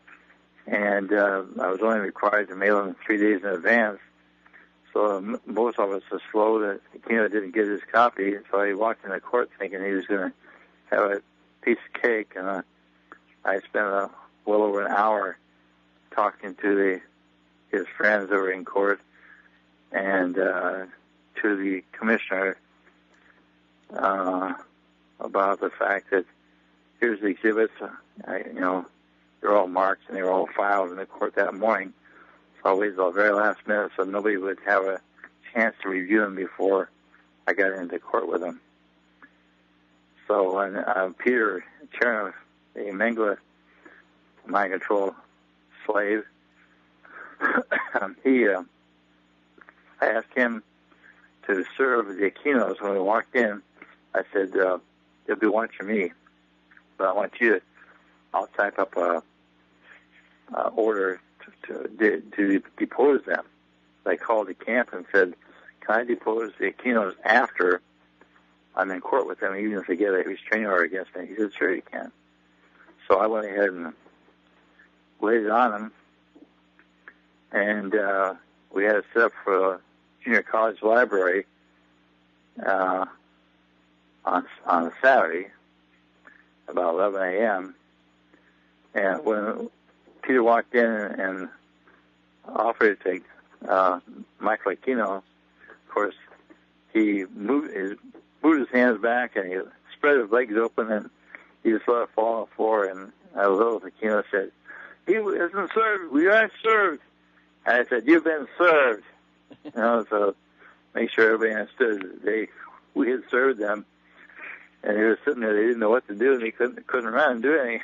and uh, I was only required to mail them three days in advance. So um, most of us are slow that Keno didn't get his copy, so he walked into court thinking he was going to have a piece of cake, and uh, I spent uh, well over an hour talking to the, his friends that were in court and uh, to the commissioner uh, about the fact that here's the exhibits. I, you know, they're all marked and they were all filed in the court that morning. So I waited till the very last minute so nobody would have a chance to review them before I got into court with them. So when uh, Peter Chernoff, the Mengele mind control slave, he, uh, I asked him to serve the Aquinos. When we walked in, I said, uh, they'll be one for me, but I want you to, I'll type up a, a order to, to, to depose them. I called the camp and said, can I depose the Aquinos after I'm in court with them, even if they get a restraining order against me? He said, sure you can. So I went ahead and waited on him, and uh, we had it set up for a junior college library uh, on on a Saturday, about eleven a.m. And when Peter walked in and offered to take uh, Michael Aquino, of course, he moved his, moved his hands back and he spread his legs open and he just let it fall on the floor. And I was with Aquino said, "He isn't served. We aren't served." And I said, "You've been served." You know, so make sure everybody understood they we had served them, and they were sitting there. They didn't know what to do, and they couldn't couldn't run and do anything.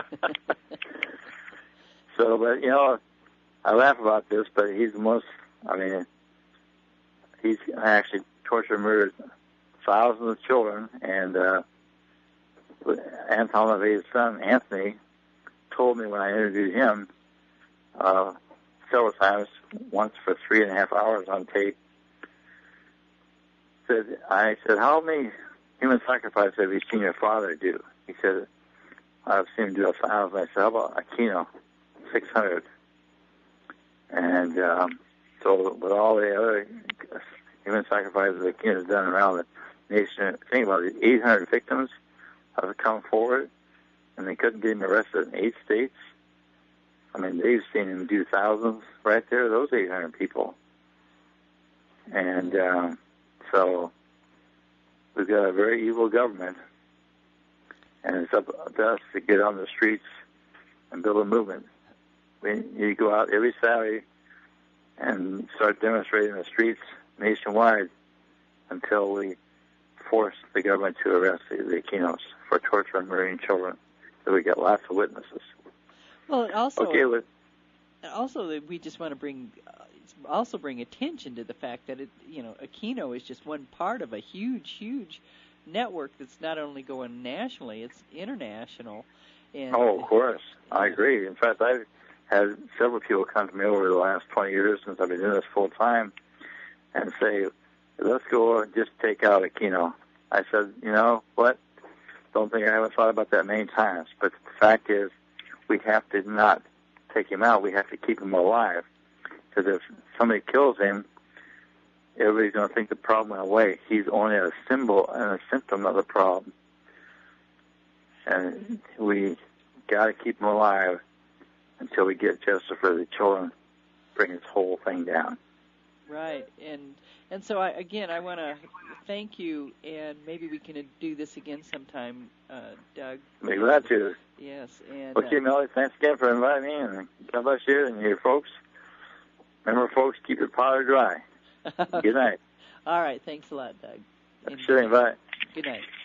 So, but you know, I laugh about this, but he's the most. I mean, he's actually tortured and murdered thousands of children, and uh, Anton LaVey's son Anthony told me when I interviewed him uh, several times, once for three and a half hours on tape. Said I said, "How many human sacrifices have you seen your father do?" He said, "I've seen him do a thousand." I said, "How about Aquino? Six hundred." And um, so, with all the other human sacrifices that Aquino has done around the nation, think about it: eight hundred victims have come forward, and they couldn't get him arrested in eight states. I mean, they've seen him do thousands right there, those eight hundred people. And um, so we've got a very evil government, and it's up to us to get on the streets and build a movement. We you go out every Saturday and start demonstrating in the streets nationwide until we force the government to arrest the, the Aquinos for torture and murdering children. So we get lots of witnesses. Well, also, okay, with, also we just want to bring, uh, also bring attention to the fact that it, you know, Aquino is just one part of a huge, huge network that's not only going nationally, it's international. And oh, of course, I agree. In fact, I've had several people come to me over the last twenty years since I've been doing this full time and say, "Let's go and just take out Aquino." I said, "You know what? Don't think I haven't thought about that many times, but the fact is, we have to not take him out. We have to keep him alive. Because if somebody kills him, everybody's going to think the problem went away. He's only a symbol and a symptom of the problem. And we got to keep him alive until we get justice for the children, bring this whole thing down." Right. And and so, I, again, I want to thank you, and maybe we can do this again sometime, uh, Doug. Be glad to. Yes. And, okay, uh, Melody, thanks again for inviting me, and God bless you and your folks. Remember, folks, keep your powder dry. Good night. All right. Thanks a lot, Doug. Sure, bye. Good night.